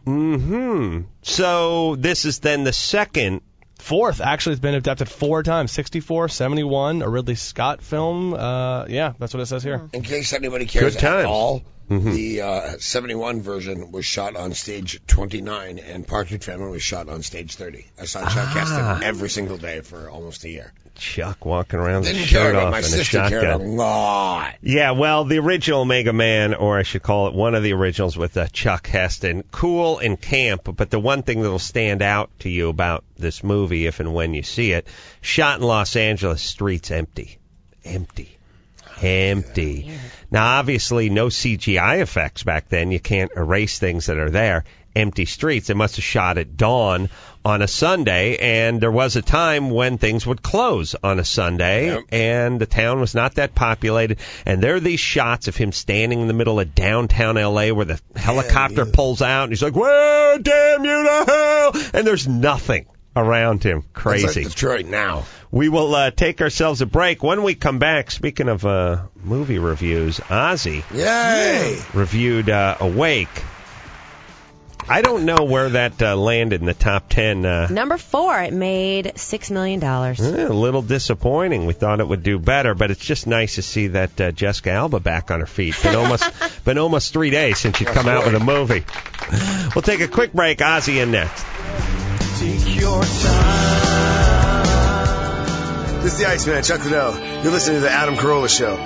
So this is then the second. Fourth. Actually, it's been adapted 4 times. 64, 71, a Ridley Scott film. Yeah, that's what it says here. In case anybody cares at all, the 71 version was shot on stage 29, and Partridge Family was shot on stage 30. I saw Chuck Heston every single day for almost a year. Chuck walking around with Didn't a care, shirt but off my and a sister cared a shotgun. lot. Yeah, well, the original Mega Man, or I should call it one of the originals with Chuck Heston, cool and camp, but the one thing that will stand out to you about this movie, if and when you see it, shot in Los Angeles, streets empty. Empty. Now, obviously, no CGI effects back then. You can't erase things that are there. Empty streets. They must have shot at dawn on a Sunday, and there was a time when things would close on a Sunday, and the town was not that populated. And there are these shots of him standing in the middle of downtown L.A. where the helicopter pulls out, and he's like, "Where, damn you to hell!" And there's nothing around him. Crazy. It's like Detroit now. We will take ourselves a break. When we come back, speaking of movie reviews, Ozzy reviewed Awake. I don't know where that landed in the top 10. Number 4, it made $6 million. A little disappointing. We thought it would do better, but it's just nice to see that Jessica Alba back on her feet. Been almost 3 days since she'd come out with a movie. We'll take a quick break. Ozzy in next. Take your time. This is the Iceman, Chuck Liddell. You're listening to the Adam Carolla Show.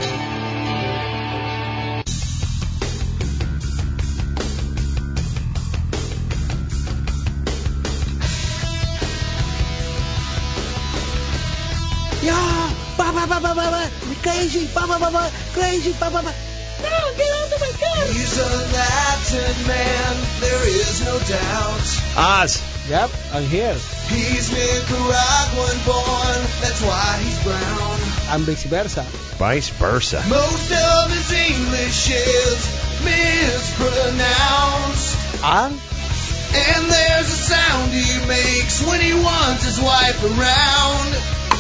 Yeah, crazy, crazy, no, get out of my car. He's a Latin man, there is no doubt. Oz. Yep, I'm here. He's Nicaraguan born, that's why he's brown. And vice versa. Vice versa. Most of his English is mispronounced. And there's a sound he makes when he wants his wife around.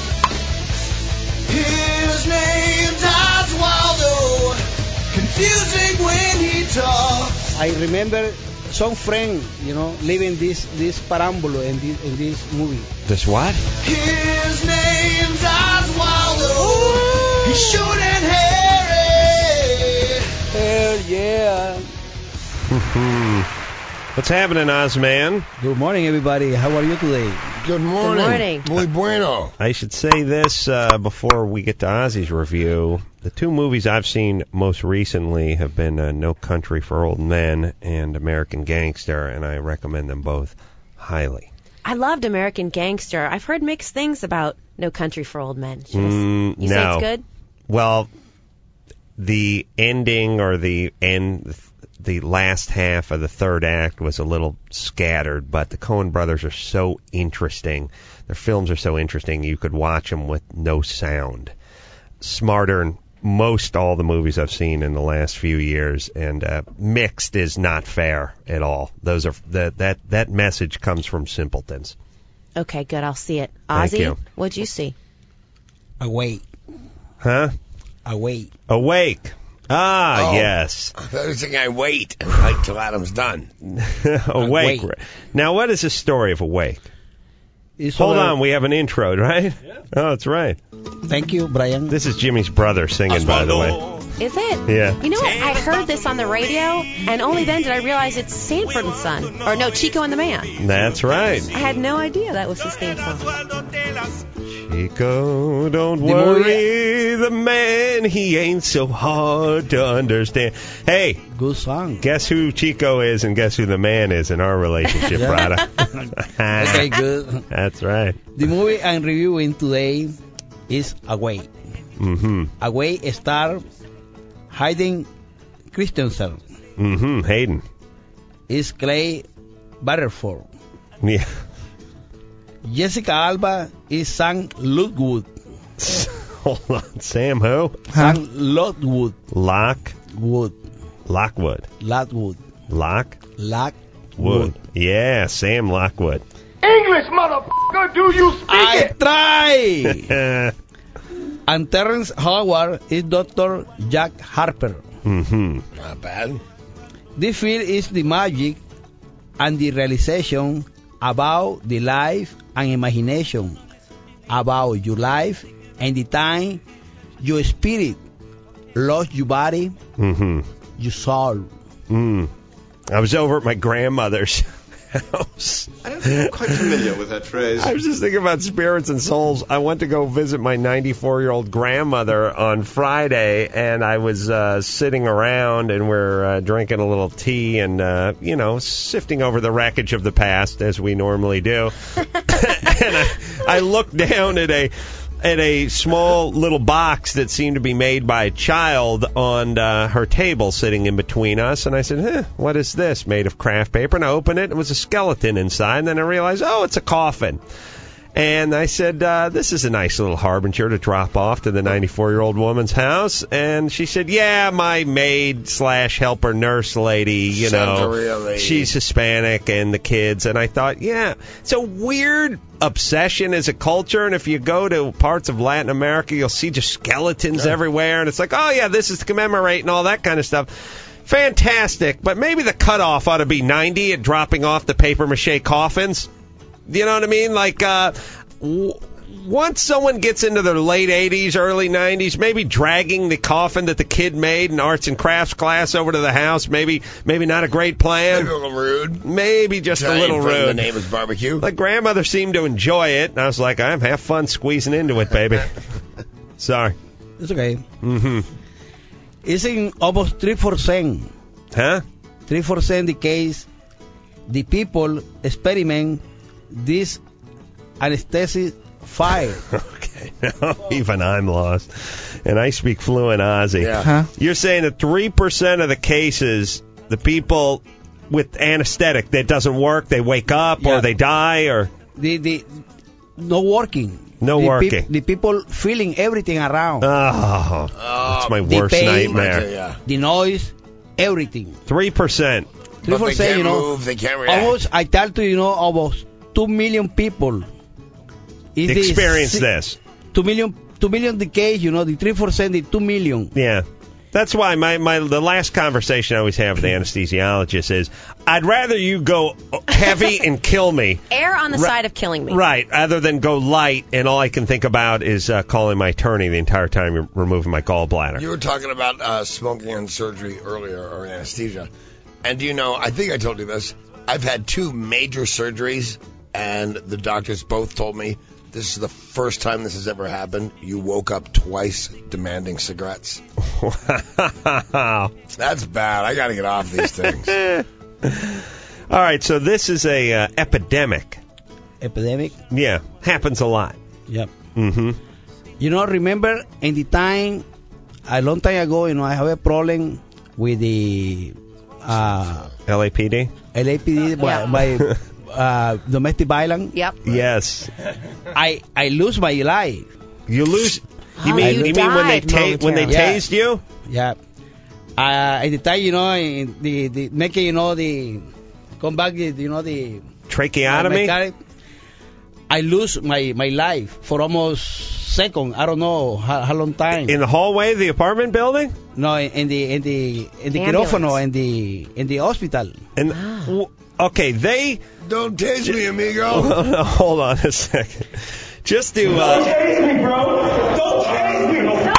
His name's Oswaldo, confusing when he talks. I remember some friend, living this parambulo in this movie. This what? His name's Oswaldo. He's short and hairy. Hell yeah. What's happening, Ozman? Good morning, everybody. How are you today? Good morning. Good morning. Muy bueno. I should say this before we get to Ozzy's review. The 2 movies I've seen most recently have been No Country for Old Men and American Gangster, and I recommend them both highly. I loved American Gangster. I've heard mixed things about No Country for Old Men. You say it's good? Well, the ending or the last half of the third act was a little scattered, but the Coen brothers are so interesting. Their films are so interesting, you could watch them with no sound. Smarter than most all the movies I've seen in the last few years, and mixed is not fair at all. Those are that message comes from simpletons. Okay, good. I'll see it. Thank Ozzy, you. What'd you see? Awake. Huh? Awake. Awake. Ah, yes. I was thinking I wait until Adam's done. Awake. Now, what is the story of Awake? Hold on, we have an intro, right? Yeah. Oh, that's right. Thank you, Brian. This is Jimmy's brother singing, by the way. Is it? Yeah. You know what? I heard this on the radio, and only then did I realize it's Sanford and Son. Or no, Chico and the Man. That's right. I had no idea that was his theme song. Chico, don't worry, the man, he ain't so hard to understand. Hey, good song. Guess who Chico is and guess who the man is in our relationship, Prada. Okay, good. That's right. The movie I'm reviewing today is Awake. Mm-hmm. Awake star Hayden Christensen. Mm-hmm. Hayden. Is Clay Butterford. Yeah. Jessica Alba is Sam Lockwood. Hold on, Sam who? Sam Lockwood. Lockwood. Yeah, Sam Lockwood. English, motherfucker, do you speak I try. And Terrence Howard is Dr. Jack Harper. Mm-hmm. Not bad. This film is the magic and the realization about the life and imagination about your life and the time your spirit lost your body, your soul. I was over at my grandmother's house. I'm quite familiar with that phrase. I was just thinking about spirits and souls. I went to go visit my 94-year-old grandmother on Friday, and I was sitting around, and we're drinking a little tea and, sifting over the wreckage of the past, as we normally do. And I looked down at a small little box that seemed to be made by a child on her table sitting in between us. And I said, what is this? Made of craft paper. And I opened it. And it was a skeleton inside. And then I realized, it's a coffin. And I said, this is a nice little harbinger to drop off to the 94-year-old woman's house. And she said, yeah, my maid/helper nurse lady, she's Hispanic and the kids. And I thought, yeah, it's a weird obsession as a culture. And if you go to parts of Latin America, you'll see just skeletons everywhere. And it's like, oh, yeah, this is to commemorate and all that kind of stuff. Fantastic. But maybe the cutoff ought to be 90 at dropping off the papier-mâché coffins. You know what I mean? Like, once someone gets into their late 80s, early 90s, maybe dragging the coffin that the kid made in arts and crafts class over to the house, maybe not a great plan. Maybe a little rude. Maybe just a little rude. The name is barbecue. The grandmother seemed to enjoy it, and I was like, I have fun squeezing into it, baby. Sorry. It's okay. It's in almost 3%. Huh? 3% the case the people experiment this anesthetic fire. Okay, now even I'm lost. And I speak fluent Aussie. Yeah. Huh? You're saying that 3% of the cases, the people with anesthetic that doesn't work, they wake up or they die or... The no working. No working. The people feeling everything around. Oh, that's my worst nightmare. The noise, everything. 3%. But they can't move, they can't react. Almost, I tell you, almost 2 million people experience this. 2 million the case, the 3%, the 2 million. Yeah. That's why the last conversation I always have with the anesthesiologist is, I'd rather you go heavy and kill me. Err on the side of killing me. Right, other than go light, and all I can think about is calling my attorney the entire time you're removing my gallbladder. You were talking about smoking and surgery earlier, or anesthesia. And I think I told you this, I've had 2 major surgeries, and the doctors both told me, this is the first time this has ever happened. You woke up twice demanding cigarettes. Wow. That's bad. I got to get off these things. All right, so this is a epidemic. Epidemic? Yeah, happens a lot. Yep. Mm-hmm. Remember in the time, a long time ago, I have a problem with the... LAPD? LAPD by domestic violence. Yep. Yes. I lose my life. You lose? You mean when they tased you? Yeah. At the time, the making, the come back, the tracheotomy. I lose my life for almost second. I don't know how long time. In the hallway of the apartment building? No, in the quirófano, in the hospital. And okay, they don't tase me, amigo. Hold on a second. Just to don't tase me, bro. Don't tase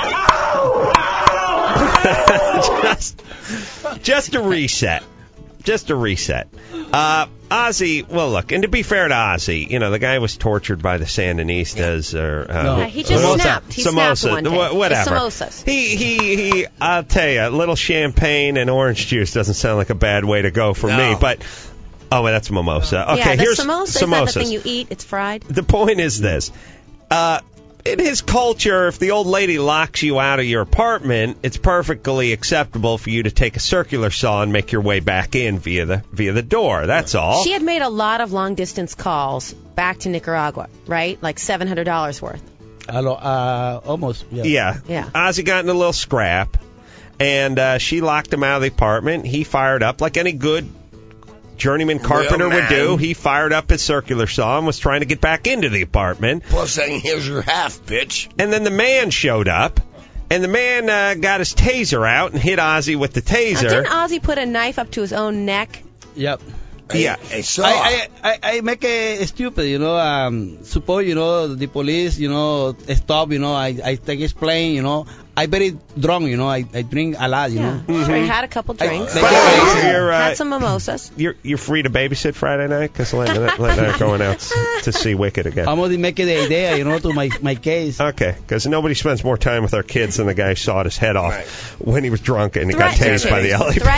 me. just a reset. Just a reset. Ozzy, well, look, and to be fair to Ozzy, the guy was tortured by the Sandinistas or he just snapped. He snapped one day. Whatever. The samosas. He. I'll tell you, a little champagne and orange juice doesn't sound like a bad way to go for me, but. Oh, well, that's mimosa. Okay, here's samosas. Is that the thing you eat? It's fried. The point is this. In his culture, if the old lady locks you out of your apartment, it's perfectly acceptable for you to take a circular saw and make your way back in via the door. That's all. She had made a lot of long-distance calls back to Nicaragua, right? Like $700 worth. Almost, yeah. Ozzy got in a little scrap, and she locked him out of the apartment. He fired up like any good journeyman carpenter would do. He fired up his circular saw and was trying to get back into the apartment. Plus saying, here's your half, bitch. And then the man showed up, and the man got his taser out and hit Ozzy with the taser. Didn't Ozzy put a knife up to his own neck? Yep. Yeah. I make it stupid, you know. Suppose, you know, the police, you know, stop, you know. I take his plane, you know. I very drunk, you know. I drink a lot, you know. Sure, you had a couple drinks. Had some mimosas. You're free to babysit Friday night because they're going out to see Wicked again. I'm going to make the idea, you know, to my case. Okay, because nobody spends more time with their kids than the guy who sawed his head off when he was drunk and he got tased by the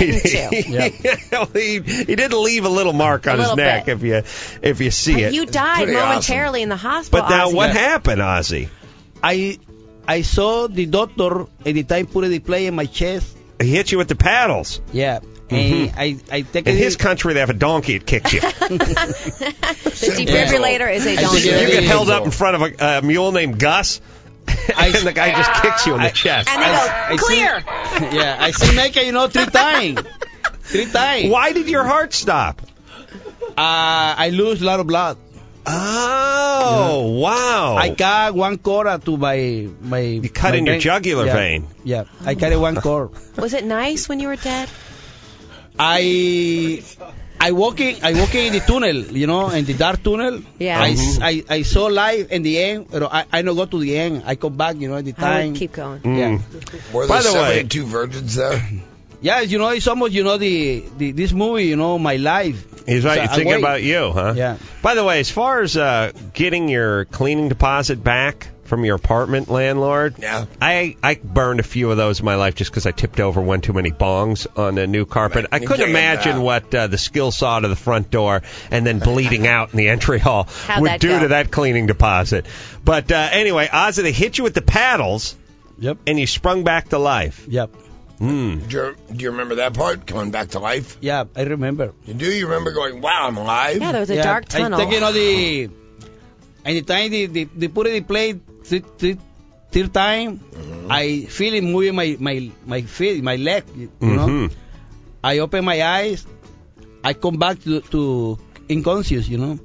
LAPD. He did leave a little mark on his neck if you see it. You died momentarily in the hospital. But now what happened, Ozzy? I saw the doctor at the time put the plate in my chest. He hit you with the paddles. Yeah. And I take in his country, they have a donkey that kicks you. The defibrillator is a donkey. You get held up in front of a mule named Gus, and the guy just kicks you in the chest. And they go, clear. I see naked, you know, 3 times. 3 times. Why did your heart stop? I lose a lot of blood. Oh, wow. I got 1 cord to my You cut in your jugular vein. Yeah, I carry 1 cord. Was it nice when you were dead? I walk in the tunnel, you know, in the dark tunnel. Yeah. I saw life in the end, but I don't go to the end. I come back, you know, at the time. I would keep going. Yeah. Were there 72 virgins there? Yeah, you know, it's almost, you know, this movie, you know, my life. He's right. You're thinking about you, huh? Yeah. By the way, as far as getting your cleaning deposit back from your apartment landlord, I burned a few of those in my life just because I tipped over one too many bongs on the new carpet. I couldn't imagine what the skill saw to the front door and then bleeding out in the entry hall would do to that cleaning deposit. But anyway, Ozzy, they hit you with the paddles. Yep. And you sprung back to life. Yep. Do you remember that part, coming back to life? Yeah, I remember. You do? You remember going, wow, I'm alive? Yeah, there was a dark tunnel. I think, you know, anytime they put it in play third time, I feel it moving my feet, my leg, you know. I open my eyes, I come back to unconscious, you know.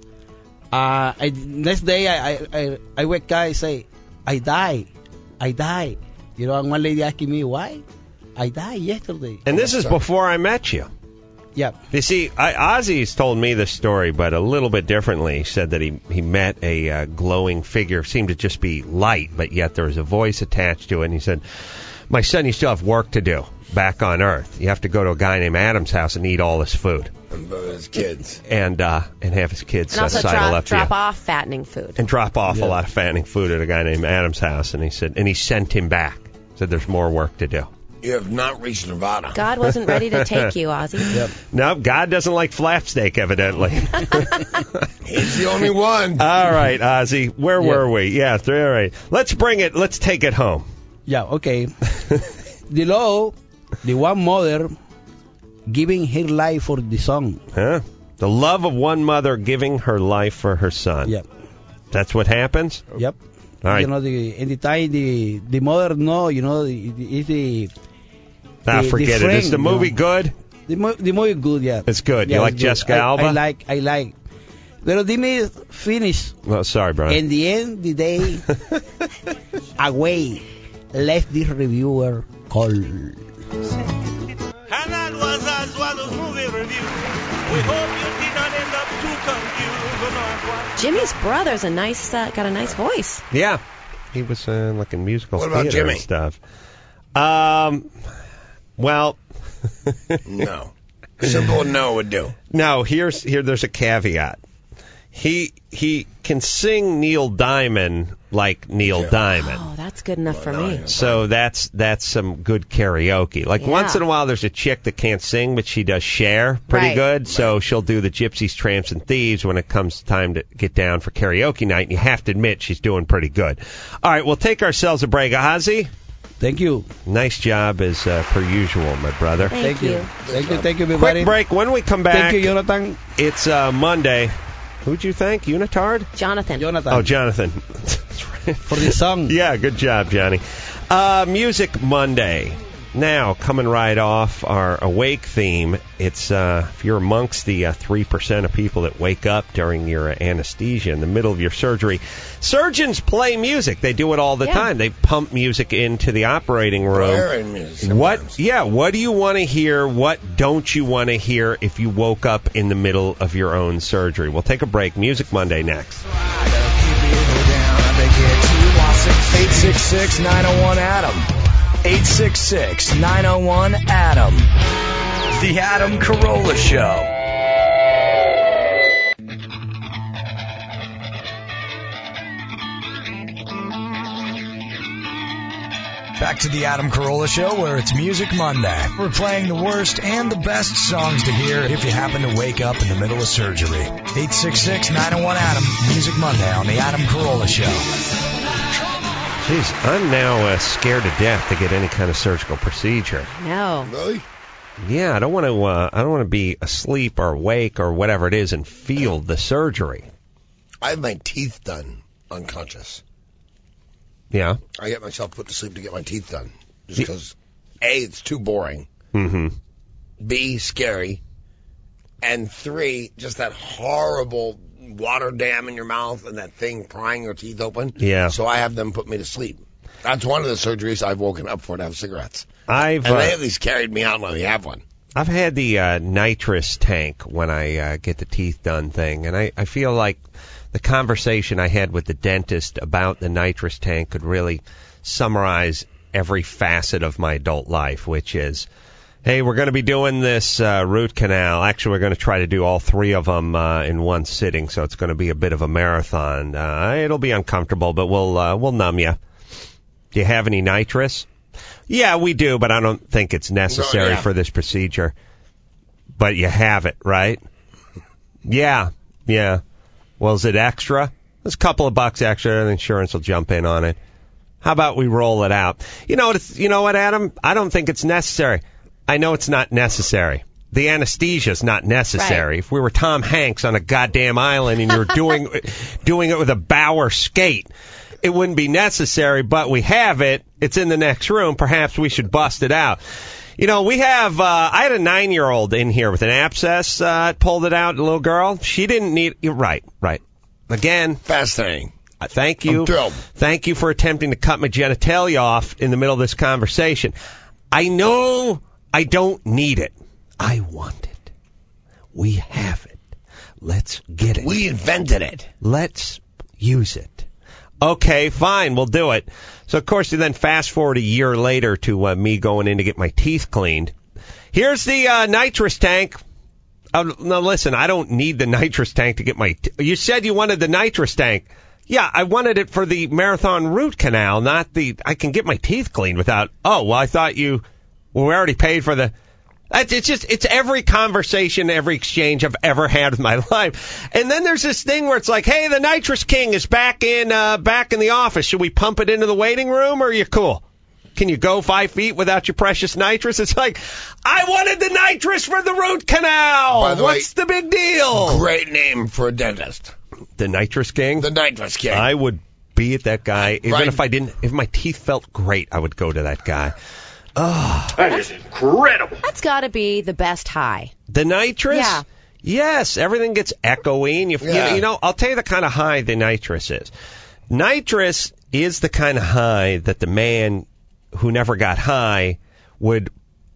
Next day, I wake up, I say, I die. You know, and one lady asking me, why? I died yesterday. And this is before I met you. Yeah. You see, Ozzy's told me this story, but a little bit differently. He said that he met a glowing figure, seemed to just be light, but yet there was a voice attached to it. And he said, my son, you still have work to do back on Earth. You have to go to a guy named Adam's house and eat all his food. And his kids. And have his kids and also sidle up drop off fattening food. And drop off a lot of fattening food at a guy named Adam's house. And he said, and he sent him back. Said there's more work to do. You have not reached Nirvana. God wasn't ready to take you, Ozzy. Yep. No, God doesn't like flapsteak, evidently. He's the only one. All right, Ozzy, where were we? Yeah, all right. Let's take it home. Yeah, okay. The one mother giving her life for the son. Huh? The love of one mother giving her life for her son. Yep. That's what happens? Yep. All right. You know, in the time the mother know, you know, is the forget it. Is the movie good? The movie good, yeah. It's good. Yeah, you like Jessica Alba? I like. But let me finish. Well, sorry, Brian. In the end, the day away left this reviewer called. And that was Oswaldo's movie review. We hope you did not end up too confused. Jimmy's brother's got a nice voice. Yeah, he was like in musical theater Jimmy? And stuff. Well, no. Simple no would do. No, there's a caveat. He can sing Neil Diamond like Neil Diamond. Oh, that's good enough for me. So that's some good karaoke. Like once in a while there's a chick that can't sing, but she does Cher pretty good. So she'll do the Gypsies, Tramps, and Thieves when it comes time to get down for karaoke night. And you have to admit she's doing pretty good. All right, we'll take ourselves a break. Ozzy? Thank you. Nice job as per usual, my brother. Thank you. Thank you, everybody. Quick break. When we come back, thank you, Jonathan. It's Monday. Who'd you thank? Unitard? Jonathan. Oh, Jonathan. For the song. Yeah, good job, Johnny. Music Monday. Now, coming right off our awake theme, it's if you're amongst the 3% of people that wake up during your anesthesia in the middle of your surgery, surgeons play music. They do it all the time. They pump music into the operating room. What do you want to hear? What don't you want to hear if you woke up in the middle of your own surgery? We'll take a break. Music Monday next. 866-901-ADAM. 866-901-ADAM. The Adam Carolla Show. Back to the Adam Carolla Show, where it's Music Monday. We're playing the worst and the best songs to hear if you happen to wake up in the middle of surgery. 866-901-ADAM. Music Monday on the Adam Carolla Show. Jeez, I'm now scared to death to get any kind of surgical procedure. No. Really? Yeah, I don't want to be asleep or awake or whatever it is and feel the surgery. I have my teeth done unconscious. Yeah. I get myself put to sleep to get my teeth done. Just because, A, it's too boring. Mm-hmm. B, scary. And 3, just that horrible water dam in your mouth and that thing prying your teeth open. Yeah. So I have them put me to sleep. That's one of the surgeries I've woken up for, to have cigarettes. And they at least carried me out when we have one. I've had the nitrous tank when I get the teeth done thing, and I feel like the conversation I had with the dentist about the nitrous tank could really summarize every facet of my adult life, which is, hey, we're going to be doing this root canal. Actually, we're going to try to do all 3 of them in one sitting, so it's going to be a bit of a marathon. It'll be uncomfortable, but we'll numb you. Do you have any nitrous? Yeah, we do, but I don't think it's necessary for this procedure. But you have it, right? Yeah. Well, is it extra? There's a couple of bucks extra, and insurance will jump in on it. How about we roll it out? You know what, Adam? I don't think it's necessary. I know it's not necessary. The anesthesia's not necessary. Right. If we were Tom Hanks on a goddamn island and you were doing it with a Bauer skate, it wouldn't be necessary, but we have it. It's in the next room. Perhaps we should bust it out. You know, we have, I had a 9-year-old in here with an abscess, pulled it out, a little girl. She didn't need, right. Again. Fascinating. Thank you. I'm thrilled. Thank you for attempting to cut my genitalia off in the middle of this conversation. I know I don't need it. I want it. We have it. Let's get it. We invented it. Let's use it. Okay, fine, we'll do it. So, of course, you then fast forward a year later to me going in to get my teeth cleaned. Here's the nitrous tank. No, listen, I don't need the nitrous tank to get my... You said you wanted the nitrous tank. Yeah, I wanted it for the marathon root canal, not the... I can get my teeth cleaned without... Oh, well, I thought you... Well, we already paid for the... It's every conversation, every exchange I've ever had with my life. And then there's this thing where it's like, hey, the nitrous king is back in the office. Should we pump it into the waiting room, or are you cool? Can you go 5 feet without your precious nitrous? It's like, I wanted the nitrous for the root canal. By the What's the big deal? Great name for a dentist. The nitrous king? The nitrous king. I would be at that guy. Even if my teeth felt great, I would go to that guy. Oh, that is incredible. That's got to be the best high. The nitrous? Yeah. Yes, everything gets echoey. And you know, I'll tell you the kind of high the nitrous is. Nitrous is the kind of high that the man who never got high would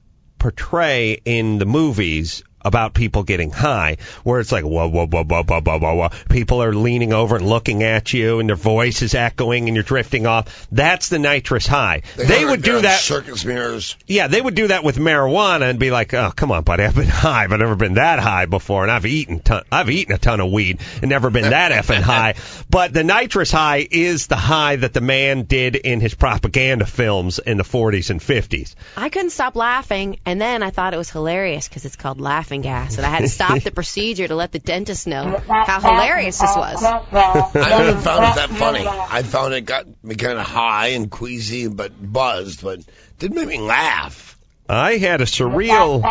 portray in the movies about people getting high, where it's like, whoa, whoa, whoa, whoa, whoa, whoa, whoa, whoa. People are leaning over and looking at you, and their voice is echoing, and you're drifting off. That's the nitrous high. They would do that. Circus mirrors. Yeah, they would do that with marijuana and be like, oh, come on, buddy, I've been high, but I've never been that high before, and I've eaten a ton of weed and never been that effing high. But the nitrous high is the high that the man did in his propaganda films in the 40s and 50s. I couldn't stop laughing, and then I thought it was hilarious because it's called laughing gas, and I had to stop the procedure to let the dentist know how hilarious this was. I never found it that funny. I found it got me kind of high and queasy, but buzzed, but didn't make me laugh. I had a surreal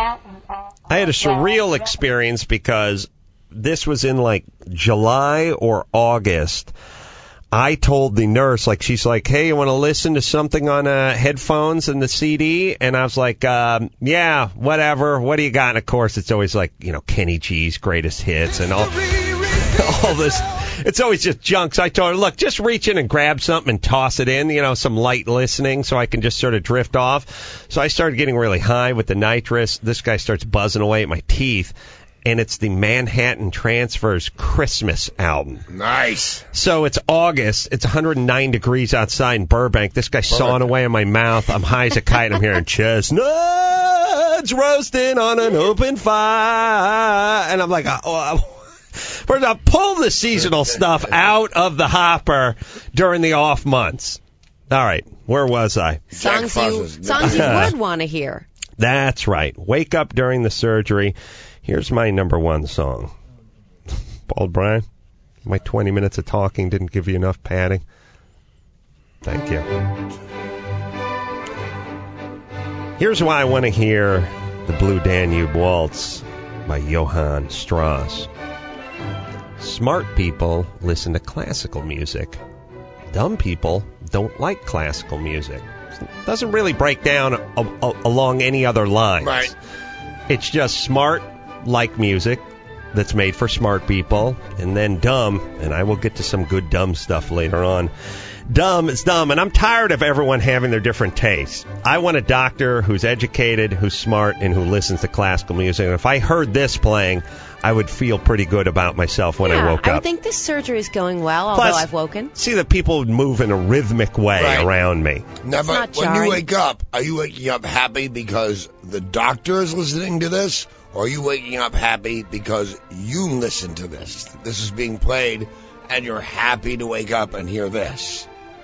experience because this was in like July or August. I told the nurse, like, she's like, hey, you want to listen to something on headphones and the CD? And I was like, yeah, whatever. What do you got? And, of course, it's always like, Kenny G's greatest hits and all this. It's always just junk. So I told her, look, just reach in and grab something and toss it in, some light listening so I can just sort of drift off. So I started getting really high with the nitrous. This guy starts buzzing away at my teeth. And it's the Manhattan Transfers Christmas album. Nice. So it's August. It's 109 degrees outside in Burbank. This guy's sawing away in my mouth. I'm high as a kite. I'm hearing chestnuts roasting on an open fire. And I'm like, first I'll pull the seasonal stuff out of the hopper during the off months. All right. Where was I? Songs you would want to hear. That's right. Wake Up During the Surgery. Here's my number one song. Bald Brian, my 20 minutes of talking didn't give you enough padding. Thank you. Here's why I want to hear the Blue Danube Waltz by Johann Strauss. Smart people listen to classical music. Dumb people don't like classical music. It doesn't really break down along any other lines. Right. It's just smart like music that's made for smart people, and then dumb, and I will get to some good dumb stuff later on. Dumb is dumb, and I'm tired of everyone having their different tastes. I want a doctor who's educated, who's smart, and who listens to classical music. And if I heard this playing, I would feel pretty good about myself when I woke up. I would think this surgery is going well, although I've woken. See that people would move in a rhythmic way around me. Now, but when you wake up, are you waking up happy because the doctor is listening to this? Or are you waking up happy because you listen to this? This is being played, and you're happy to wake up and hear this.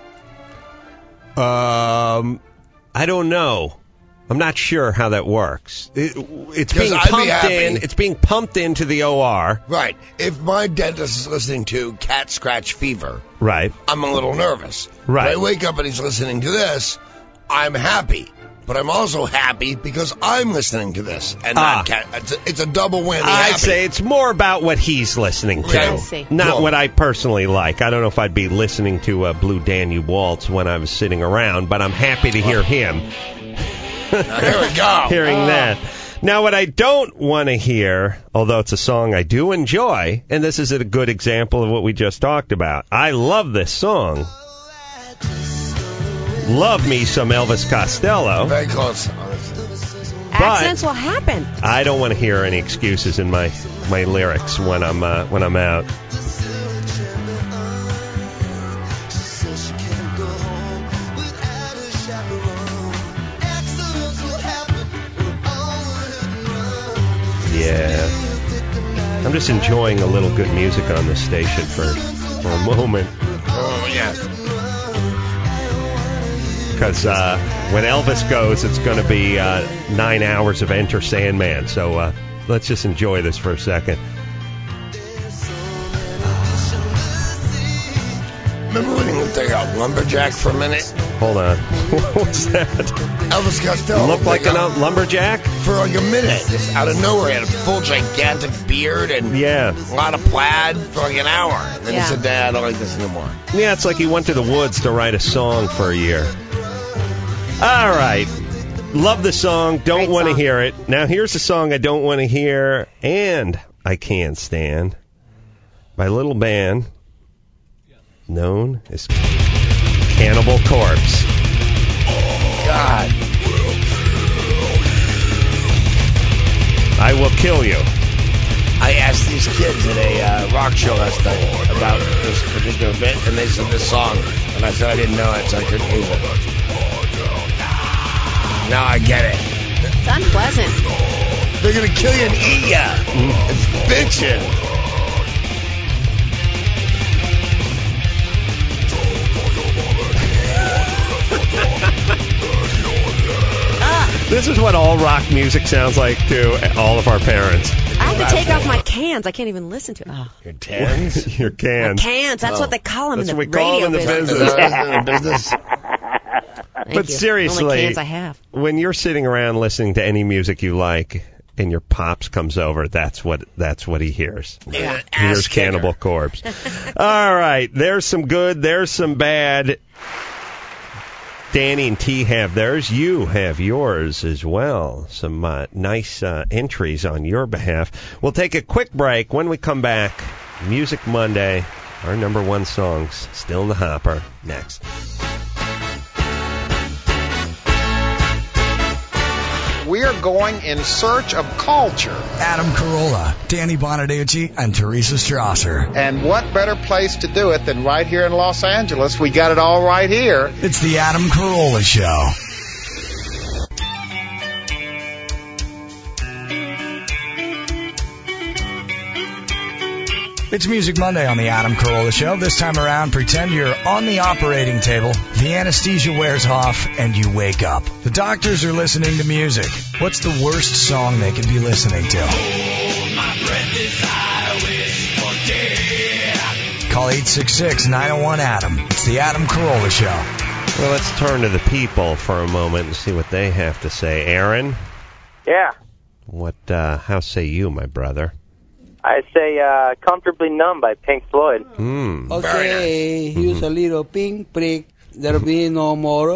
I don't know. I'm not sure how that works. It's being pumped in. It's being pumped into the OR. Right. If my dentist is listening to Cat Scratch Fever, right, I'm a little nervous. Right. When I wake up and he's listening to this, I'm happy. But I'm also happy because I'm listening to this, and not it's a double whammy. I'd say it's more about what he's listening to, I see. Not what I personally like. I don't know if I'd be listening to Blue Danube Waltz when I was sitting around, but I'm happy to hear him. Now, here we go. Hearing that. Now, what I don't want to hear, although it's a song I do enjoy, and this is a good example of what we just talked about. I love this song. Love me some Elvis Costello. Very close. Accidents will happen. I don't want to hear any excuses in my lyrics when I'm out. Yeah. I'm just enjoying a little good music on this station for a moment. Oh, yeah. Because when Elvis goes, it's going to be 9 hours of Enter Sandman. So let's just enjoy this for a second. Remember when he looked like a lumberjack for a minute? Hold on. What was that? Elvis Costello. Looked like a lumberjack? For like a minute. Just out of nowhere. He had a full gigantic beard and a lot of plaid for like an hour. And then he said, Dad, I don't like this anymore. Yeah, it's like he went to the woods to write a song for a year. All right. Love the song. Don't want to hear it. Now, here's a song I don't want to hear and I can't stand by a little band known as Cannibal Corpse. God. I Will Kill You. I asked these kids at a rock show last night about this particular bit, and they said this song, and I said I didn't know it, so I couldn't use it. Now I get it. It's unpleasant. They're going to kill you and eat you. It's bitchin'. This is what all rock music sounds like to all of our parents. I have to take off my cans. I can't even listen to it. Oh. Your cans? Your cans. Cans. That's what they call them in the radio call them in the business. But you. seriously, Only cans I have. When you're sitting around listening to any music you like, and your pops comes over, that's what he hears. Yeah. He hears Cannibal Corpse. All right, there's some good, there's some bad. Danny and T have theirs. You have yours as well. Some nice entries on your behalf. We'll take a quick break. When we come back, Music Monday, our number one songs, still in the hopper, next. We are going in search of culture. Adam Carolla, Danny Bonaducci, and Teresa Strasser. And what better place to do it than right here in Los Angeles? We got it all right here. It's the Adam Carolla Show. It's Music Monday on the Adam Carolla Show. This time around, pretend you're on the operating table. The anesthesia wears off, and you wake up. The doctors are listening to music. What's the worst song they could be listening to? My breath is I wish for death. Call 866-901-ADAM. It's the Adam Carolla Show. Well, let's turn to the people for a moment and see what they have to say. Aaron? Yeah. How say you, my brother? I say Comfortably Numb by Pink Floyd. Okay, here's a little pink prick. There'll be no more.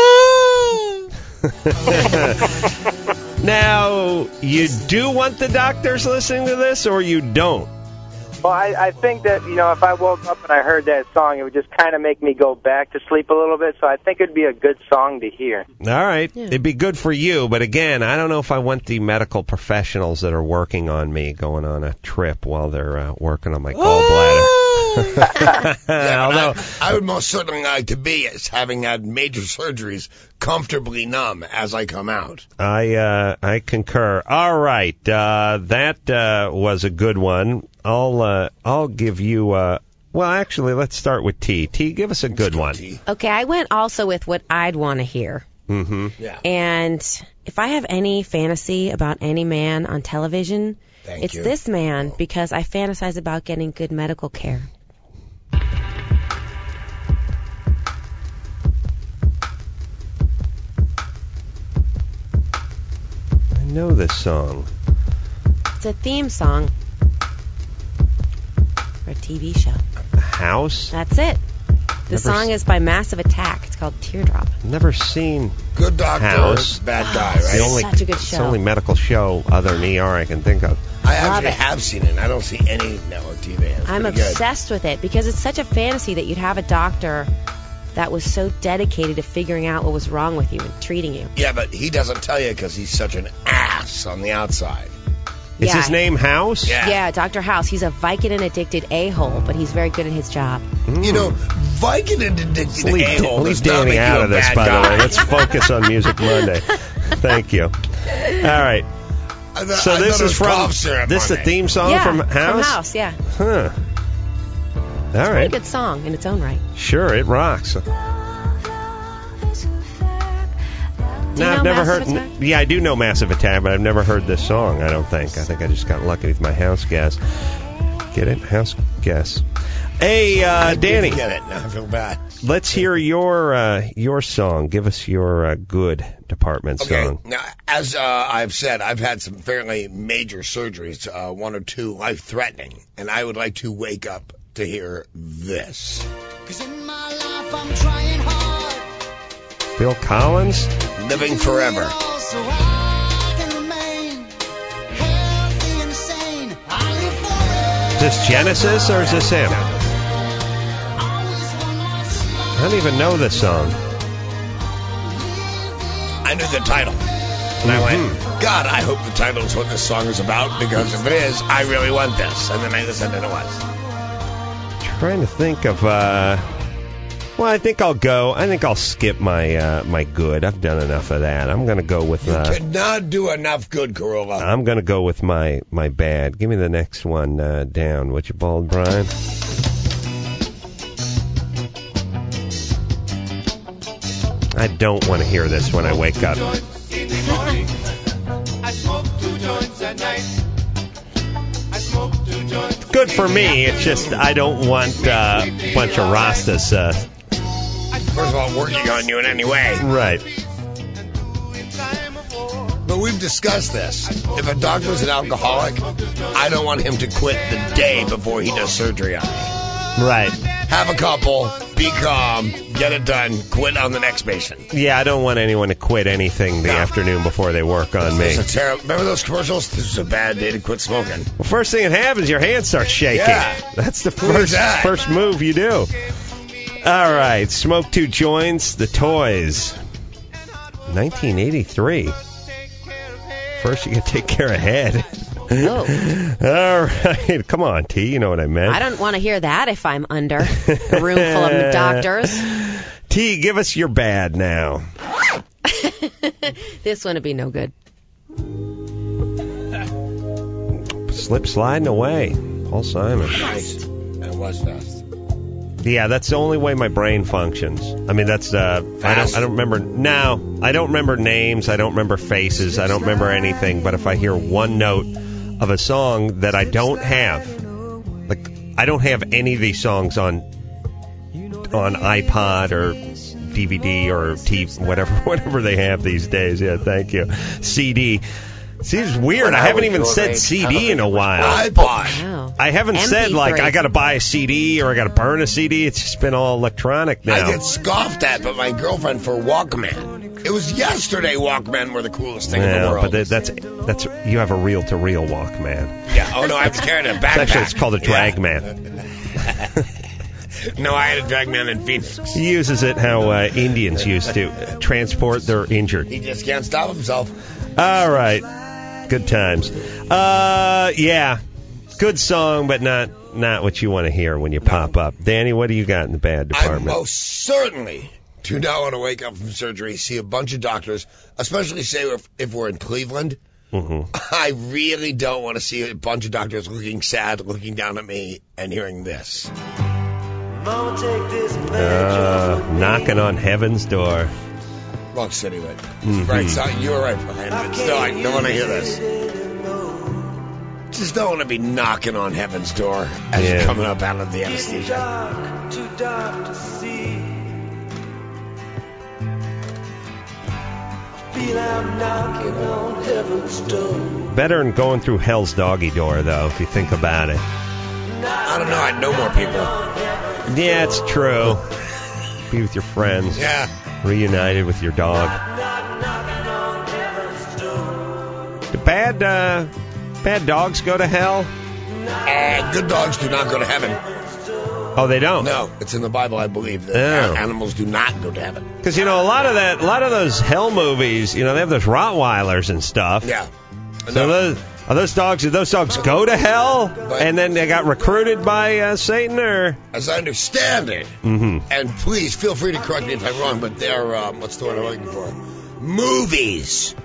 Now, you do want the doctors listening to this, or you don't? Well, I think that, if I woke up and I heard that song, it would just kind of make me go back to sleep a little bit, so I think it'd be a good song to hear. All right. Yeah. It'd be good for you, but again, I don't know if I want the medical professionals that are working on me going on a trip while they're working on my gallbladder. Although I would most certainly like to be, as having had major surgeries, comfortably numb as I come out. I concur. All right. That was a good one. I'll give you, well, actually, let's start with T. T, give us a good one. Okay, I went also with what I'd want to hear. Mm-hmm. Yeah. And if I have any fantasy about any man on television, it's this man, because I fantasize about getting good medical care. I know this song. It's a theme song for a TV show. House? That's it. The song is by Massive Attack. It's called Teardrop. Never seen Good Doctor, House. Bad Guy, right? Such a good show. It's the only medical show other than ER I can think of. I actually have seen it. I don't see any network TV. I'm obsessed with it because it's such a fantasy that you'd have a doctor that was so dedicated to figuring out what was wrong with you and treating you. Yeah, but he doesn't tell you because he's such an ass on the outside. Is his name House? Yeah, Dr. House. He's a Vicodin-addicted a-hole, but he's very good at his job. Vicodin-addicted a-hole Leave Danny out of this, by the way. Let's focus on Music Monday. Thank you. All right. So this is from the theme song from House? From House, yeah. Huh. All It's a right. pretty good song in its own right. Sure, it rocks. No, I've never heard. Yeah, I do know Massive Attack, but I've never heard this song. I don't think. I think I just got lucky with my house guess. Get it? House guess. Hey, Danny. Get it? No, I feel bad. Let's hear your song. Give us your good department song. Now, as I've said, I've had some fairly major surgeries, one or two life-threatening, and I would like to wake up to hear this. 'Cause in my life I'm trying hard. Phil Collins? Living Forever. So I can remain healthy and sane. I live forever. Is this Genesis or is this him? I don't even know this song. I knew the title. And I went, God, I hope the title is what this song is about, because if it is, I really want this. And then I listened and it was. Trying to think of, well, I think I'll skip my good. I've done enough of that. I'm going to go with, You cannot do enough good, Carolla. I'm going to go with my bad. Give me the next one down. Would you, Bald Brian? I don't want to hear this when I wake up. Good for me. It's just I don't want a bunch of Rastas. First of all, working on you in any way. Right. But we've discussed this. If a doctor's an alcoholic, I don't want him to quit the day before he does surgery on me. Right. Have a couple, be calm, get it done, quit on the next patient. Yeah, I don't want anyone to quit anything the afternoon before they work on me. It's a terrible. Remember those commercials? This is a bad day to quit smoking. Well, first thing that happens, your hand starts shaking. Yeah. That's the first move you do. All right, Smoke Two joins the Toys. 1983. First, you got to take care of head. Oh. All right. Come on, T. You know what I meant. I don't want to hear that if I'm under a room full of doctors. T, give us your bad now. This one would be no good. Slip sliding away. Paul Simon. Nice. That was fast. Yeah, that's the only way my brain functions. I mean, that's I don't remember. No, I don't remember names. I don't remember faces. I don't remember anything. But if I hear one note of a song that I don't have, like I don't have any of these songs on iPod or DVD or TV, whatever they have these days. Yeah, thank you. CD. Seems weird. I haven't even said CD in a while. iPod. I haven't said, like, I got to buy a CD or I got to burn a CD. It's just been all electronic now. I get scoffed at by my girlfriend for Walkman. It was yesterday Walkman were the coolest thing in the world. But that's you have a reel-to-reel Walkman. Yeah. Oh, no, I was carrying a backpack. Actually, it's called a Dragman. No, I had a Dragman in Phoenix. He uses it how Indians used to transport their injured. He just can't stop himself. All right. Good times. Yeah. Good song, but not what you want to hear when you pop up. Danny, what do you got in the bad department? I most certainly do not want to wake up from surgery, see a bunch of doctors, especially say if we're in Cleveland. Mm-hmm. I really don't want to see a bunch of doctors looking sad, looking down at me, and hearing this. Knocking on heaven's door. Wrong city, right? Right, so you were right, Brian. But still, I don't want to hear this. Just don't want to be knocking on heaven's door as you're coming up out of the anesthesia. Too dark to see. Feel I'm knocking on heaven's door. Better than going through hell's doggy door, though, if you think about it. I don't know. I know more people. Yeah, it's true. Be with your friends. Yeah. Reunited with your dog. Do bad dogs go to hell? Good dogs do not go to heaven. Oh, they don't? No, it's in the Bible, I believe, that animals do not go to heaven. Because, a lot of those hell movies, they have those Rottweilers and stuff. Yeah. So do those dogs go to hell? And then they got recruited by Satan, or? As I understand it, and please feel free to correct me if I'm wrong, but they're, what's the word I'm looking for? Movies.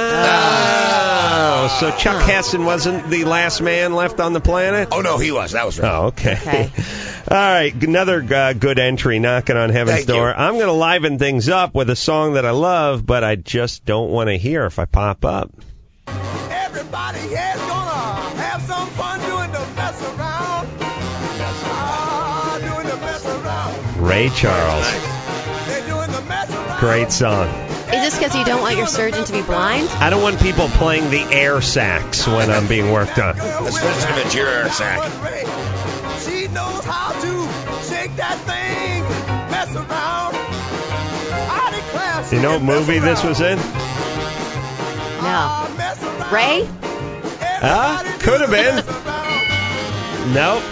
Oh, so Chuck Heston wasn't the last man left on the planet? Oh, no, he was. That was right. Oh, okay. All right, another good entry, knocking on heaven's door. You. I'm going to liven things up with a song that I love, but I just don't want to hear if I pop up. Everybody here's gonna have some fun doing the mess around. Doing the mess around. Ray Charles. They're doing the mess around. Great song. Is this because you don't want your surgeon to be blind? I don't want people playing the air sax when I'm being worked on. Especially if it's your air sax. She knows how to shake that thing, mess around. I declare. You know what movie this was in? No. Ray? Could have been. Nope.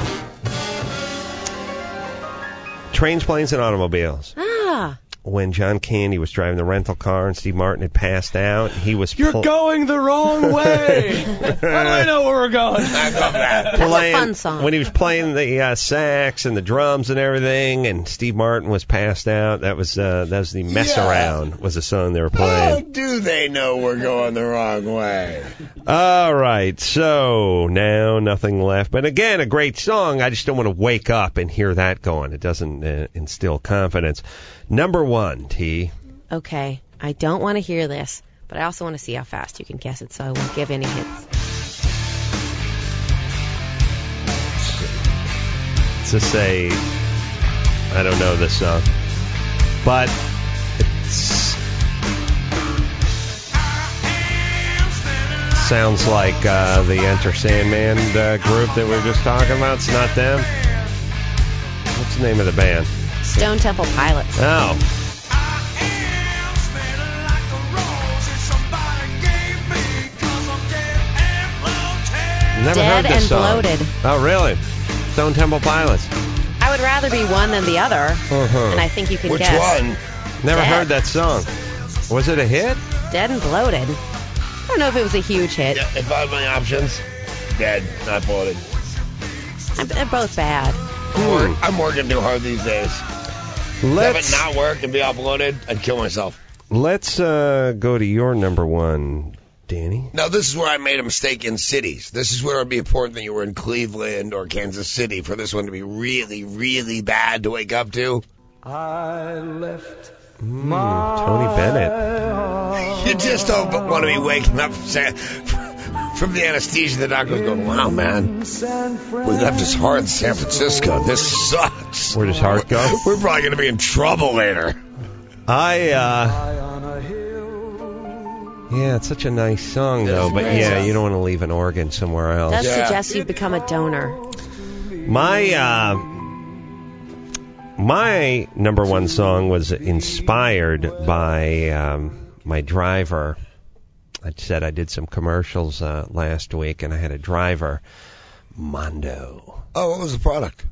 Trains, Planes, and Automobiles. When John Candy was driving the rental car and Steve Martin had passed out, he was You're going the wrong way. How do I know where we're going? That's a fun song. When he was playing the sax and the drums and everything, and Steve Martin was passed out, that was the Mess Around was the song they were playing. How do they know we're going the wrong way? All right, so now nothing left. But again, a great song. I just don't want to wake up and hear that going. It doesn't instill confidence. Number 1, T. Okay, I don't want to hear this, but I also want to see how fast you can guess it, so I won't give any hints. To say, I don't know this song, but it's sounds like the Enter Sandman group that we were just talking about. It's not them. What's the name of the band? Stone Temple Pilots. Oh. Never Dead heard this and song. Bloated. Oh, really? Stone Temple Pilots. I would rather be one than the other, and I think you can Which guess. one? Never Dead. heard that song. Was it a hit? Dead and Bloated. I don't know if it was a huge hit. Yeah, if I had my options, dead, not bloated. They're both bad. I'm working too hard these days. Have it not work and be all bloated, I'd kill myself. Let's go to your number one, Danny. Now, this is where I made a mistake in cities. This is where it would be important that you were in Cleveland or Kansas City for this one to be really, really bad to wake up to. I left Tony Bennett. You just don't want to be waking up from the anesthesia. The doctor's going, wow, man, we left his heart in San Francisco. This sucks. Where'd his heart go? We're probably going to be in trouble later. Yeah, it's such a nice song, though. But yeah, you don't want to leave an organ somewhere else. Does suggest you become a donor. My number one song was inspired by my driver. I said I did some commercials last week, and I had a driver, Mondo. Oh, what was the product?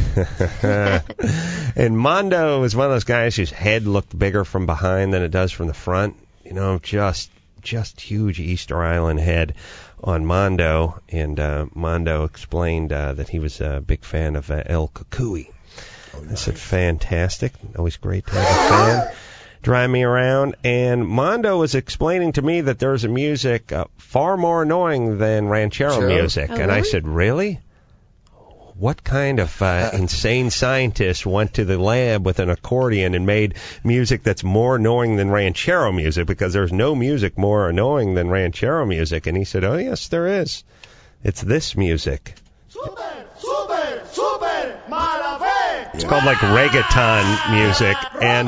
And Mondo was one of those guys whose head looked bigger from behind than it does from the front. You know, just huge Easter Island head on Mondo. And Mondo explained that he was a big fan of El Cucuy. Oh, nice. I said, fantastic. Always great to have a fan drive me around. And Mondo was explaining to me that there's a music far more annoying than ranchero music. Oh, and really? I said, really? What kind of insane scientist went to the lab with an accordion and made music that's more annoying than ranchero music? Because there's no music more annoying than ranchero music. And he said, oh, yes, there is. It's this music. It's called like reggaeton music. And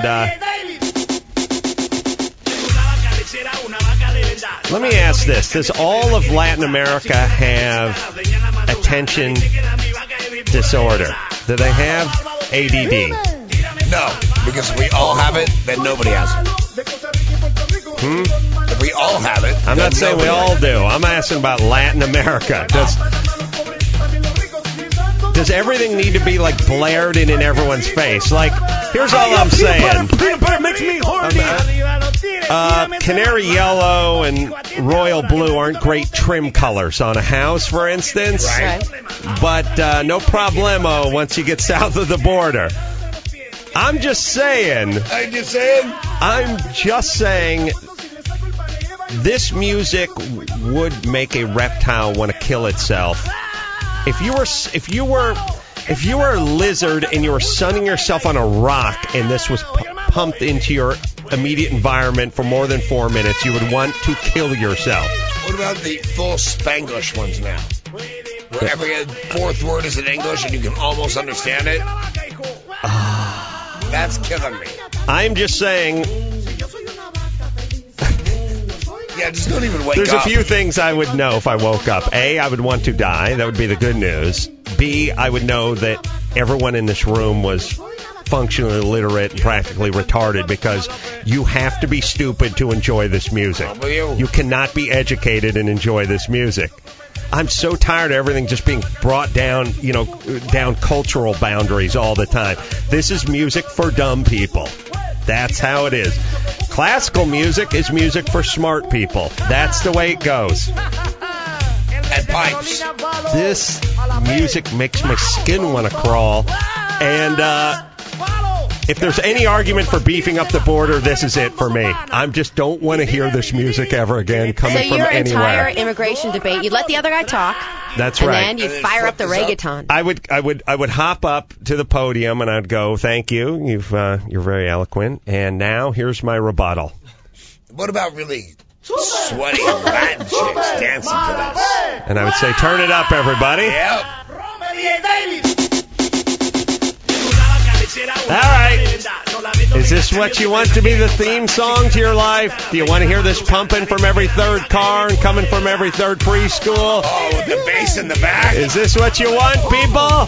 let me ask this. Does all of Latin America have attention disorder? Do they have ADD? No, because if we all have it, then nobody has it. If we all have it, I'm not saying we all do. I'm asking about Latin America. Does everything need to be like blared in everyone's face? Like, here's all I'm saying. Peanut butter makes me horny. Canary yellow and royal blue aren't great trim colors on a house, for instance. Right. But no problemo once you get south of the border. I'm just saying. I'm just saying. This music would make a reptile want to kill itself. If you were a lizard and you were sunning yourself on a rock and this was pumped into your immediate environment for more than 4 minutes, you would want to kill yourself. What about the full Spanglish ones now? Where every fourth word is in English and you can almost understand it? That's killing me. I'm just saying. Yeah, just don't even wake There's up. a few things I would know if I woke up. A, I would want to die. That would be the good news. B, I would know that everyone in this room was functionally illiterate and practically retarded because you have to be stupid to enjoy this music. You cannot be educated and enjoy this music. I'm so tired of everything just being brought down, down cultural boundaries all the time. This is music for dumb people. That's how it is. Classical music is music for smart people. That's the way it goes. And pipes. This music makes my skin want to crawl. And if there's any argument for beefing up the border, this is it for me. I just don't want to hear this music ever again coming from anywhere. So your entire immigration debate, you let the other guy talk. That's right. And then you fire up the reggaeton. I would hop up to the podium and I'd go, "Thank you. You're very eloquent. And now here's my rebuttal." What about really sweaty Latin chicks dancing to this? And I would say, "Turn it up, everybody." Yep. All right. Is this what you want to be the theme song to your life? Do you want to hear this pumping from every third car and coming from every third preschool? Oh, with the bass in the back? Is this what you want, people?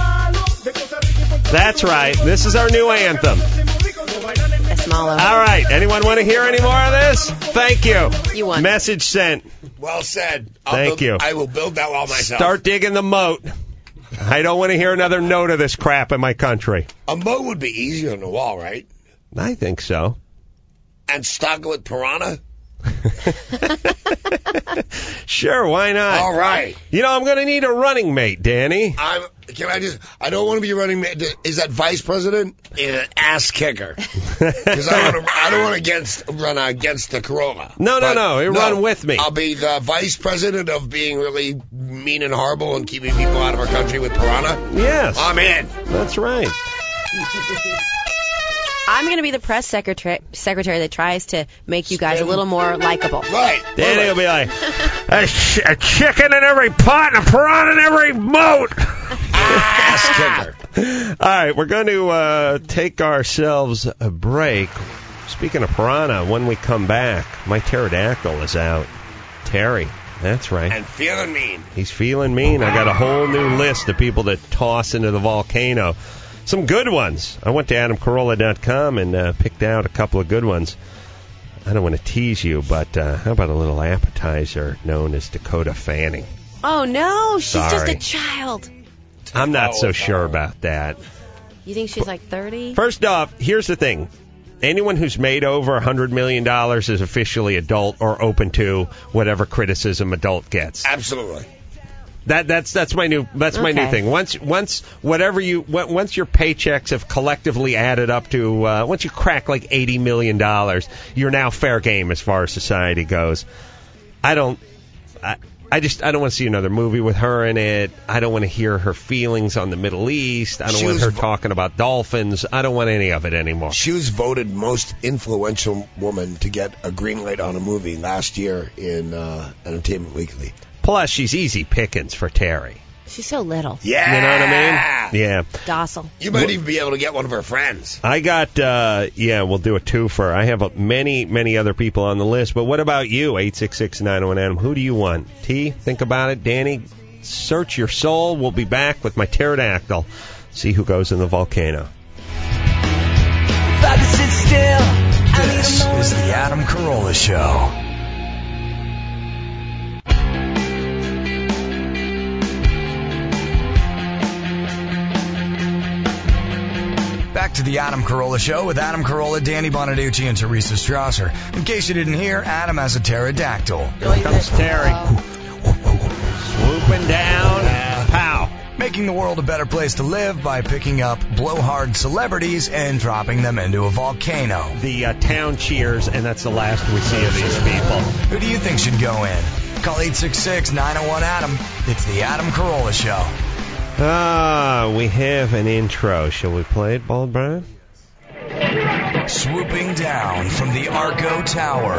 That's right. This is our new anthem. All right. Anyone want to hear any more of this? Thank you. You won. Message sent. Well said. Thank you. I will build that wall myself. Start digging the moat. I don't want to hear another note of this crap in my country. A moat would be easier than a wall, right? I think so. And stock it with piranha? Sure, why not? All right. You know, I'm going to need a running mate, Danny. I don't want to be running mate. Is that vice president? An ass kicker. Because I don't want to run against the Corolla. No. You run with me. I'll be the vice president of being really mean and horrible and keeping people out of our country with piranha. Yes. I'm in. That's right. I'm going to be the press secretary that tries to make you guys a little more likable. Right. Danny will be like, a chicken in every pot and a piranha in every moat. Ass kicker. All right, we're going to take ourselves a break. Speaking of piranha, when we come back, my pterodactyl is out. Terry, that's right. And feeling mean. He's feeling mean. I got a whole new list of people to toss into the volcano. Some good ones. I went to AdamCarolla.com and picked out a couple of good ones. I don't want to tease you, but how about a little appetizer known as Dakota Fanning? Oh, no. She's Sorry. just a child. I'm not so sure about that. You think she's like 30? First off, here's the thing. Anyone who's made over $100 million is officially adult or open to whatever criticism adult gets. Absolutely. That's my new thing. Once your paychecks have collectively added up to once you crack like $80 million, you're now fair game as far as society goes. I don't want to see another movie with her in it. I don't want to hear her feelings on the Middle East. I don't want her talking about dolphins. I don't want any of it anymore. She was voted most influential woman to get a green light on a movie last year in Entertainment Weekly. Plus, she's easy pickings for Terry. She's so little. Yeah. You know what I mean? Yeah. Docile. You might even be able to get one of her friends. I got, we'll do a twofer. I have many, many other people on the list, but what about you? 866-901-ADAM. Who do you want? T, think about it. Danny, search your soul. We'll be back with my pterodactyl. See who goes in the volcano. This is the Adam Carolla Show. Back to the Adam Carolla Show with Adam Carolla, Danny Bonaducci, and Teresa Strasser. In case you didn't hear, Adam has a pterodactyl. Here comes Terry. Swooping down. Pow. Making the world a better place to live by picking up blowhard celebrities and dropping them into a volcano. The town cheers, and that's the last we see of these people. Who do you think should go in? Call 866-901-ADAM. It's the Adam Carolla Show. We have an intro. Shall we play it, Bald Brian? Swooping down from the Arco Tower,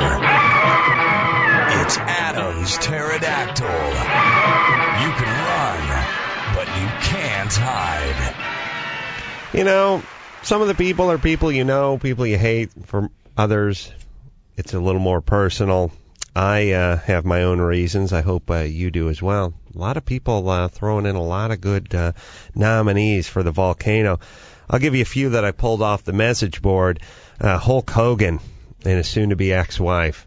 it's Adam's pterodactyl. You can run, but you can't hide. You know, some of the people are people you know, people you hate. For others, it's a little more personal. I have my own reasons. I hope you do as well. A lot of people throwing in a lot of good nominees for the volcano. I'll give you a few that I pulled off the message board. Hulk Hogan and his soon-to-be ex-wife.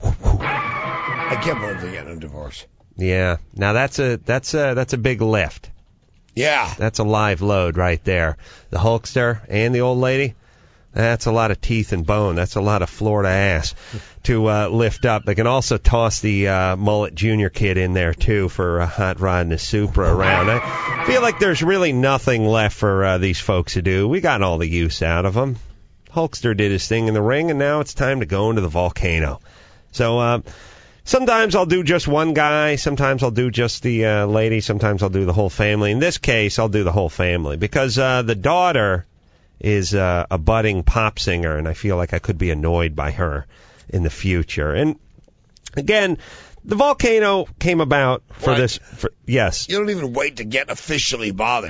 I can't believe they're getting a divorce. Yeah. Now that's a big lift. Yeah. That's a live load right there. The Hulkster and the old lady. That's a lot of teeth and bone. That's a lot of Florida ass to lift up. They can also toss the Mullet Jr. kid in there, too, for a hot rod and a Supra around. I feel like there's really nothing left for these folks to do. We got all the use out of them. Hulkster did his thing in the ring, and now it's time to go into the volcano. So sometimes I'll do just one guy. Sometimes I'll do just the lady. Sometimes I'll do the whole family. In this case, I'll do the whole family because the daughter is a budding pop singer, and I feel like I could be annoyed by her in the future. And again, the volcano came about for what? this. Yes. You don't even wait to get officially bothered.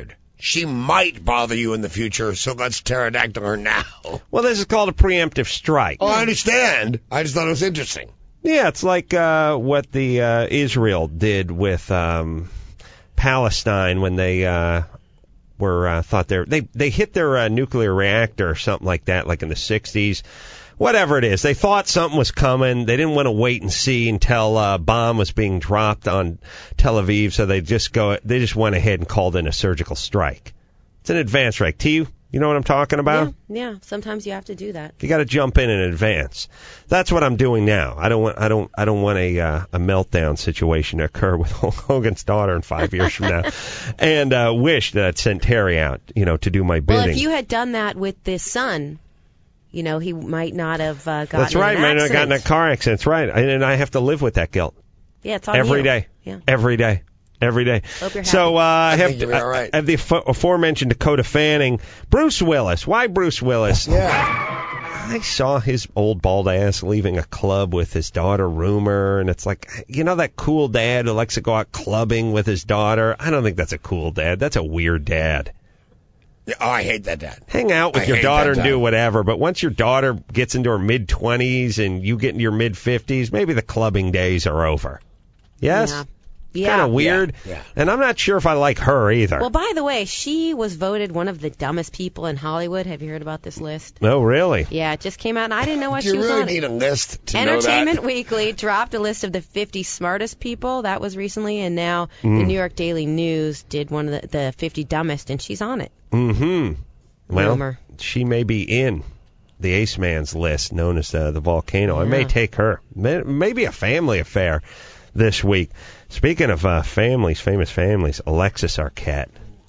She might bother you in the future, so let's pterodactyl her now. Well, this is called a preemptive strike. Oh, I understand. I just thought it was interesting. Yeah, it's like what the Israel did with Palestine when they thought they hit their nuclear reactor or something like that, like in the 60s. Whatever it is, they thought something was coming. They didn't want to wait and see until a bomb was being dropped on Tel Aviv, so they just went ahead and called in a surgical strike. It's an advance strike. T, you know what I'm talking about? Yeah. Sometimes you have to do that. You got to jump in advance. That's what I'm doing now. I don't want a meltdown situation to occur with Hulk Hogan's daughter in 5 years from now, and wish that I'd sent Terry out, to do my bidding. Well, if you had done that with this son, he might not have gotten That's right, an man. I accident. got in a car accident. That's right. And I have to live with that guilt. Yeah, it's on every you. day. Yeah. Every day. Hope you're happy. So I think you'll be all right. I have the aforementioned Dakota Fanning. Bruce Willis. Why Bruce Willis? Yeah. I saw his old bald ass leaving a club with his daughter, Rumor, and it's like, that cool dad who likes to go out clubbing with his daughter? I don't think that's a cool dad. That's a weird dad. Oh, I hate that dad. Hang out with your daughter and do whatever, but once your daughter gets into her mid-20s and you get into your mid-50s, maybe the clubbing days are over. Yes? Yeah. Kind of weird. Yeah. And I'm not sure if I like her either. Well, by the way, she was voted one of the dumbest people in Hollywood. Have you heard about this list? Oh, really? Yeah, it just came out, and I didn't know what Do she you was really on. need a list to know Entertainment that? Weekly dropped a list of the 50 smartest people. That was recently, and now the New York Daily News did one of the 50 dumbest, and she's on it. Mm-hmm. Well, Rumor. she may be in the Ace Man's list, known as the Volcano. I may take her. Maybe a family affair this week. Speaking of famous families, Alexis Arquette.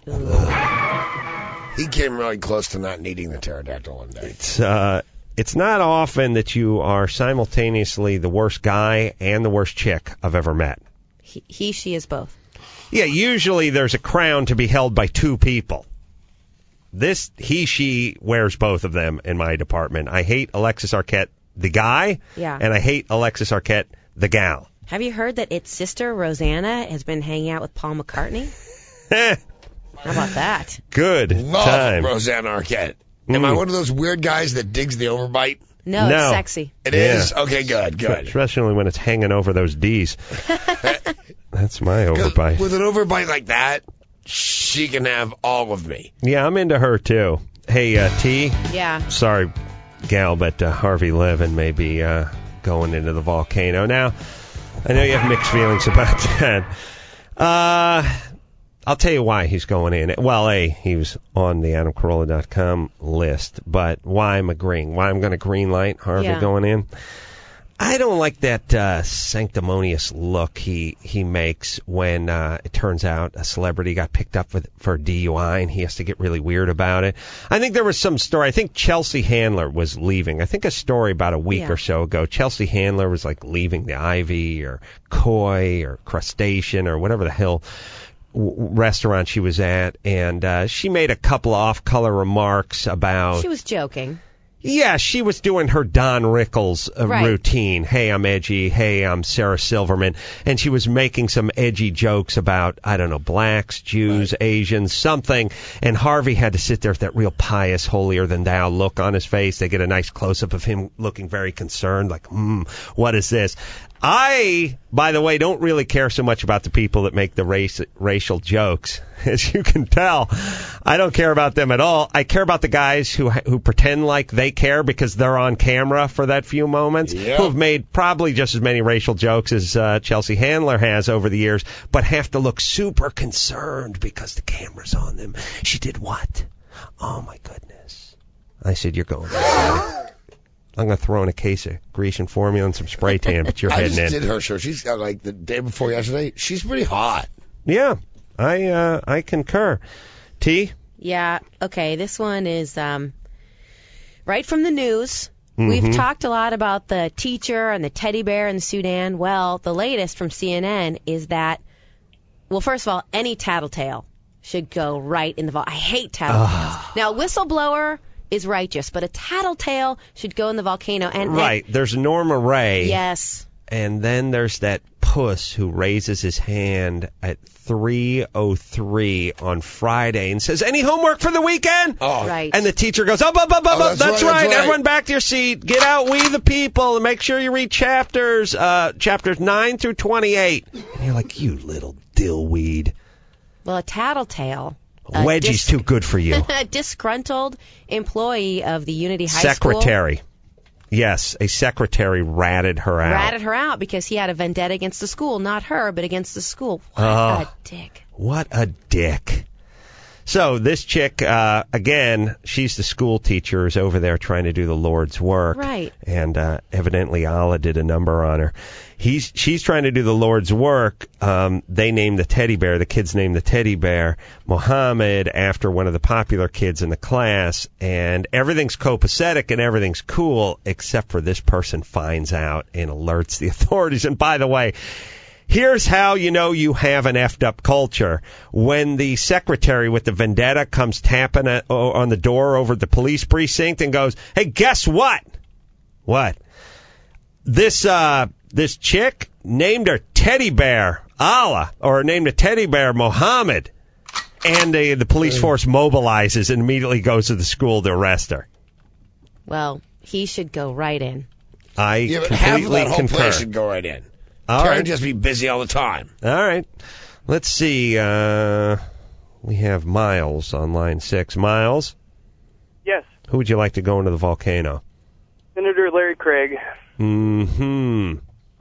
He came really close to not needing the pterodactyl one day. It's not often that you are simultaneously the worst guy and the worst chick I've ever met. She is both. Yeah, usually there's a crown to be held by two people. This, she wears both of them in my department. I hate Alexis Arquette, the guy, and I hate Alexis Arquette, the gal. Have you heard that its sister, Rosanna, has been hanging out with Paul McCartney? How about that? Good Love time. Rosanna Arquette. Am I one of those weird guys that digs the overbite? No, it's sexy. It is? Okay, good. Especially when it's hanging over those D's. That's my overbite. With an overbite like that, she can have all of me. Yeah, I'm into her, too. Hey, T? Yeah. Sorry, gal, but Harvey Levin may be going into the Volcano. Now, I know you have mixed feelings about that. I'll tell you why he's going in. Well, he was on the AdamCarolla.com list, but why I'm agreeing. Why I'm going to green light Harvey going in. I don't like that sanctimonious look he makes when it turns out a celebrity got picked up for DUI and he has to get really weird about it. I think there was some story. I think Chelsea Handler was leaving. I think a story about a week or so ago. Chelsea Handler was like leaving the Ivy or Koi or Crustacean or whatever the hell restaurant she was at, and she made a couple of off-color remarks about... She was joking. Yeah, she was doing her Don Rickles routine. Hey, I'm edgy. Hey, I'm Sarah Silverman. And she was making some edgy jokes about, I don't know, blacks, Jews, Asians, something. And Harvey had to sit there with that real pious, holier-than-thou look on his face. They get a nice close-up of him looking very concerned, like, what is this? I, by the way, don't really care so much about the people that make the racial jokes. As you can tell, I don't care about them at all. I care about the guys who pretend like they care because they're on camera for that few moments, who have made probably just as many racial jokes as Chelsea Handler has over the years, but have to look super concerned because the camera's on them. She did what? Oh, my goodness. I said, you're going. I'm going to throw in a case of Grecian formula and some spray tan, but you're heading in. I just did her show. She's got, like, the day before yesterday. She's pretty hot. Yeah, I concur. T? Yeah, okay, this one is right from the news. Mm-hmm. We've talked a lot about the teacher and the teddy bear in Sudan. Well, the latest from CNN is that, well, first of all, any tattletale should go right in the vault. I hate tattletales. Now, whistleblower is righteous, but a tattletale should go in the volcano. And right. There's Norma Ray. Yes. And then there's that puss who raises his hand at 3:03 on Friday and says, "Any homework for the weekend?" Oh. Right. And the teacher goes, "Up. That's right. Everyone back to your seat. Get out We the People and make sure you read chapters 9 through 28. And you're like, you little dillweed. Well, a tattletale. Wedgie's too good for you. A disgruntled employee of the Unity High Secretary. Yes, a secretary ratted her out. Ratted her out because he had a vendetta against the school. Not her, but against the school. What a dick. What a dick. So this chick, again, she's the school teacher who's over there trying to do the Lord's work. Right. And evidently Allah did a number on her. She's trying to do the Lord's work. They named the teddy bear, the kids named the teddy bear Mohammed after one of the popular kids in the class. And everything's copacetic and everything's cool, except for this person finds out and alerts the authorities. And by the way, here's how you know you have an effed up culture. When the secretary with the vendetta comes tapping on the door over the police precinct and goes, "Hey, guess what?" What? This chick named her teddy bear Allah, or named a teddy bear Mohammed. And the police force mobilizes and immediately goes to the school to arrest her. Well, he should go right in. I completely half of that whole concur. place should go right in. All right. Just be busy all the time. All right. Let's see. We have Miles on line 6. Miles? Yes. Who would you like to go into the volcano? Senator Larry Craig. Mm-hmm.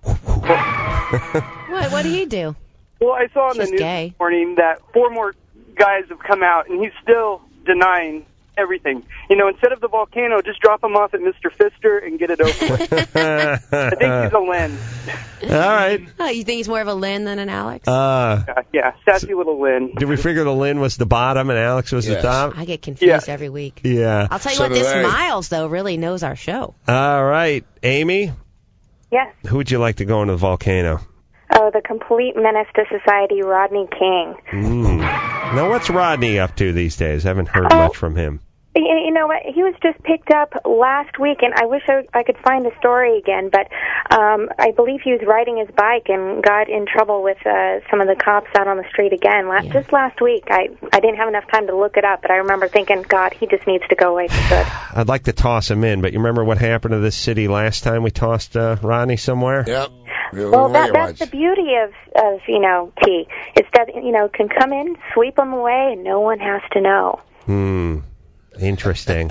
What did he do? Well, I saw on the news this morning that 4 more guys have come out, and he's still denying everything. You know, instead of the volcano, just drop him off at Mr. Pfister and get it over with. I think he's a Lynn. All right. Oh, you think he's more of a Lynn than an Alex? Yeah, sassy little Lynn. Did we figure the Lynn was the bottom and Alex was the top? I get confused every week. Yeah. I'll tell you what, this Miles, though, really knows our show. All right. Amy? Yes. Who would you like to go into the volcano? Oh, the complete menace to society, Rodney King. Now, what's Rodney up to these days? I haven't heard much from him. You know what? He was just picked up last week, and I wish I could find the story again, but I believe he was riding his bike and got in trouble with some of the cops out on the street again. Just last week. I didn't have enough time to look it up, but I remember thinking, God, he just needs to go away for good. I'd like to toss him in, but you remember what happened to this city last time we tossed Rodney somewhere? Yep. Well, that's the beauty of T. It's that, can come in, sweep them away, and no one has to know. Interesting.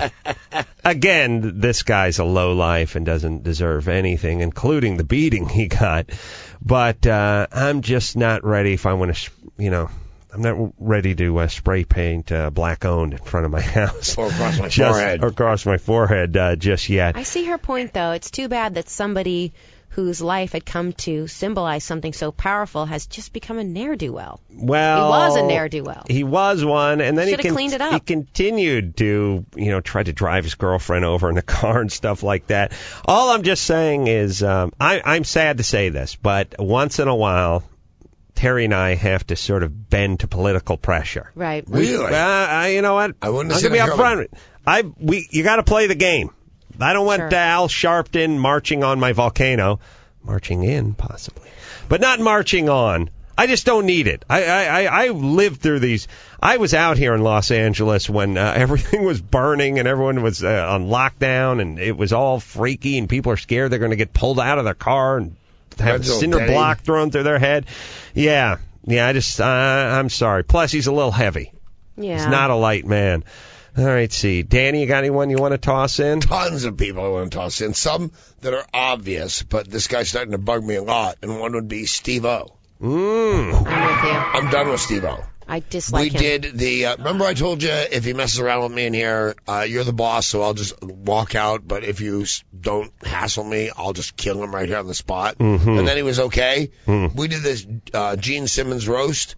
Again, this guy's a lowlife and doesn't deserve anything, including the beating he got. But I'm just not ready if I want to, I'm not ready to spray paint black-owned in front of my house. Or across my forehead. Or across my forehead just yet. I see her point, though. It's too bad that somebody whose life had come to symbolize something so powerful has just become a ne'er-do-well. Well, he was a ne'er-do-well. He was one, and then cleaned it up. He continued to, try to drive his girlfriend over in the car and stuff like that. All I'm just saying is, I'm sad to say this, but once in a while, Terry and I have to sort of bend to political pressure. Right. Really? You know what? I wouldn't I'm going to be up front. You got to play the game. I don't want Al Sharpton marching on my volcano. Marching in, possibly. But not marching on. I just don't need it. I lived through these. I was out here in Los Angeles when everything was burning and everyone was on lockdown and it was all freaky and people are scared they're going to get pulled out of their car and have a cinder block thrown through their head. Yeah, I'm sorry. Plus, he's a little heavy. Yeah. He's not a light man. All right, see. Danny, you got anyone you want to toss in? Tons of people I want to toss in. Some that are obvious, but this guy's starting to bug me a lot, and one would be Steve-O. I'm with you. I'm done with Steve-O. I dislike him. We did the, remember I told you if he messes around with me in here, you're the boss, so I'll just walk out, but if you don't hassle me, I'll just kill him right here on the spot. Mm-hmm. And then he was okay. We did this Gene Simmons roast,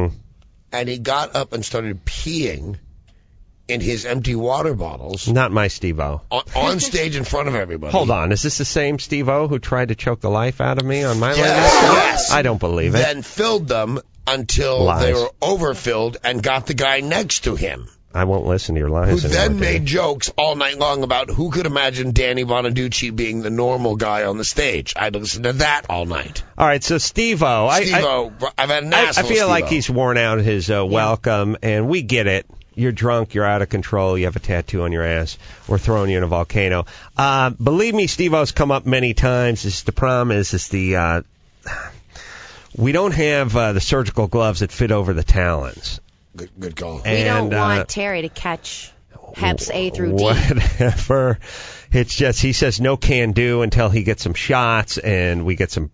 and he got up and started peeing in his empty water bottles. Not my Steve-O. On stage in front of everybody. Hold on. Is this the same Steve-O who tried to choke the life out of me on my latest? Yes. I don't believe it. Then filled them until they were overfilled and got the guy next to him. I won't listen to your lies Who anymore. then made jokes all night long about who could imagine Danny Bonaducci being the normal guy on the stage. I'd listen to that all night. All right, so Steve-O. Steve-O, I've had an ass I full feel of like Steve-O. he's worn out his welcome, and we get it. You're drunk, you're out of control, you have a tattoo on your ass, we're throwing you in a volcano. Believe me, Steve-O's come up many times. The problem is we don't have the surgical gloves that fit over the talons. Good call. We don't want Terry to catch Heps A through D. Whatever. It's just, he says no can do until he gets some shots and we get some,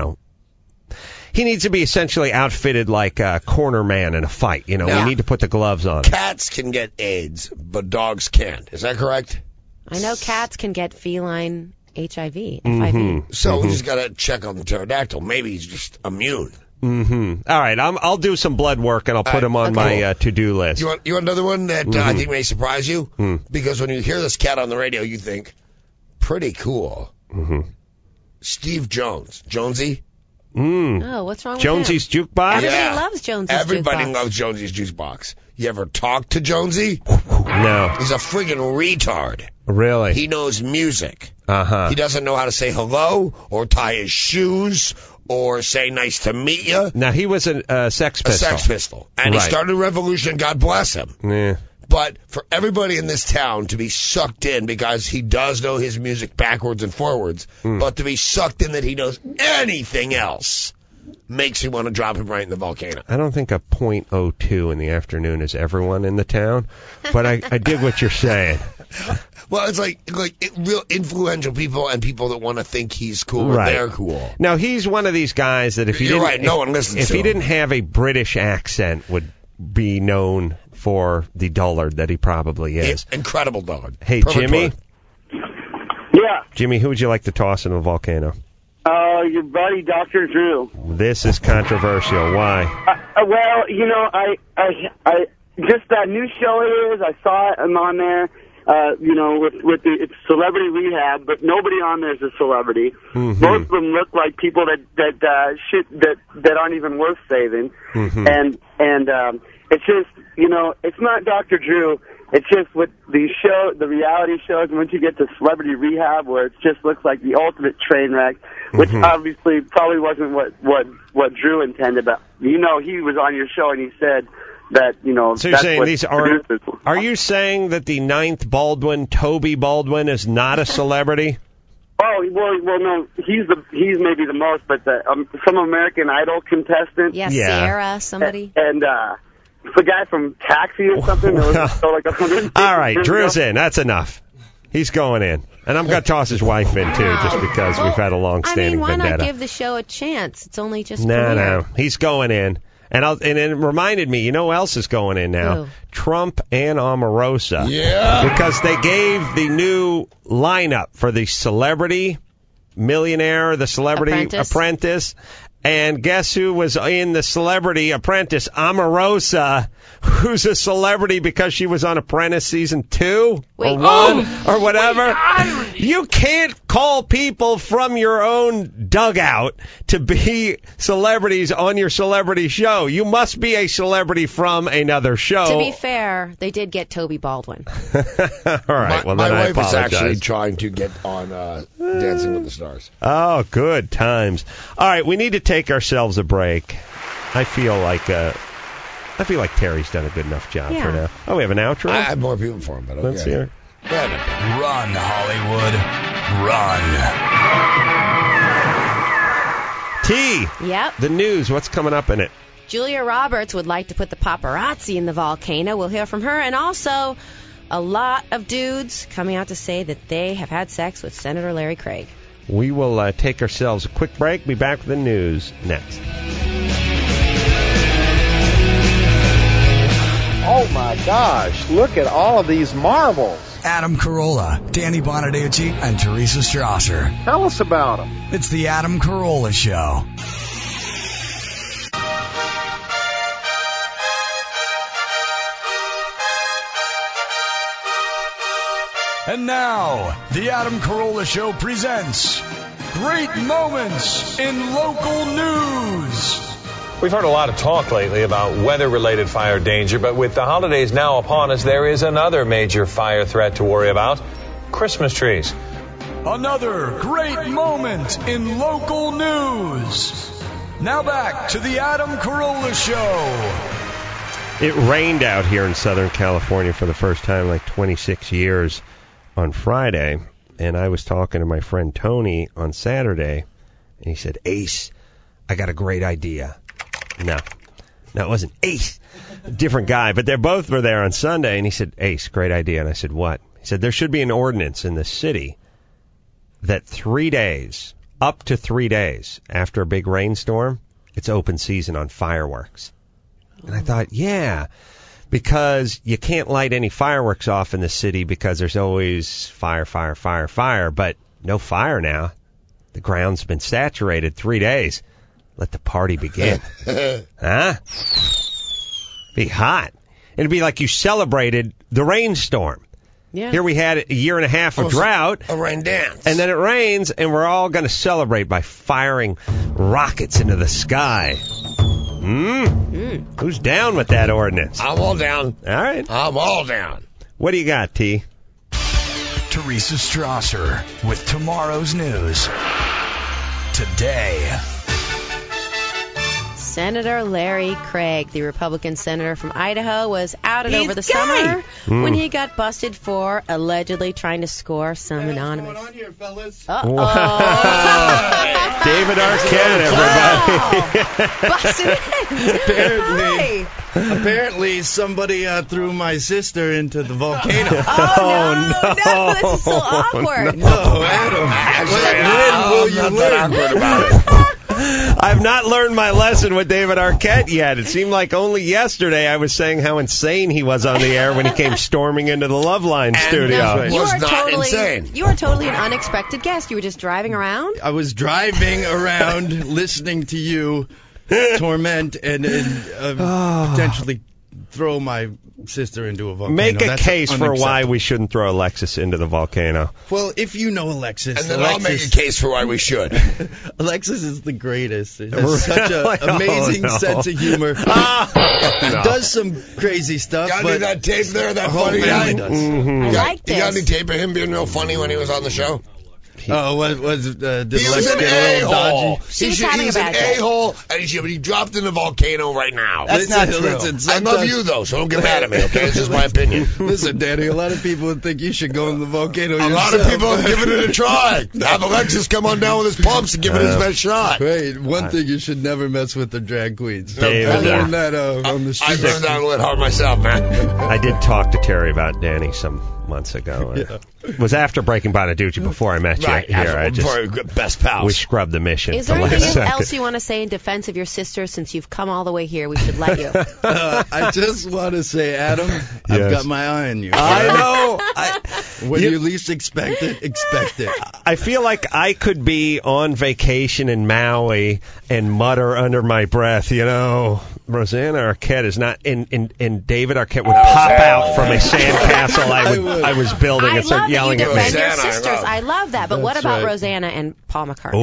he needs to be essentially outfitted like a corner man in a fight. We need to put the gloves on. Cats can get AIDS, but dogs can't. Is that correct? I know cats can get feline HIV. Mm-hmm. So we just got to check on the pterodactyl. Maybe he's just immune. Mm-hmm. All right, I'll do some blood work and I'll put him on my to-do list. You want another one that I think may surprise you? Because when you hear this cat on the radio, you think, pretty cool. Mm-hmm. Steve Jones. Jonesy? Oh, what's wrong with Jonesy's him? Jukebox? Everybody loves Jonesy's Everybody Jukebox. loves Jonesy's Jukebox. You ever talk to Jonesy? No. He's a friggin' retard. Really? He knows music. Uh-huh. He doesn't know how to say hello or tie his shoes or say nice to meet you. Now, he was a Sex Pistol. A Sex Pistol. And he started a revolution, God bless him. Yeah. But for everybody in this town to be sucked in, because he does know his music backwards and forwards, but to be sucked in that he knows anything else makes me want to drop him right in the volcano. I don't think a .02 in the afternoon is everyone in the town, but I dig what you're saying. Well, it's like real influential people and people that want to think he's cool or they're cool. Now, he's one of these guys that if he no one listens to him. If he didn't have a British accent, would be known for the dullard that he probably is. Incredible dullard. Hey, Perfect Jimmy? word. Yeah. Jimmy, who would you like to toss in a volcano? Your buddy, Dr. Drew. This is controversial. Why? Well, I just that new show it is. I saw it on there. It's Celebrity Rehab, but nobody on there is a celebrity. Mm-hmm. Most of them look like people that aren't even worth saving. Mm-hmm. And it's just it's not Dr. Drew. It's just with the reality shows, and once you get to Celebrity Rehab, where it just looks like the ultimate train wreck, which obviously probably wasn't what Drew intended. But he was on your show and he said that So you're saying these aren't? Are you saying that the ninth Baldwin, Toby Baldwin, is not a celebrity? Oh well, no, he's maybe the most, but some American Idol contestant. Yeah, Sarah, somebody. And the guy from Taxi or something. That was so like 100. All right, Drew's in. That's enough. He's going in. And I'm going to toss his wife in, too, just because we've had a long-standing why vendetta. not give the show a chance? It's only just No. He's going in. And it reminded me, you know who else is going in now? Who? Trump and Omarosa. Yeah. Because they gave the new lineup for the Celebrity Millionaire, the Celebrity Apprentice. And guess who was in the Celebrity Apprentice? Omarosa, who's a celebrity because she was on Apprentice season 2 or 1 or whatever. You can't call people from your own dugout to be celebrities on your celebrity show. You must be a celebrity from another show. To be fair, they did get Toby Baldwin. All right, well, then my I wife is apologize. actually trying to get on Dancing with the Stars. Oh, good times. All right, we need to take ourselves a break. I feel like Terry's done a good enough job for now. Oh, we have an outro? I have more people for him, but okay. Let's hear it. Run, Hollywood. Run. T. Yep. The news. What's coming up in it? Julia Roberts would like to put the paparazzi in the volcano. We'll hear from her. And also, a lot of dudes coming out to say that they have had sex with Senator Larry Craig. We will take ourselves a quick break. Be back with the news next. Oh, my gosh. Look at all of these marbles. Adam Carolla, Danny Bonaducci, and Teresa Strasser. Tell us about them. It's the Adam Carolla Show. And now, the Adam Carolla Show presents Great Moments in Local News. We've heard a lot of talk lately about weather-related fire danger, but with the holidays now upon us, there is another major fire threat to worry about: Christmas trees. Another great moment in local news. Now back to the Adam Carolla Show. It rained out here in Southern California for the first time in like 26 years on Friday, and I was talking to my friend Tony on Saturday, and he said, Ace, I got a great idea. No, it wasn't Ace. Different guy, but they both were there on Sunday, and he said, Ace, great idea. And I said, what? He said, there should be an ordinance in the city that 3 days, up to 3 days after a big rainstorm, it's open season on fireworks. And I thought, yeah, because you can't light any fireworks off in the city because there's always fire, but no fire now. The ground's been saturated 3 days. Let the party begin. Huh? Be hot. It'd be like you celebrated the rainstorm. Yeah. Here we had a year and a half of drought. A rain dance. And then it rains, and we're all going to celebrate by firing rockets into the sky. Who's down with that ordinance? I'm all down. All right. I'm all down. What do you got, T? Teresa Strasser with tomorrow's news. Today. Senator Larry Craig, the Republican senator from Idaho, was outed over the gay. summer when he got busted for allegedly trying to score some anonymous. What's going on here, fellas? David Arquette, everybody. Apparently, somebody threw my sister into the volcano. No, this is so awkward. No, Adam. When will you learn? Awkward about it. I've not learned my lesson with David Arquette yet. It seemed like only yesterday I was saying how insane he was on the air when he came storming into the Loveline studio. No, you are not insane. You were totally an unexpected guest. You were just driving around? I was driving around listening to you torment and potentially throw my sister into a volcano. Make a That's case for why we shouldn't throw Alexis into the volcano. Well, if you know Alexis... And then I'll make a case for why we should. Alexis is the greatest. He has such an amazing sense of humor. He does some crazy stuff. Got but any that tape there, that funny guy? I like this. You got any tape of him being real funny when he was on the show? Did Alexis get a little dodgy? He's an a-hole, and he dropped in the volcano right now. That's not true. I love you, though, so don't get mad at me, okay? This is my opinion. Listen, Danny, a lot of people would think you should go in the volcano yourself. A lot of people have given it a try. Have Alexis come on down with his pumps and give it his best shot. Right. One thing, you should never mess with the drag queens. David, I learned that on the street. I learned that a little hard myself, man. I did talk to Terry about Danny some months ago. It was after Breaking Bonaduce before I met you here. Best pals. We scrubbed the mission. Is there anything else you want to say in defense of your sister since you've come all the way here? We should let you. I just want to say, Adam, I've got my eye on you. I know. When you least expect it, expect it. I feel like I could be on vacation in Maui and mutter under my breath, Rosanna Arquette is not, and David Arquette would pop out from a sandcastle I was building and start yelling at me. Your sisters. I love that. But what about Rosanna and Paul McCartney?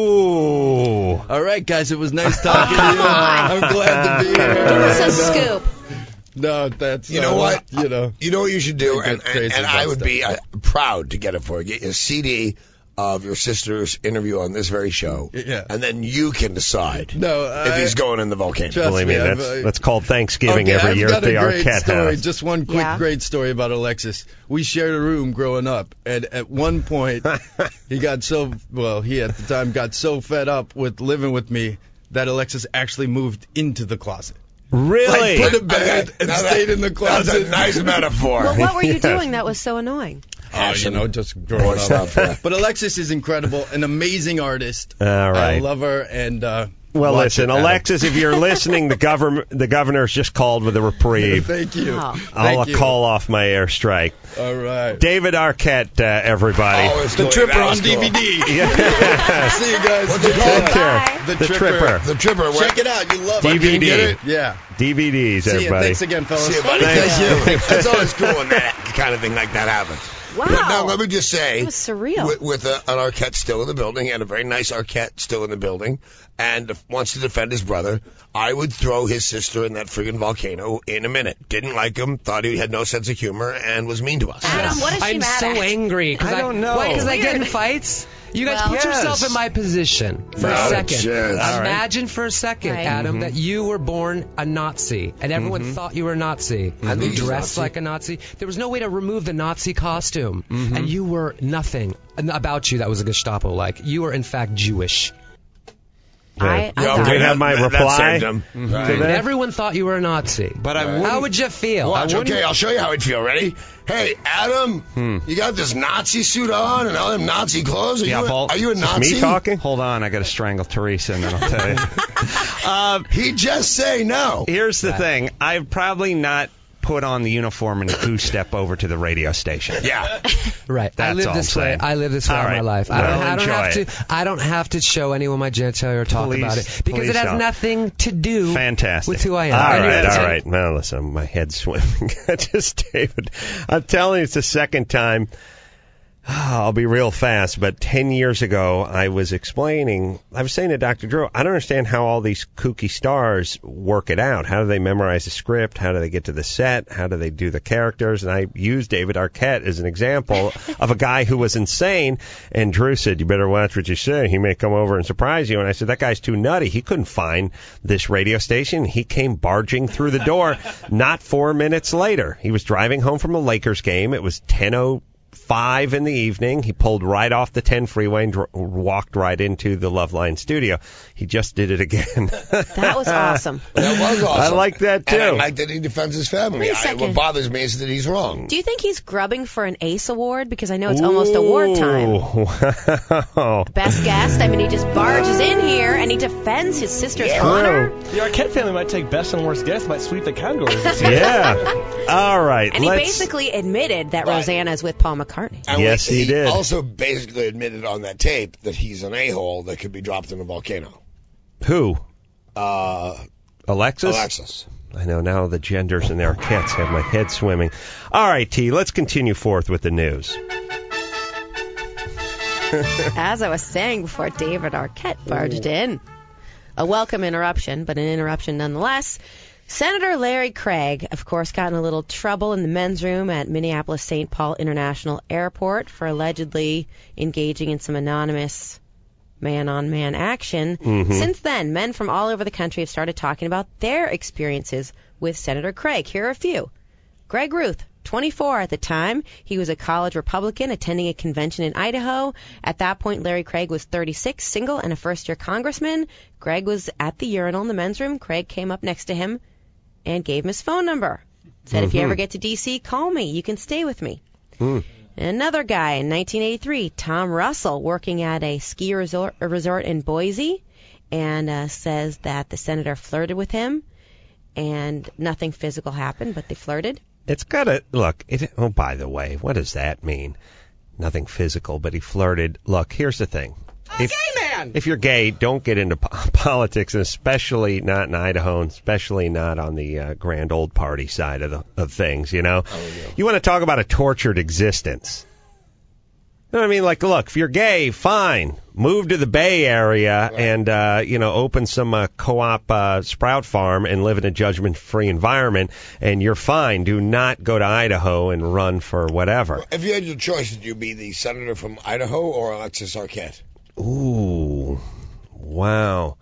Ooh. All right, guys, it was nice talking to you. I'm glad to be here. Give us a scoop. No, that's you know what you know what you should do, and I would be proud to get it for you. Get a CD of your sister's interview on this very show, and then you can decide if he's going in the volcano. Believe me, that's called Thanksgiving every year at the Arquette house. Just one quick great story about Alexis. We shared a room growing up, and at one point he at the time got so fed up with living with me that Alexis actually moved into the closet. Really? Like put a bed and stayed in the closet. That's a nice metaphor. Well, what were you doing that was so annoying? Just growing up. But Alexis is incredible, an amazing artist. All right. I love her, and well, listen, Alexis, if you're listening, the governor's just called with a reprieve. Thank you. I'll call off my airstrike. All right. David Arquette, everybody. The Tripper on DVD. Yeah. See you guys. What's it called? The Tripper. The Tripper. Check it out. You love DVD. Yeah. DVDs, See everybody. You. Thanks again, fellas. See you, buddy. Thank you. It's always cool when that kind of thing like that happens. Wow. But now let me just say, it was surreal. With an Arquette still in the building, and a very nice Arquette still in the building, and wants to defend his brother, I would throw his sister in that friggin' volcano in a minute. Didn't like him, thought he had no sense of humor, and was mean to us. Adam, what is she I'm mad so at? angry. I don't know. Why? Because I get in Weird. fights? You guys Well, put yourself in my position for a second. Imagine for a second, Right. Adam, that you were born a Nazi and everyone thought you were a Nazi. And you dressed like a Nazi. There was no way to remove the Nazi costume. And you were nothing about you that was a Gestapo-like. You were, in fact, Jewish. Do we have my reply? And everyone thought you were a Nazi. But how would you feel? Watch, okay, I'll show you how I'd feel. Ready? Hey, Adam, you got this Nazi suit on and all them Nazi clothes? Are you a Nazi? Me talking? Hold on, I got to strangle Teresa and then I'll tell you. He'd just say no. Here's the thing. I've probably not put on the uniform and goose step over to the radio station. Yeah. Right. That's I live all this I'm way. saying. I live this way All all my right. life. Well, I don't have to show anyone my genitalia or talk about it because please it has don't. nothing to do Fantastic. with who I am. All right. Now listen, my head's swimming. David, I'm telling you, it's the second time. I'll be real fast, but 10 years ago, I was saying to Dr. Drew, I don't understand how all these kooky stars work it out. How do they memorize the script? How do they get to the set? How do they do the characters? And I used David Arquette as an example of a guy who was insane. And Drew said, you better watch what you say. He may come over and surprise you. And I said, that guy's too nutty. He couldn't find this radio station. He came barging through the door not 4 minutes later. He was driving home from a Lakers game. It was 10:05 in the evening. He pulled right off the 10 freeway and walked right into the Loveline studio. He just did it again. That was awesome. That was awesome. I like that, too. And I like that he defends his family. Wait a second. What bothers me is that he's wrong. Do you think he's grubbing for an ACE award? Because I know it's almost award time. Wow. Best guest. I mean, he just barges in here and he defends his sister's honor. The Arquette family might take best and worst guest, might sweep the categories this year. Yeah. All right. And he basically admitted that Rosanna is with Paul McCartney. And yes, he did. Also basically admitted on that tape that he's an a-hole that could be dropped in a volcano. Who? Alexis? Alexis. I know now the genders and the Arquettes have my head swimming. All right, T, let's continue forth with the news. As I was saying before David Arquette barged in. A welcome interruption, but an interruption nonetheless. Senator Larry Craig, of course, got in a little trouble in the men's room at Minneapolis-St. Paul International Airport for allegedly engaging in some anonymous man-on-man action. Since then, men from all over the country have started talking about their experiences with Senator Craig. Here are a few. Greg Ruth, 24 at the time. He was a college Republican attending a convention in Idaho. At that point, Larry Craig was 36, single, and a first-year congressman. Greg was at the urinal in the men's room. Craig came up next to him and gave him his phone number. Said, if you ever get to D.C., call me. You can stay with me. Another guy in 1983, Tom Russell, working at a ski resort in Boise, and says that the senator flirted with him, and nothing physical happened, but they flirted. It's got to, look, oh, by the way, what does that mean? Nothing physical, but he flirted. Look, here's the thing. If you're gay, don't get into politics, and especially not in Idaho, and especially not on the grand old party side of things, you know? You want to talk about a tortured existence. You know what I mean? Like, look, if you're gay, fine. Move to the Bay Area and, open some co-op sprout farm and live in a judgment-free environment, and you're fine. Do not go to Idaho and run for whatever. If you had your choice, would you be the senator from Idaho or Alexis Arquette? Ooh, wow.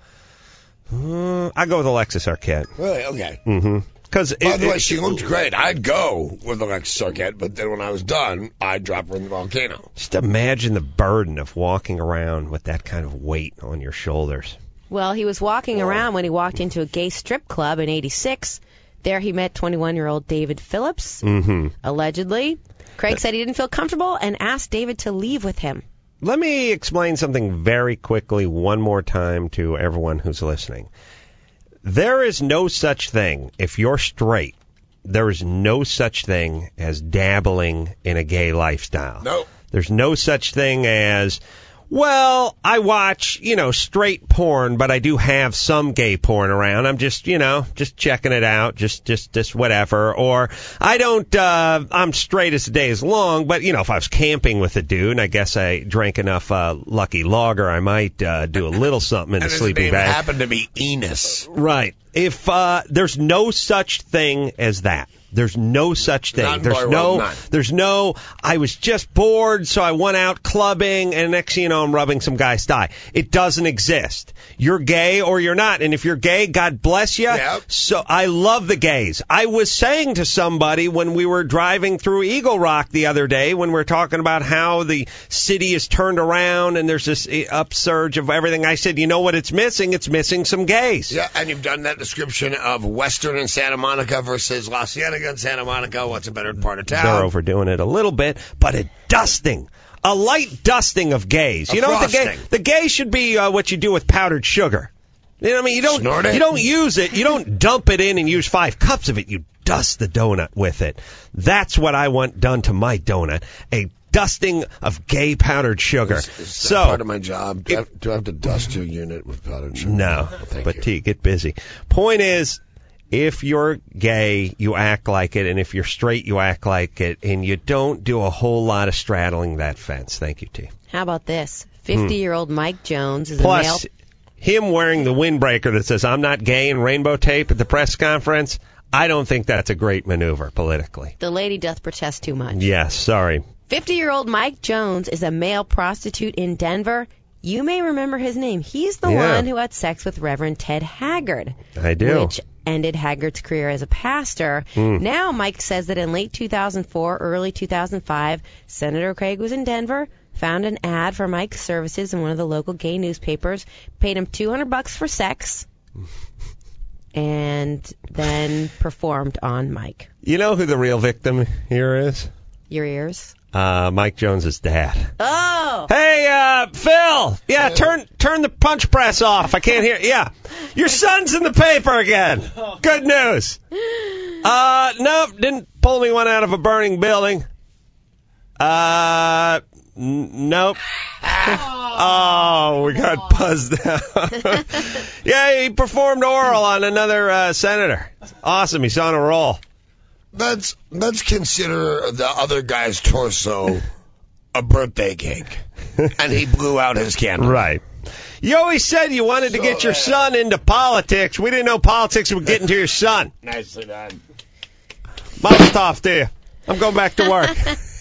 I'd go with Alexis Arquette. Really? Okay. Mm-hmm. By the way, she looked great. I'd go with Alexis Arquette, but then when I was done, I'd drop her in the volcano. Just imagine the burden of walking around with that kind of weight on your shoulders. Well, he was walking around when he walked into a gay strip club in '86. There he met 21-year-old David Phillips, allegedly. Craig said he didn't feel comfortable and asked David to leave with him. Let me explain something very quickly one more time to everyone who's listening. There is no such thing, if you're straight, there is no such thing as dabbling in a gay lifestyle. No. There's no such thing as, Well, I watch, straight porn, but I do have some gay porn around. I'm just, just checking it out, just whatever. Or I don't, I'm straight as the day is long, but, if I was camping with a dude, and I guess I drank enough Lucky Lager, I might do a little something in a sleeping bag. And his name happened to be Enos. Right. If there's no such thing as that. There's no such thing. There's no, I was just bored, so I went out clubbing, and next thing you know, I'm rubbing some guy's thigh. It doesn't exist. You're gay or you're not. And if you're gay, God bless you. Yep. So I love the gays. I was saying to somebody when we were driving through Eagle Rock the other day, when we were talking about how the city is turned around and there's this upsurge of everything, I said, you know what it's missing? It's missing some gays. Yeah, and you've done that description of Western and Santa Monica versus La Cienega and Santa Monica. What's a better part of town? They're overdoing it a little bit, but a dusting. A light dusting of gays. You know what the gay should be what you do with powdered sugar. You know what I mean? You don't use it. You don't dump it in and use 5 cups of it. You dust the donut with it. That's what I want done to my donut. A dusting of gay powdered sugar. Is that part of my job? Do I have to dust your unit with powdered sugar? No. But T, get busy. Point is, if you're gay, you act like it, and if you're straight, you act like it, and you don't do a whole lot of straddling that fence. Thank you, T. How about this? 50-year-old Mike Jones is Plus, a male. Him wearing the windbreaker that says, I'm not gay, and rainbow tape at the press conference, I don't think that's a great maneuver politically. The lady doth protest too much. Yes, sorry. 50-year-old Mike Jones is a male prostitute in Denver. You may remember his name. He's the one who had sex with Reverend Ted Haggard. I do. Which ended Haggard's career as a pastor. Now Mike says that in late 2004, early 2005, Senator Craig was in Denver, found an ad for Mike's services in one of the local gay newspapers, paid him $200 for sex, and then performed on Mike. You know who the real victim here is? Your ears? Mike Jones's dad. Oh! Hey, Phil! Yeah, turn the punch press off. I can't hear. Yeah. Your son's in the paper again. Good news. Nope, didn't pull anyone out of a burning building. Nope. Oh, we got buzzed out. Yeah, he performed oral on another senator. Awesome, he's on a roll. Let's consider the other guy's torso a birthday cake, and he blew out his candle. Right. You always said you wanted to get your son into politics. We didn't know politics would get into your son. Nicely done. Mazel tov to you. I'm going back to work.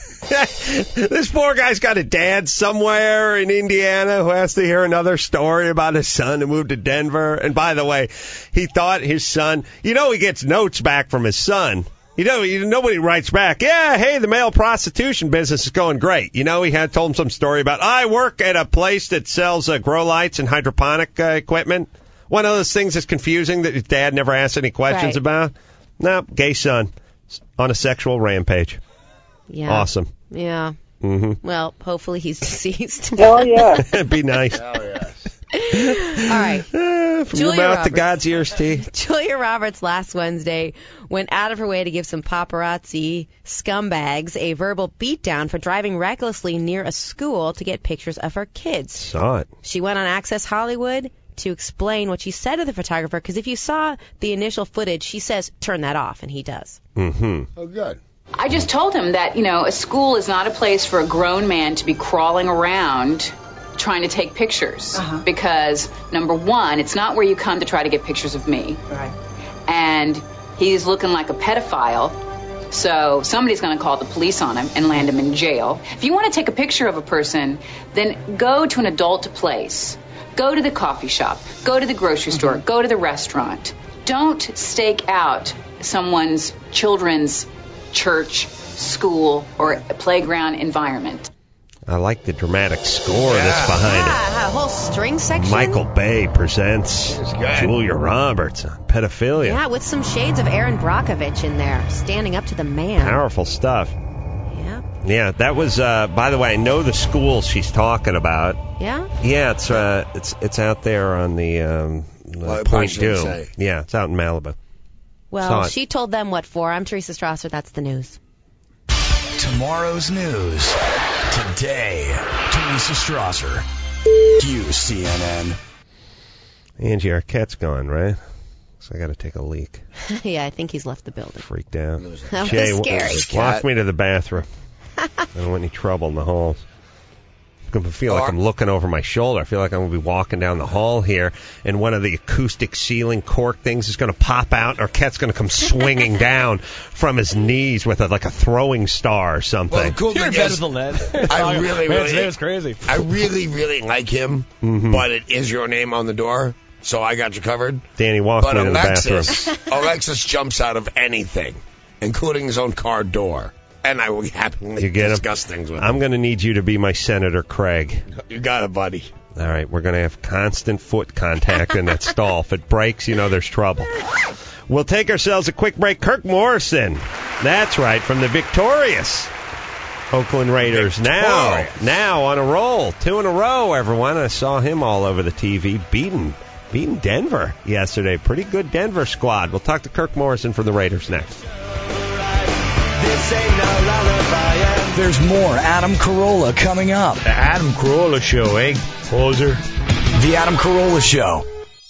This poor guy's got a dad somewhere in Indiana who has to hear another story about his son who moved to Denver. And by the way, he thought his son, he gets notes back from his son. Nobody writes back, yeah, hey, the male prostitution business is going great. He had told him some story about, I work at a place that sells grow lights and hydroponic equipment. One of those things that's confusing that his dad never asked any questions about. No, gay son on a sexual rampage. Yeah. Awesome. Yeah. Mm-hmm. Well, hopefully he's deceased. Hell yeah. It'd be nice. Hell yes. All right. From your mouth to God's ears, T. Julia Roberts last Wednesday went out of her way to give some paparazzi scumbags a verbal beatdown for driving recklessly near a school to get pictures of her kids. Saw it. She went on Access Hollywood to explain what she said to the photographer, because if you saw the initial footage, she says, turn that off, and he does. Mm-hmm. Oh, good. I just told him that, a school is not a place for a grown man to be crawling around trying to take pictures. Because, number one, it's not where you come to try to get pictures of me. Right. And he's looking like a pedophile, so somebody's going to call the police on him and land him in jail. If you want to take a picture of a person, then go to an adult place. Go to the coffee shop. Go to the grocery store. Go to the restaurant. Don't stake out someone's children's church, school, or playground environment. I like the dramatic score that's behind it. A whole string section. Michael Bay presents Julia Roberts on pedophilia. Yeah, with some shades of Aaron Brockovich in there, standing up to the man. Powerful stuff. Yeah. Yeah, that was, by the way, I know the school she's talking about. Yeah? Yeah, it's out there on the Point Doom. Yeah, it's out in Malibu. Well, she told them what for. I'm Teresa Strasser. That's the news. Tomorrow's news today. Teresa Strasser, QCNN. Angie Arquette's gone, right? So I got to take a leak. Yeah, I think he's left the building. Freaked out. That Jay, was scary. walk me to the bathroom. I don't want any trouble in the halls. I feel like I'm looking over my shoulder. I feel like I'm going to be walking down the hall here, and one of the acoustic ceiling cork things is going to pop out, or Arquette's going to come swinging down from his knees with a throwing star or something. Well, the cool You're thing better is, than that. I really, today was crazy. I really like him, but it is your name on the door, so I got you covered. Danny, walk me to the bathroom. Alexis jumps out of anything, including his own car door. And I will happily discuss things with him. I'm going to need you to be my Senator Craig. You got it, buddy. All right, we're going to have constant foot contact in that stall. If it breaks, there's trouble. We'll take ourselves a quick break. Kirk Morrison. That's right, from the victorious Oakland Raiders. Now on a roll. 2 in a row, everyone. I saw him all over the TV beating Denver yesterday. Pretty good Denver squad. We'll talk to Kirk Morrison from the Raiders next. There's more Adam Carolla coming up. The Adam Carolla Show, eh, poser? The Adam Carolla Show.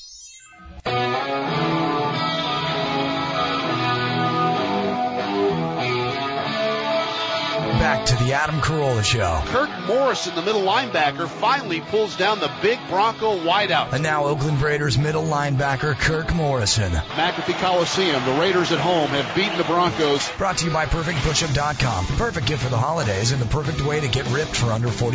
Back to the Adam Carolla Show. Kirk Morrison, the middle linebacker, finally pulls down the big Bronco wideout. And now Oakland Raiders middle linebacker Kirk Morrison. McAfee Coliseum, the Raiders at home have beaten the Broncos. Brought to you by PerfectPushup.com. Perfect gift for the holidays and the perfect way to get ripped for under $40.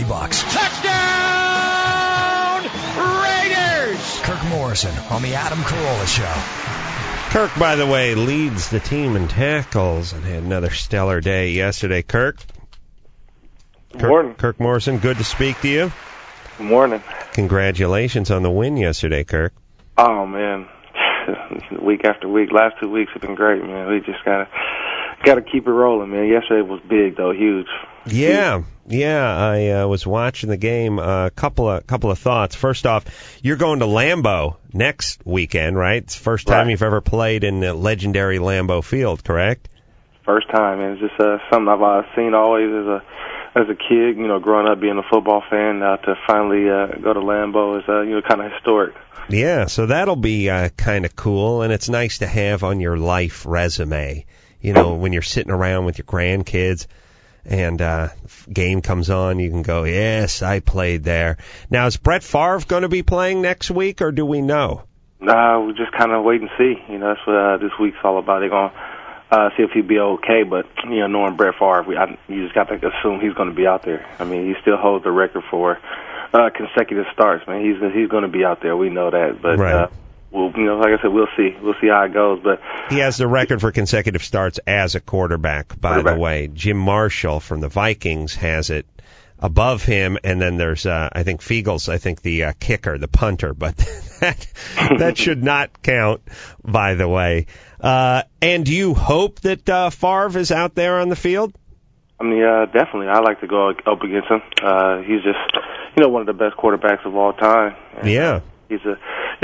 Touchdown, Raiders! Kirk Morrison on the Adam Carolla Show. Kirk, by the way, leads the team in tackles and had another stellar day yesterday. Kirk? Good morning. Kirk Morrison, good to speak to you. Good morning. Congratulations on the win yesterday, Kirk. Oh, man. Week after week. Last 2 weeks have been great, man. We just got to keep it rolling, man. Yesterday was big, though, huge. Yeah. I was watching the game. A couple of thoughts. First off, you're going to Lambeau next weekend, right? It's the first time you've ever played in the legendary Lambeau Field, correct? First time, and it's just something I've seen always as a kid. Growing up being a football fan, to finally go to Lambeau is kind of historic. Yeah, so that'll be kind of cool, and it's nice to have on your life resume. When you're sitting around with your grandkids. And game comes on, you can go, yes, I played there. Now, is Brett Favre going to be playing next week, or do we know? We just kind of wait and see. That's what this week's all about. They're going to see if he'll be okay. But, knowing Brett Favre, you just got to assume he's going to be out there. I mean, he still holds the record for consecutive starts, man. He's going to be out there. We know that. But, right. Well, like I said, we'll see. We'll see how it goes. But he has the record for consecutive starts as a quarterback, by the way. Jim Marshall from the Vikings has it above him, and then there's, I think, Fiegels, the kicker, the punter, but that should not count, by the way. And do you hope that Favre is out there on the field? I mean, definitely. I like to go up against him. He's just, one of the best quarterbacks of all time. And, yeah. He's a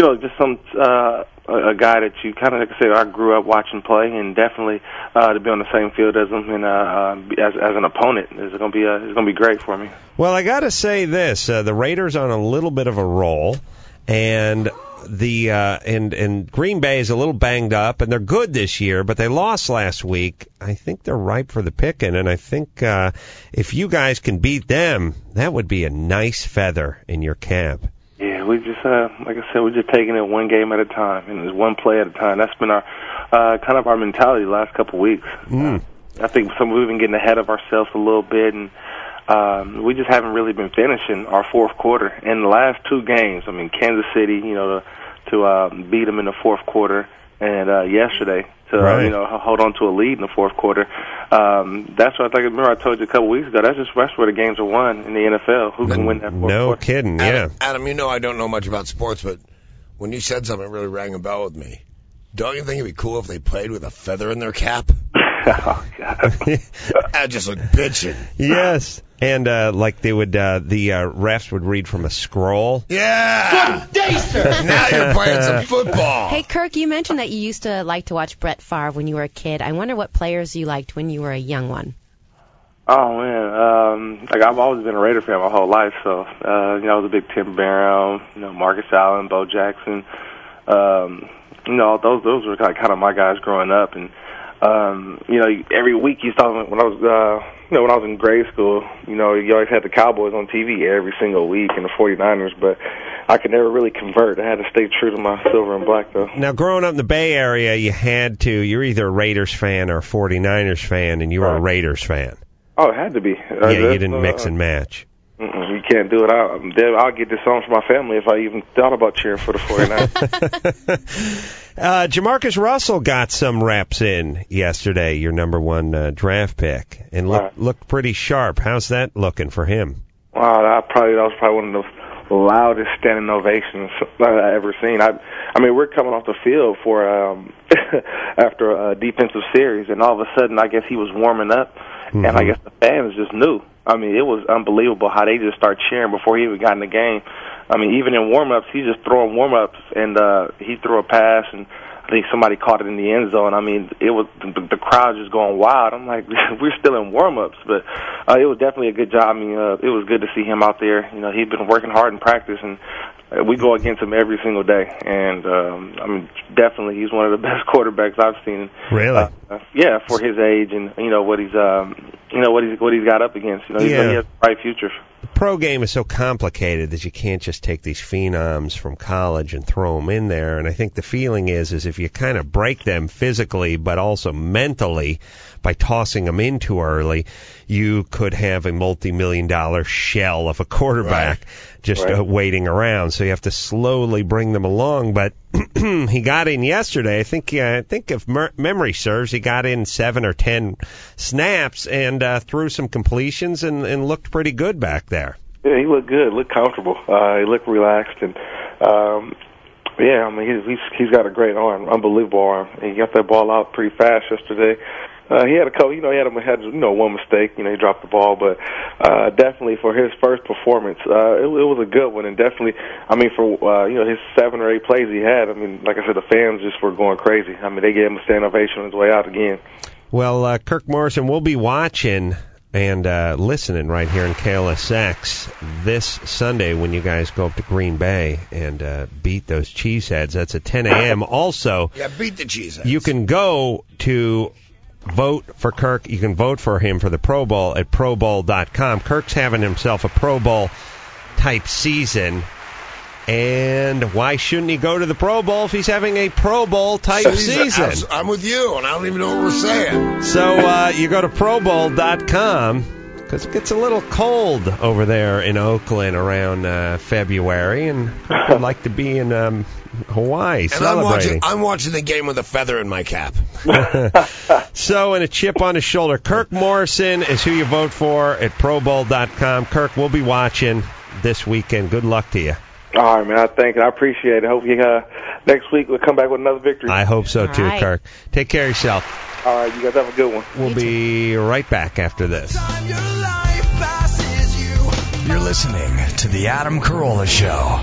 guy that you kind of, like I say, I grew up watching play, and definitely to be on the same field as him and as an opponent is going to be great for me. Well, I got to say this: the Raiders are on a little bit of a roll, and and Green Bay is a little banged up, and they're good this year, but they lost last week. I think they're ripe for the picking, and I think if you guys can beat them, that would be a nice feather in your cap. Yeah, we just, like I said, we're just taking it one game at a time, and it's one play at a time. That's been our kind of our mentality the last couple of weeks. I think we've been getting ahead of ourselves a little bit, and we just haven't really been finishing our fourth quarter. In the last 2 games, I mean, Kansas City, to beat them in the fourth quarter, and yesterday to hold on to a lead in the fourth quarter. That's what I think. Remember, I told you a couple weeks ago. That's where the games are won in the NFL. Who can win that fourth quarter? No kidding. Yeah. Adam, I don't know much about sports, but when you said something, it really rang a bell with me. Don't you think it'd be cool if they played with a feather in their cap? Oh God! I just look bitching. Yes. And like they would, the refs would read from a scroll. Yeah! Good day, sir! Now you're playing some football. Hey, Kirk, you mentioned that you used to like to watch Brett Favre when you were a kid. I wonder what players you liked when you were a young one. Oh man, like I've always been a Raider fan my whole life. So I was a big Tim Brown, Marcus Allen, Bo Jackson. Those were kind of my guys growing up. And every week you saw when I was when I was in grade school, you always had the Cowboys on TV every single week and the 49ers, but I could never really convert. I had to stay true to my silver and black, though. Now, growing up in the Bay Area, you're either a Raiders fan or a 49ers fan, and you were a Raiders fan. Oh, it had to be. Yeah, you didn't mix and match. You can't do it. I'll get disowned from my family if I even thought about cheering for the 49ers. Jamarcus Russell got some reps in yesterday, your number one draft pick, and looked pretty sharp. How's that looking for him? Wow, that was probably one of the loudest standing ovations I've ever seen. I mean, we're coming off the field for after a defensive series, and all of a sudden, I guess he was warming up, and I guess the fans just knew. I mean, it was unbelievable how they just started cheering before he even got in the game. I mean, even in warm-ups, he's just throwing warm-ups, and he threw a pass, and I think somebody caught it in the end zone. I mean, it was the crowd just going wild. I'm like, we're still in warm-ups, but it was definitely a good job. I mean, it was good to see him out there. He'd been working hard in practice, and we go against him every single day. And I mean, definitely, he's one of the best quarterbacks I've seen. Really? Yeah, for his age and what he's what he's got up against. He has a bright future. The pro game is so complicated that you can't just take these phenoms from college and throw them in there. And I think the feeling is if you kind of break them physically but also mentally by tossing them in too early, you could have a multi-million-dollar shell of a quarterback waiting around. So you have to slowly bring them along. But he got in yesterday. I think if memory serves, he got in 7 or 10 snaps and threw some completions and looked pretty good back there. Yeah, he looked good, looked comfortable. He looked relaxed, and I mean he's got a great arm, unbelievable arm. And he got that ball out pretty fast yesterday. He had a couple, he had one mistake, he dropped the ball, but definitely for his first performance, it was a good one, and definitely, I mean, for his 7 or 8 plays he had, I mean, like I said, the fans just were going crazy. I mean, they gave him a standing ovation on his way out again. Well, Kirk Morrison, we'll be watching and listening right here in KLSX this Sunday when you guys go up to Green Bay and beat those Cheeseheads. That's at 10 a.m. Also, beat the Cheeseheads. You can go to vote for Kirk. You can vote for him for the Pro Bowl at ProBowl.com. Kirk's having himself a Pro Bowl type season. And why shouldn't he go to the Pro Bowl if he's having a Pro Bowl type season? I'm with you, and I don't even know what we're saying. So you go to ProBowl.com because it gets a little cold over there in Oakland around February, and Kirk would like to be in Hawaii celebrating. I'm watching the game with a feather in my cap. So, and a chip on his shoulder. Kirk Morrison is who you vote for at ProBowl.com. Kirk, we'll be watching this weekend. Good luck to you. All right, man. I thank you. I appreciate it. I hope you next week we'll come back with another victory. I hope so, too, Kirk. Take care of yourself. All right, you guys have a good one. We'll be right back after this. You're listening to The Adam Carolla Show.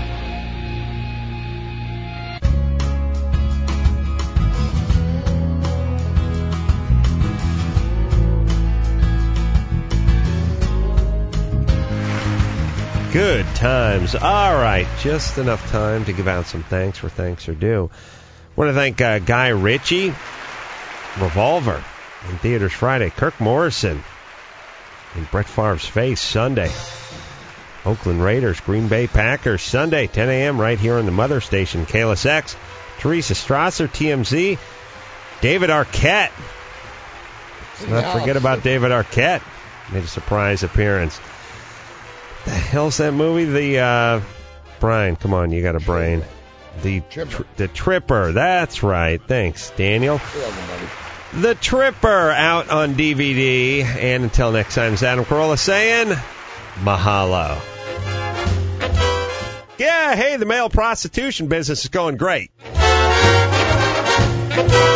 Good times. All right, just enough time to give out some thanks where thanks are due. I want to thank Guy Ritchie, Revolver, in theaters Friday. Kirk Morrison, in Brett Favre's Face, Sunday. Oakland Raiders, Green Bay Packers, Sunday, 10 a.m. right here on the mother station, KLSX. Teresa Strasser, TMZ. David Arquette. Let's not forget about David Arquette. Made a surprise appearance. The hell's that movie? Brian, come on, you got a brain. The Tripper. That's right. Thanks, Daniel. The Tripper out on DVD. And until next time, it's Adam Carolla saying mahalo. Yeah, hey, the male prostitution business is going great.